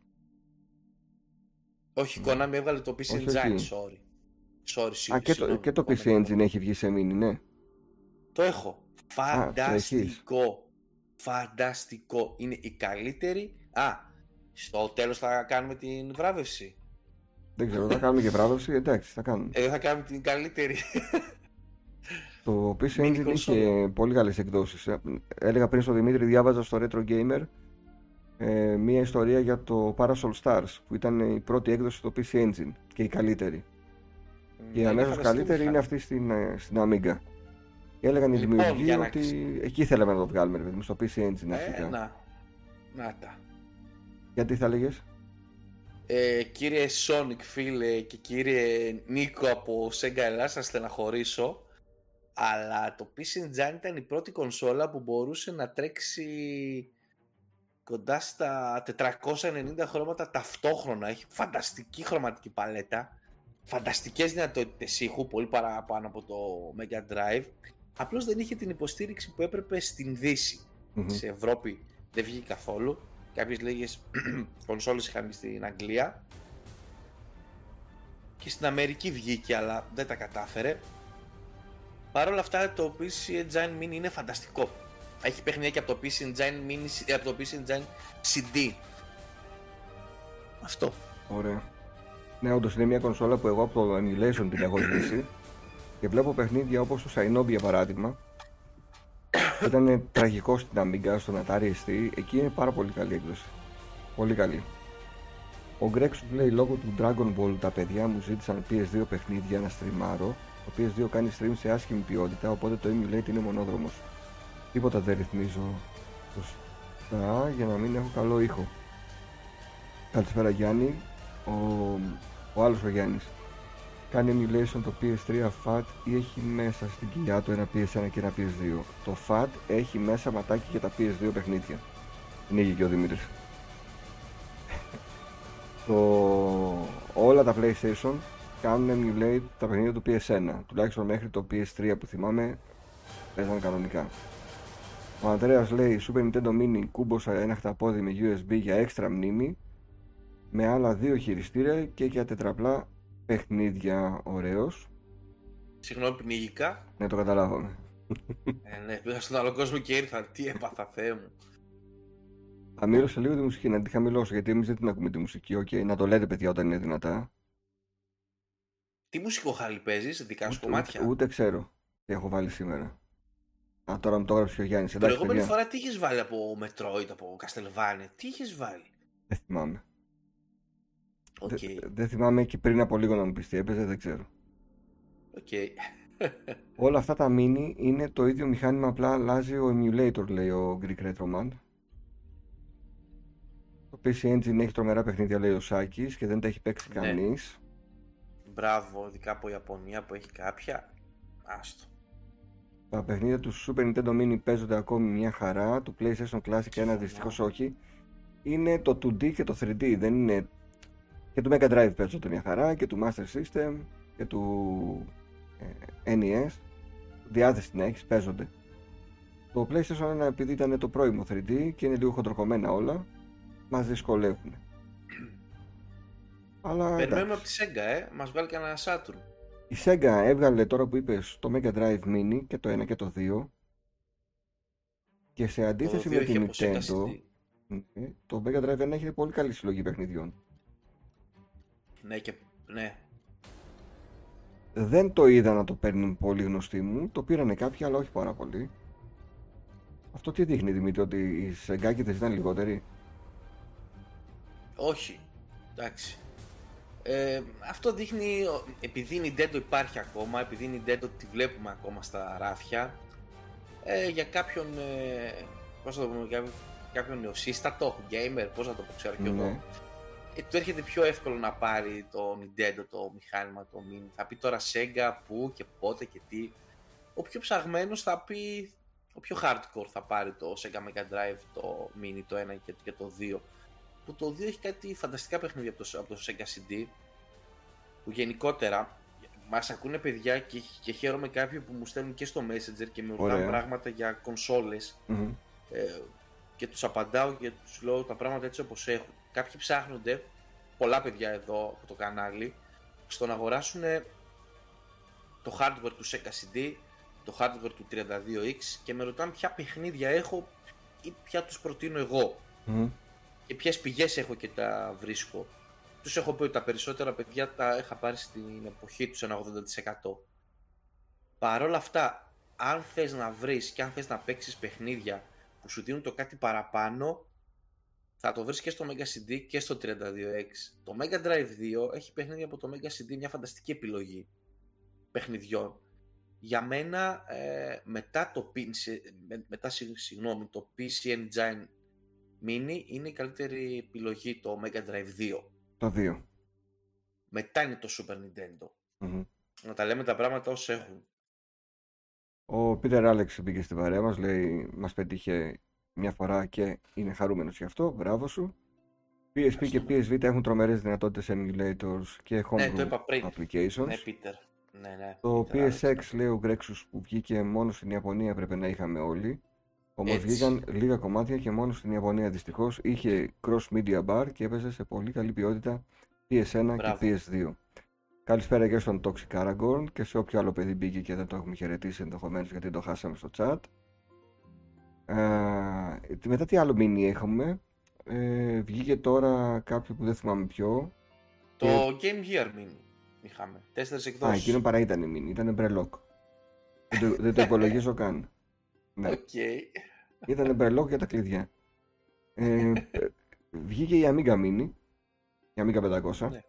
Όχι, Konami έβγαλε το PC Engine, sorry. Και το PC Engine έχει βγει σε mini, ναι. Το έχω. Φανταστικό. Είναι η καλύτερη. Στο τέλος θα κάνουμε την βράβευση. Δεν ξέρω, θα κάνουμε και βράβευση, εντάξει, θα κάνουμε. Θα κάνουμε την καλύτερη. Το PC Engine είχε πολύ καλές εκδόσεις. Έλεγα πριν στο Δημήτρη, διάβαζα στο Retro Gamer μία ιστορία για το Parasol Stars, που ήταν η πρώτη έκδοση στο PC Engine και η καλύτερη. Και η αμέσως καλύτερη είναι αυτή στην Amiga. Και έλεγαν οι δημιουργοί ότι εκεί θέλαμε να το βγάλουμε, στο PC Engine αρχικά. Να τα. Γιατί θα έλεγες? Κύριε Sonic φίλε και κύριε Νίκο από Sega Ελλάς, σας στεναχωρήσω, αλλά το PC Engine ήταν η πρώτη κονσόλα που μπορούσε να τρέξει κοντά στα 490 χρώματα ταυτόχρονα. Έχει φανταστική χρωματική παλέτα, φανταστικές δυνατότητες ήχου, πολύ παραπάνω από το Mega Drive. Απλώς δεν είχε την υποστήριξη που έπρεπε στην Δύση. Σε Ευρώπη δεν βγήκε καθόλου. Κάποιες λίγες κονσόλες είχαν στην Αγγλία και στην Αμερική βγήκε, αλλά δεν τα κατάφερε. Παρ' όλα αυτά το PC Engine Mini είναι φανταστικό. Έχει παιχνίδια και από το PC Engine Mini, από το PC Engine CD. Αυτό. Ωραία. Ναι, όντως είναι μια κονσόλα που εγώ από το emulation την έχω ζήσει και βλέπω παιχνίδια όπως το Shinobi για παράδειγμα. Ήταν τραγικό στην Amiga, στον Atari ST. Εκεί είναι πάρα πολύ καλή έκδοση. Πολύ καλή. Ο Greg σου λέει, λόγω του Dragon Ball τα παιδιά μου ζήτησαν PS2 παιχνίδια να στριμάρω. Το PS2 κάνει stream σε άσχημη ποιότητα, οπότε το emulate είναι μονόδρομος. Τίποτα δεν ρυθμίζω σωστά για να μην έχω καλό ήχο. Καλησπέρα Γιάννη. Ο άλλος ο Γιάννης. Κάνει emulation το PS3 FAT ή έχει μέσα στην κοιλιά του ένα PS1 και ένα PS2? Το FAT έχει μέσα ματάκι για τα PS2 παιχνίδια. Ανοίγει και ο Δημήτρης. Όλα τα PlayStation κάνουν emulate τα παιχνίδια του PS1. Τουλάχιστον μέχρι το PS3 που θυμάμαι παίζανε κανονικά. Ο Ανδρέας λέει Super Nintendo Mini κούμποσα ένα χταπόδι με USB για έξτρα μνήμη, με άλλα 2 χειριστήρια και για τετραπλά παιχνίδια. Ωραίος. Συγγνώμη, πνιγικά. Ναι, το καταλάβαμε. Ναι, πήγα στον άλλο κόσμο και ήρθα. Τι έπαθα, Θεέ μου. Χαμήλωσα λίγο τη μουσική, να τη χαμηλώσω, γιατί εμείς δεν την ακούμε τη μουσική. Okay, να το λέτε παιδιά όταν είναι δυνατά. Τι μουσικό χάλι παίζεις, δικά σου κομμάτια? Ούτε ξέρω τι έχω βάλει σήμερα. Τώρα μου το έγραψε ο Γιάννης. Την προηγούμενη φορά τι είχες βάλει από Metroid, από Castlevania, τι είχες βάλει? Δεν θυμάμαι. Okay. Δεν θυμάμαι και πριν από λίγο να μου πεις τι έπαιζε, δεν ξέρω. Okay. Όλα αυτά τα mini είναι το ίδιο μηχάνημα, απλά αλλάζει ο emulator, λέει ο Greek Retroman. Το PC Engine έχει τρομερά παιχνίδια, λέει ο Σάκης, και δεν τα έχει παίξει κανείς. Μπράβο, ειδικά από Ιαπωνία που έχει κάποια. Άστο. Τα παιχνίδια του Super Nintendo Mini παίζονται ακόμη μια χαρά. Του PlayStation Classic 1 δυστυχώς όχι. Είναι το 2D και το 3D, δεν είναι. Και του Mega Drive παίζονται μια χαρά, και του Master System και του NES. Διάθεση την έχεις, παίζονται. Το PlayStation 1, επειδή ήταν το πρώιμο 3D και είναι λίγο χοντροκομμένα όλα, μας δυσκολεύουν. Αλλά περιμένουμε από τη Sega, μας βγάλει και ένα Saturn. Η Sega έβγαλε, τώρα που είπες, το Mega Drive Mini και το 1 και το 2, και σε αντίθεση με την Nintendo, το Mega Drive 1 έχει πολύ καλή συλλογή παιχνιδιών. Ναι. Δεν το είδα να το παίρνουν πολύ γνωστοί μου, το πήρανε κάποιοι αλλά όχι πάρα πολύ. Αυτό τι δείχνει, Δημήτρη, ότι οι σεγκάκηδες ήταν λιγότεροι? Όχι, εντάξει. Αυτό δείχνει, επειδή η Nintendo υπάρχει ακόμα, επειδή η Nintendo τη βλέπουμε ακόμα στα ράφια, για κάποιον, πώς θα το πούμε, κάποιον νεοσύστατο gamer, πώς να το πω, ξέρω κι εγώ, του έρχεται πιο εύκολο να πάρει το Nintendo, το μηχάνημα, το Mini. Θα πει τώρα Sega, πού και πότε και τι. Ο πιο ψαγμένος θα πει, ο πιο hardcore θα πάρει το Sega Mega Drive, το Mini, το 1 και το 2. Που το 2 έχει κάτι φανταστικά παιχνίδια από το Sega CD, που γενικότερα μας ακούνε παιδιά και χαίρομαι κάποιοι που μου στέλνουν και στο Messenger και με ρωτάνε πράγματα για κονσόλες, και τους απαντάω και τους λέω τα πράγματα έτσι όπως έχουν. Κάποιοι ψάχνονται, πολλά παιδιά εδώ από το κανάλι, στο να αγοράσουν το hardware του Sega CD, το hardware του 32X και με ρωτάνε ποια παιχνίδια έχω ή ποια τους προτείνω εγώ και ποιες πηγές έχω και τα βρίσκω. Τους έχω πει ότι τα περισσότερα παιδιά τα είχα πάρει στην εποχή τους ένα 80%. Παρ' όλα αυτά, αν θες να βρεις και αν θες να παίξεις παιχνίδια που σου δίνουν το κάτι παραπάνω, θα το βρεις και στο Mega CD και στο 32X. Το Mega Drive 2 έχει παιχνίδια από το Mega CD, μια φανταστική επιλογή παιχνιδιών. Για μένα, μετά το PC Engine Mini είναι η καλύτερη επιλογή το Mega Drive 2. Το 2. Μετά είναι το Super Nintendo. Να τα λέμε τα πράγματα ως έχουν. Ο Πίτερ Άλεξ μπήκε στην παρέα μας, λέει μας πετύχε μια φορά και είναι χαρούμενος γι' αυτό, μπράβο σου. PSP και PSV έχουν τρομερές δυνατότητες emulators και homebrew applications. Ναι, Peter. Ναι, το Peter PSX, Alex. λέει ο Γκρέξους, που βγήκε μόνο στην Ιαπωνία, έπρεπε να είχαμε όλοι. Όμως βγήκαν λίγα κομμάτια και μόνο στην Ιαπωνία δυστυχώς. Είχε cross media bar και έπαιζε σε πολύ καλή ποιότητα PS1 και PS2. Καλησπέρα και στον Toxic Aragorn και σε όποιο άλλο παιδί μπήκε και δεν το έχουμε χαιρετήσει ενδεχομένως γιατί το χάσαμε στο chat. Μετά τι άλλο mini έχουμε? Βγήκε τώρα κάποιο που δεν θυμάμαι ποιο. Το Game Gear Mini είχαμε. 4 εκδόσεις. Εκείνο παρά ήταν mini, ήταν Brellock. δεν το υπολογίζω καν. Ναι. Ήταν Brellock για τα κλειδιά. Βγήκε η Amiga Mini, η Amiga 500. Ναι.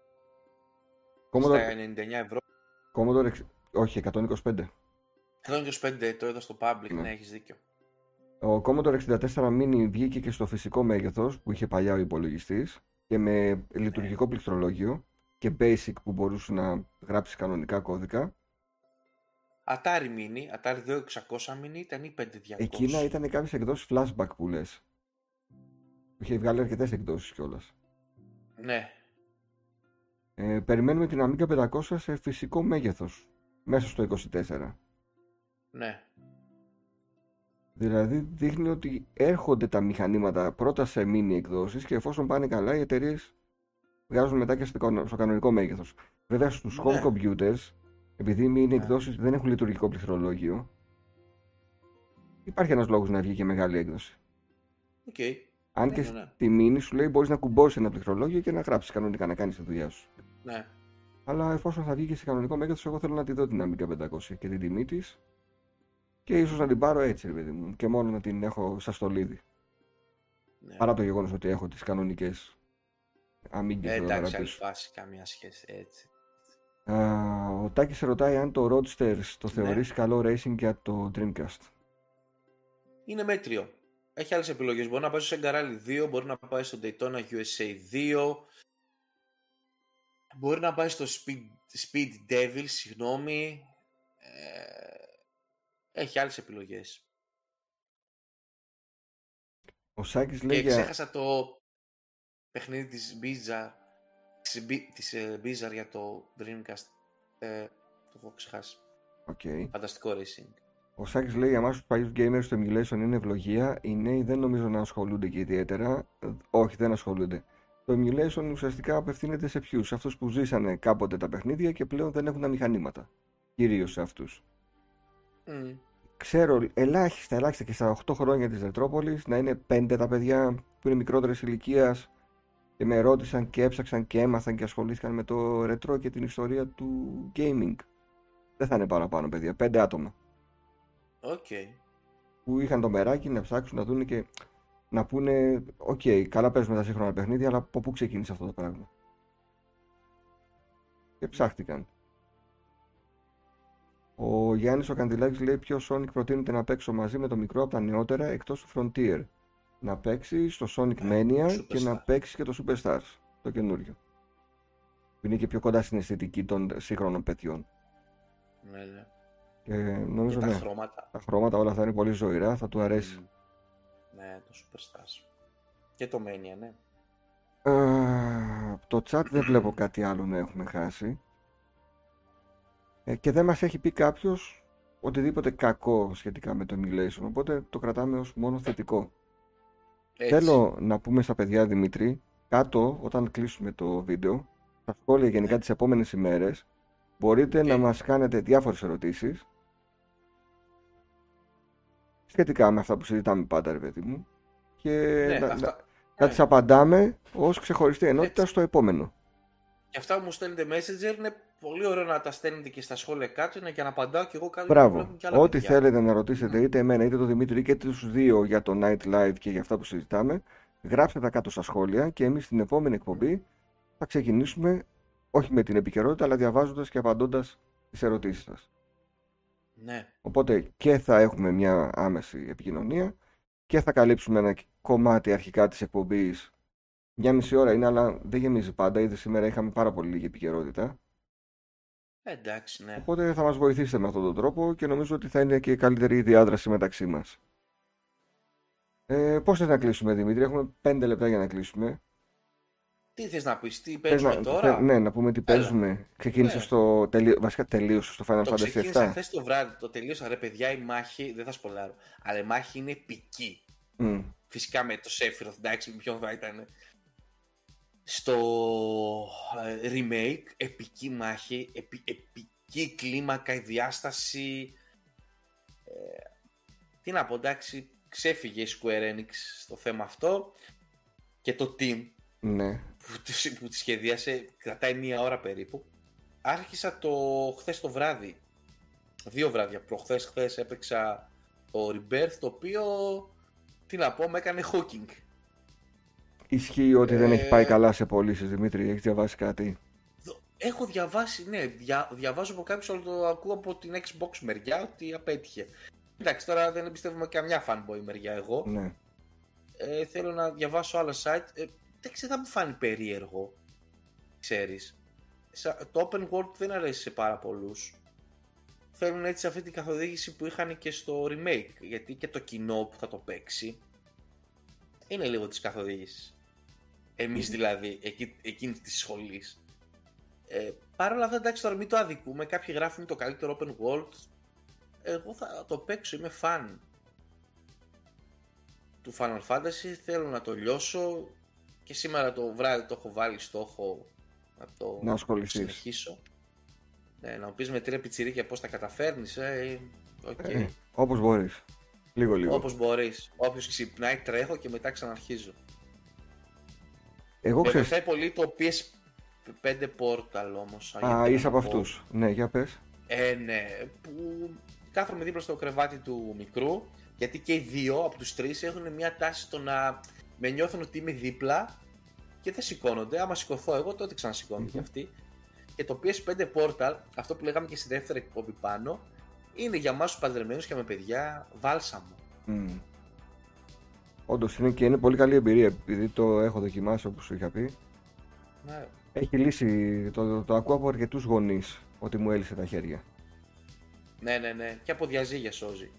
Στα 99 ευρώ. Commodore, όχι, 125. 125 το είδα στο public, ναι, έχεις δίκιο. Ο Commodore 64 Mini βγήκε και στο φυσικό μέγεθος που είχε παλιά ο υπολογιστής και με λειτουργικό πληκτρολόγιο και basic που μπορούσε να γράψει κανονικά κώδικα. Atari Mini, Atari 2600 Mini ήταν ή 5200? Εκείνα ήταν κάποιες εκδόσεις flashback που λες. Είχε βγάλει αρκετές εκδόσεις κιόλας. Ναι. Περιμένουμε την Amiga 500 σε φυσικό μέγεθος μέσα στο 24. Ναι. Δηλαδή δείχνει ότι έρχονται τα μηχανήματα πρώτα σε mini εκδόσεις και εφόσον πάνε καλά οι εταιρείες βγάζουν μετά και στο κανονικό μέγεθος. Βέβαια στους home computers, επειδή οι mini εκδόσεις δεν έχουν λειτουργικό πληκτρολόγιο, υπάρχει ένας λόγος να βγει και μεγάλη έκδοση. Αν και στη mini σου λέει μπορείς να κουμπώσεις ένα πληκτρολόγιο και να γράψεις κανονικά, να κάνεις τη δουλειά σου. Ναι. Αλλά εφόσον θα βγει και σε κανονικό μέγεθος, εγώ θέλω να τη δω την Amiga 500 και την τιμή της. Και ίσως να την πάρω έτσι, ρε παιδί μου, και μόνο να την έχω σαν στολίδι. Ναι. Παρά το γεγονός ότι έχω τις κανονικές Amigas. Εντάξει, άλλη φάση, καμία σχέση, έτσι. Ο Τάκης σε ρωτάει αν το Roadsters το θεωρείς καλό racing για το Dreamcast. Είναι μέτριο. Έχει άλλες επιλογές. Μπορεί να πάει στο Sega Rally 2, μπορεί να πάει στο Daytona USA 2, μπορεί να πάει στο Speed Devil, συγγνώμη. Έχει άλλες επιλογές. Ο Σάκης λέει και ξέχασα το παιχνίδι της Bizarre για το Dreamcast. Το έχω ξεχάσει. Φανταστικό racing. Ο Σάκης λέει για εμάς τους παλιούς gamers το emulation είναι ευλογία. Οι νέοι δεν νομίζω να ασχολούνται και ιδιαίτερα. Όχι, δεν ασχολούνται. Το emulation ουσιαστικά απευθύνεται σε ποιους? Σε αυτούς που ζήσανε κάποτε τα παιχνίδια και πλέον δεν έχουν τα μηχανήματα. Κυρίως σε αυτούς. Ξέρω ελάχιστα και στα 8 χρόνια της Ρετρόπολης να είναι 5 τα παιδιά που είναι μικρότερες ηλικίας και με ρώτησαν και έψαξαν και έμαθαν και ασχολήθηκαν με το ρετρό και την ιστορία του gaming. Δεν θα είναι παραπάνω παιδιά, 5 άτομα. Okay. που είχαν το μεράκι να ψάξουν, να δουν και να πούνε «ΟΚ, καλά παίζουμε τα σύγχρονα παιχνίδια, αλλά από πού ξεκίνησε αυτό το πράγμα». Και ψάχτηκαν. Ο Γιάννης ο Καντιλάκης λέει ποιο Sonic προτείνεται να παίξω μαζί με το μικρό από τα νεότερα εκτός του Frontier. Να παίξει στο Sonic Mania και να παίξει και το Superstars, το καινούριο. Που είναι και πιο κοντά στην αισθητική των σύγχρονων παιδιών. Ναι. Και νομίζω και τα χρώματα όλα θα είναι πολύ ζωηρά, θα του αρέσει. Ναι, το Superstars. Και το Mania, ναι. Το chat δεν βλέπω κάτι άλλο να έχουμε χάσει. Και δεν μας έχει πει κάποιος οτιδήποτε κακό σχετικά με το emulation, οπότε το κρατάμε ως μόνο θετικό. Έτσι. Θέλω να πούμε στα παιδιά, Δημήτρη, κάτω όταν κλείσουμε το βίντεο, στα σχόλια γενικά τις επόμενες ημέρες, μπορείτε να μας κάνετε διάφορες ερωτήσεις σχετικά με αυτά που συζητάμε πάντα, ρε παιδί μου, και να τις απαντάμε ως ξεχωριστή ενότητα στο επόμενο. Και αυτά που μου στέλνετε Messenger είναι πολύ ωραίο να τα στέλνετε και στα σχόλια κάτω για να απαντάω και εγώ κάτω. Μπράβο. Ό,τι θέλετε να ρωτήσετε, είτε εμένα είτε τον Δημήτρη και τους δύο για το Night Live και για αυτά που συζητάμε, γράψτε τα κάτω στα σχόλια και εμείς στην επόμενη εκπομπή θα ξεκινήσουμε όχι με την επικαιρότητα, αλλά διαβάζοντας και απαντώντας τις ερωτήσεις σας. Ναι. Οπότε και θα έχουμε μια άμεση επικοινωνία και θα καλύψουμε ένα κομμάτι αρχικά της εκπομπής. Μια μισή ώρα είναι, αλλά δεν γεμίζει πάντα. Ήδη σήμερα είχαμε πάρα πολύ λίγη επικαιρότητα. Εντάξει, ναι. Οπότε θα μας βοηθήσετε με αυτόν τον τρόπο και νομίζω ότι θα είναι και καλύτερη η διάδραση μεταξύ μας. Πώς θες να κλείσουμε, Δημήτρη? Έχουμε 5 λεπτά για να κλείσουμε. Τι θες να πεις, τι παίζουμε τώρα? Ναι, να πούμε τι παίζουμε. Ξεκίνησε βασικά τελείωσε στο Final Fantasy VII. Το ξεκίνησα χθες το βράδυ, το τελείωσα. Ρε παιδιά, η μάχη, δεν θα σπολάρω, αλλά η μάχη είναι επική. Φυσικά με το Sephiroth, εντάξει, με ποιον θα ήταν. Στο remake, επική μάχη, επική κλίμακα, η διάσταση. Τι να πω, εντάξει, ξέφυγε η Square Enix στο θέμα αυτό και το team που τη σχεδίασε, κρατάει 1 ώρα περίπου. Άρχισα χθες το βράδυ, 2 βράδια, χθες έπαιξα το Rebirth, το οποίο, τι να πω, με έκανε hooking. Ισχύει ότι δεν έχει πάει καλά σε πωλήσεις, Δημήτρη? Έχεις διαβάσει κάτι? Έχω διαβάσει, ναι, διαβάζω από κάποιους, αλλά το ακούω από την Xbox μεριά ότι απέτυχε. Εντάξει, τώρα δεν εμπιστεύομαι καμιά fanboy μεριά εγώ. Ναι. Θέλω να διαβάσω άλλα site. Εντάξει, θα μου φάνει περίεργο, ξέρεις. Το open world δεν αρέσει σε πάρα πολλούς. Θέλουν έτσι αυτή την καθοδήγηση που είχαν και στο remake, γιατί και το κοινό που θα το παίξει είναι λίγο της καθοδήγησης. Εμείς δηλαδή, εκείνη της σχολής. Παρ' όλα αυτά, εντάξει, τώρα μην το αδικούμε. Κάποιοι γράφουν το καλύτερο open world. Εγώ θα το παίξω, είμαι φαν του Final Fantasy, θέλω να το λιώσω και σήμερα το βράδυ το έχω βάλει στόχο να το συνεχίσω. Ναι, να μου πεις με 3 πιτσιρίκια πώς τα καταφέρνεις, okay. Όπως μπορείς, λίγο. Όπως μπορείς, όποιος ξυπνάει τρέχω και μετά ξαναρχίζω. Εγώ με βοηθάει πολύ το PS5 Portal όμως. Είσαι από αυτούς, ναι, για πες. Ναι, που κάθομαι δίπλα στο κρεβάτι του μικρού, γιατί και οι δύο από τους 3 έχουν μια τάση στο να με νιώθουν ότι είμαι δίπλα και δεν σηκώνονται. Άμα σηκωθώ εγώ, τότε ξανασηκώνονται κι αυτοί. Και το PS5 Portal, αυτό που λέγαμε και στη δεύτερη εκπομπή πάνω, είναι για εμάς τους παντρεμένους και με παιδιά βάλσαμο. Όντως είναι πολύ καλή εμπειρία, επειδή το έχω δοκιμάσει όπως σου είχα πει. Ναι. Έχει λύσει, το ακούω από αρκετούς γονείς ότι μου έλυσε τα χέρια. Ναι, και από διαζύγια σώζει.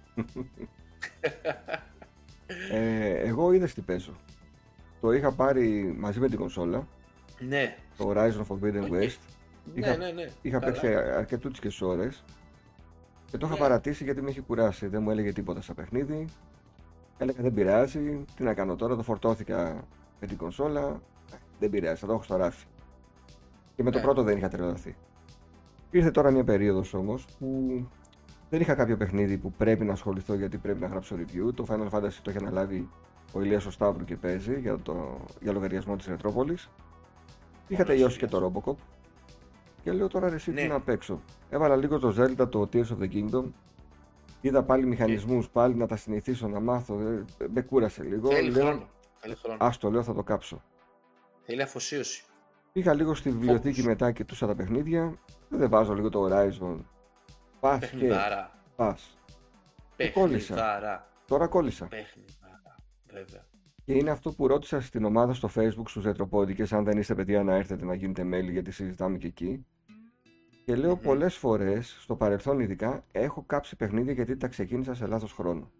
Εγώ είδες τι παίζω. Το είχα πάρει μαζί με την κονσόλα. Ναι. Το Horizon Forbidden West. Ναι. Είχα παίξει αρκετούτσικες ώρες και το είχα παρατήσει γιατί με είχε κουράσει. Δεν μου έλεγε τίποτα στο παιχνίδι. Έλεγα δεν πειράζει, τι να κάνω τώρα, το φορτώθηκα με την κονσόλα. Δεν πειράζει, θα το έχω στο ράφι. Και με το πρώτο δεν είχα τρελαθεί. Ήρθε τώρα μια περίοδος όμως που δεν είχα κάποιο παιχνίδι που πρέπει να ασχοληθώ γιατί πρέπει να γράψω review. Το Final Fantasy το έχει αναλάβει ο Ηλίας ο Σταύρου και παίζει για λογαριασμό της Ρετρόπολης. Είχα τελειώσει και το Robocop και λέω τώρα εσύ τι να παίξω. Έβαλα λίγο το Zelda, το Tears of the Kingdom Είδα πάλι μηχανισμούς, πάλι να τα συνηθίσω, να μάθω. Με κούρασε λίγο. Θέλει Λέω, χρόνο. άστο, λέω, θα το κάψω. Θέλει αφοσίωση. Πήγα λίγο στη βιβλιοθήκη μετά και τούσα τα παιχνίδια. Δεν βάζω λίγο το Horizon. Πας και πας. Παιχνιδάρα. Τώρα κόλλησα. Παιχνιδάρα. Βέβαια. Και είναι αυτό που ρώτησα στην ομάδα στο Facebook στους Ρετροπόντικες, αν δεν είστε παιδιά να έρθετε να γίνετε μέλη, γιατί συζητάμε και εκεί. Και λέω πολλές φορές, στο παρελθόν ειδικά, έχω κάψει παιχνίδια γιατί τα ξεκίνησα σε λάθος χρόνο.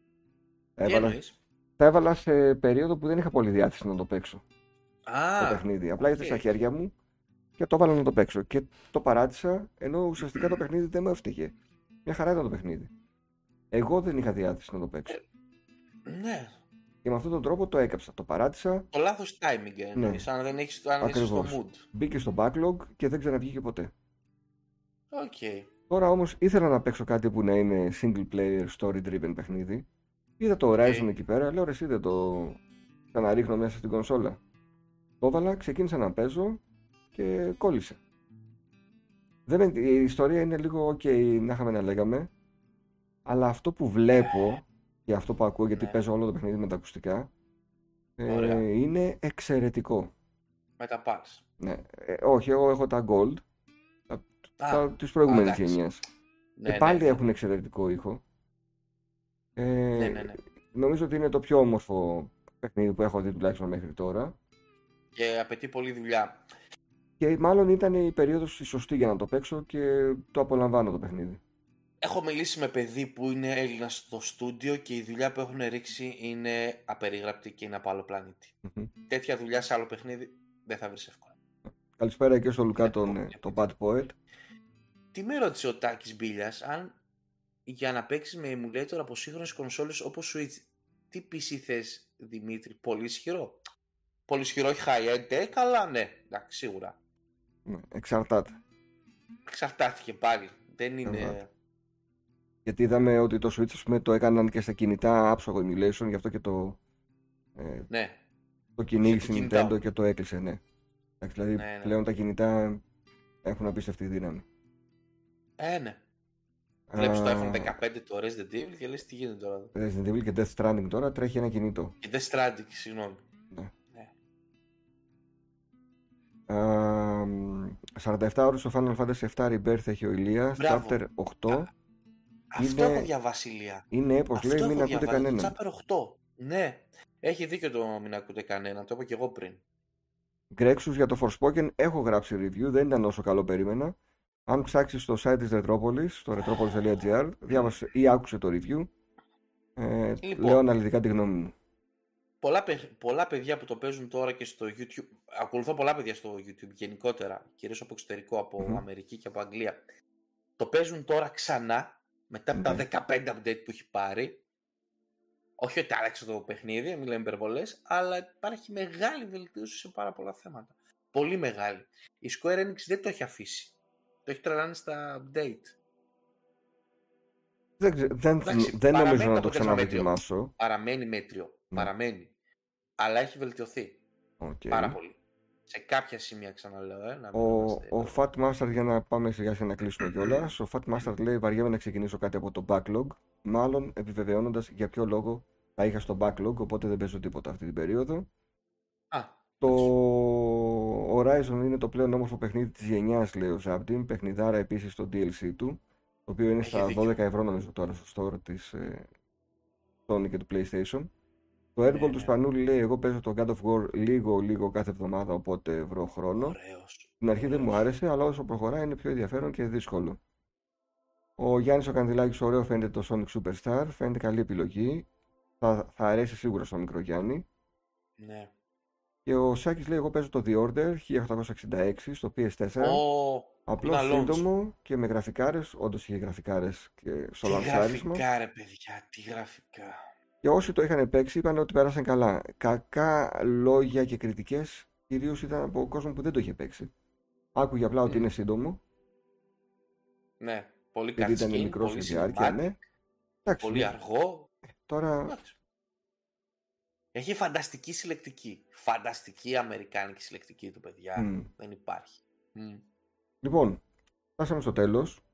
Τα έβαλα σε περίοδο που δεν είχα πολύ διάθεση να το παίξω. Το παιχνίδι. Απλά ήρθε στα χέρια μου και το έβαλα να το παίξω. Και το παράτησα, ενώ ουσιαστικά το παιχνίδι δεν μου έφταιγε. Μια χαρά ήταν το παιχνίδι. Εγώ δεν είχα διάθεση να το παίξω. Ναι. Και με αυτόν τον τρόπο το έκαψα. Το παράτησα. Το λάθος timing εννοείς, αν δεν έχεις στο mood. Μπήκε στο backlog και δεν ξαναβγήκε ποτέ. Okay. Τώρα όμως ήθελα να παίξω κάτι που να είναι single player story driven παιχνίδι. Είδα το Horizon εκεί πέρα, λέω ρε εσύ δεν το ξαναρίχνω μέσα στην κονσόλα. Το έβαλα, ξεκίνησα να παίζω και κόλλησε. Η ιστορία είναι λίγο ok να είχαμε να λέγαμε, αλλά αυτό που βλέπω και αυτό που ακούω, γιατί παίζω όλο το παιχνίδι με τα ακουστικά, είναι εξαιρετικό. Με τα parts. Ναι. Όχι, εγώ έχω τα gold, της προηγούμενης γενιάς. Και πάλι έχουν εξαιρετικό ήχο. Νομίζω ότι είναι το πιο όμορφο παιχνίδι που έχω δει τουλάχιστον μέχρι τώρα. Και απαιτεί πολλή δουλειά. Και μάλλον ήταν η περίοδος η σωστή για να το παίξω και το απολαμβάνω το παιχνίδι. Έχω μιλήσει με παιδί που είναι Έλληνας στο στούντιο και η δουλειά που έχουν ρίξει είναι απερίγραπτη και είναι από άλλο πλανήτη. Τέτοια δουλειά σε άλλο παιχνίδι δεν θα βρεις εύκολα. Καλησπέρα και στο Λουκά τον Bad Poet. Τι με ρώτησε ο Τάκης Μπίλιας, αν για να παίξεις με emulator από σύγχρονες κονσόλες όπως Switch, τι PC θες Δημήτρη, πολύ ισχυρό? Πολύ ισχυρό, όχι high-end, καλά, ναι, εντάξει, σίγουρα. Εξαρτάται. Εξαρτάθηκε πάλι, δεν είναι... Γιατί είδαμε ότι το Switch, ας πούμε, το έκαναν και στα κινητά άψογο emulation, γι' αυτό και το κυνήγησε η Nintendo και το έκλεισε, ναι. Δηλαδή πλέον τα κινητά έχουν απίστευτη δύναμη. Ναι. Βλέπεις το iPhone 15 το Resident Evil και λες τι γίνεται τώρα. Resident Evil και Death Stranding τώρα τρέχει ένα κινητό. Και Death Stranding, συγγνώμη. Ναι. 47 ώρες στο Final Fantasy VII Rebirth έχει ο Ηλίας. Chapter 8. Αυτό έχω διαβάσει, Ηλία. Είναι έπως, λέει, μην ακούτε κανέναν. Chapter 8. Ναι. Έχει δίκιο το μην ακούτε κανέναν. Το είπα και εγώ πριν. Γκρέξους για το Forspoken έχω γράψει review. Δεν ήταν όσο καλό περίμενα. Αν ψάξεις στο site της Retropolis, στο retropolis.gr, διάβασε ή άκουσε το review. Λοιπόν, λέω αναλυτικά τη γνώμη μου. Πολλά παιδιά που το παίζουν τώρα και στο YouTube, ακολουθώ πολλά παιδιά στο YouTube γενικότερα, κυρίως από εξωτερικό, από Αμερική και από Αγγλία, το παίζουν τώρα ξανά, μετά από τα 15 update που έχει πάρει. Όχι ότι άλλαξε το παιχνίδι, μην λέμε υπερβολές, αλλά υπάρχει μεγάλη βελτίωση σε πάρα πολλά θέματα. Πολύ μεγάλη. Η Square Enix δεν το έχει αφήσει. Το έχει τρελάνει στα update. Δεν νομίζω να το ξαναδοκιμάσω. Παραμένει μέτριο. Παραμένει. Αλλά έχει βελτιωθεί. Πάρα πολύ. Σε κάποια σημεία ξαναλέω. Ο Fat Master, για να πάμε σιγά σιγά να κλείσουμε κιόλας. Ο Fat Master λέει: βαριέμαι να ξεκινήσω κάτι από το backlog. Μάλλον επιβεβαιώνοντας για ποιο λόγο τα είχα στο backlog. Οπότε δεν παίζω τίποτα αυτή την περίοδο. Το Horizon είναι το πλέον όμορφο παιχνίδι της γενιάς, λέει ο Zabdim. Παιχνιδάρα επίσης στο DLC του. Το οποίο είναι στα 12 ευρώ νομίζω τώρα στο store της Sony και του PlayStation. Το Airball του Σπανούλη λέει: εγώ παίζω το God of War λίγο κάθε εβδομάδα, οπότε βρω χρόνο. Στην αρχή δεν μου άρεσε, αλλά όσο προχωράει είναι πιο ενδιαφέρον και δύσκολο. Ο Γιάννης ο Κανδυλάκης, ωραίο φαίνεται το Sonic Superstar, φαίνεται καλή επιλογή. Θα αρέσει σίγουρα στο μικρό Γιάννη. Ναι. Και ο Σάκης λέει: εγώ παίζω το The Order 1866 στο PS4. Απλό, σύντομο και με γραφικάρες. Όντως είχε γραφικάρες και στο λανσάρισμα. Τι γραφικά, ρε παιδιά, τι γραφικά. Και όσοι το είχαν παίξει είπαν ότι πέρασαν καλά. Κακά λόγια και κριτικές κυρίως ήταν από κόσμο που δεν το είχε παίξει. Άκουγε απλά ότι είναι σύντομο. Ναι, πολύ καλή. Γιατί ήταν μικρό σε διάρκεια, ναι. Εντάξει, πολύ αργό. Τώρα. Έχει φανταστική συλλεκτική. Φανταστική αμερικάνικη συλλεκτική του, παιδιά. Δεν υπάρχει. Λοιπόν, φτάσαμε στο τέλος.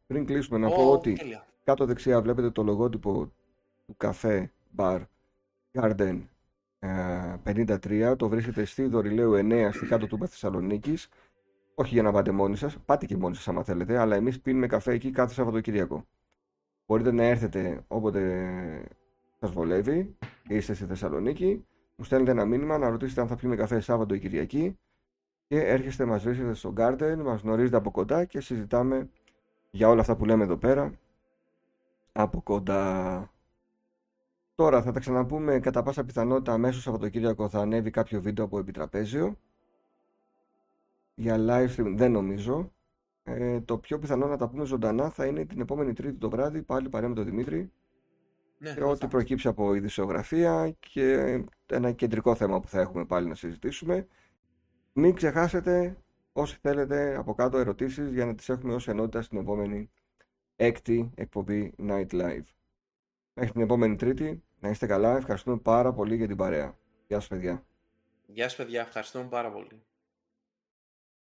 Πριν κλείσουμε να πω ότι τέλεια. κάτω δεξιά βλέπετε το λογότυπο του καφέ Bar Garden 53. Το βρίσκεται στη Δωρηλαίου 9 στη κάτω Τούμπα Θεσσαλονίκης. Όχι για να πάτε μόνοι σας, πάτε και μόνοι σας άμα θέλετε, αλλά εμείς πίνουμε καφέ εκεί κάθε Σαββατοκύριακο. Μπορείτε να έρθετε όποτε σας βολεύει, είστε στη Θεσσαλονίκη, μου στέλνετε ένα μήνυμα να ρωτήσετε αν θα πιούμε καφέ Σάββατο ή Κυριακή και έρχεστε, μας βρίσκετε στο Garden, μας γνωρίζετε από κοντά και συζητάμε για όλα αυτά που λέμε εδώ πέρα από κοντά. Τώρα θα τα ξαναπούμε, κατά πάσα πιθανότητα αμέσως Σαββατοκύριακο θα ανέβει κάποιο βίντεο από επιτραπέζιο. Για live stream δεν νομίζω. Το πιο πιθανό να τα πούμε ζωντανά θα είναι την επόμενη Τρίτη το βράδυ, πάλι παρέα με τον Δημήτρη. Ναι, Και ό,τι προκύψει από ειδησιογραφία και ένα κεντρικό θέμα που θα έχουμε πάλι να συζητήσουμε. Μην ξεχάσετε, όσοι θέλετε, από κάτω ερωτήσεις για να τις έχουμε ως ενότητα στην επόμενη έκτη εκπομπή Night Live. Μέχρι την επόμενη Τρίτη, να είστε καλά, ευχαριστούμε πάρα πολύ για την παρέα. Γεια σας παιδιά. Γεια σας παιδιά, ευχαριστούμε πάρα πολύ.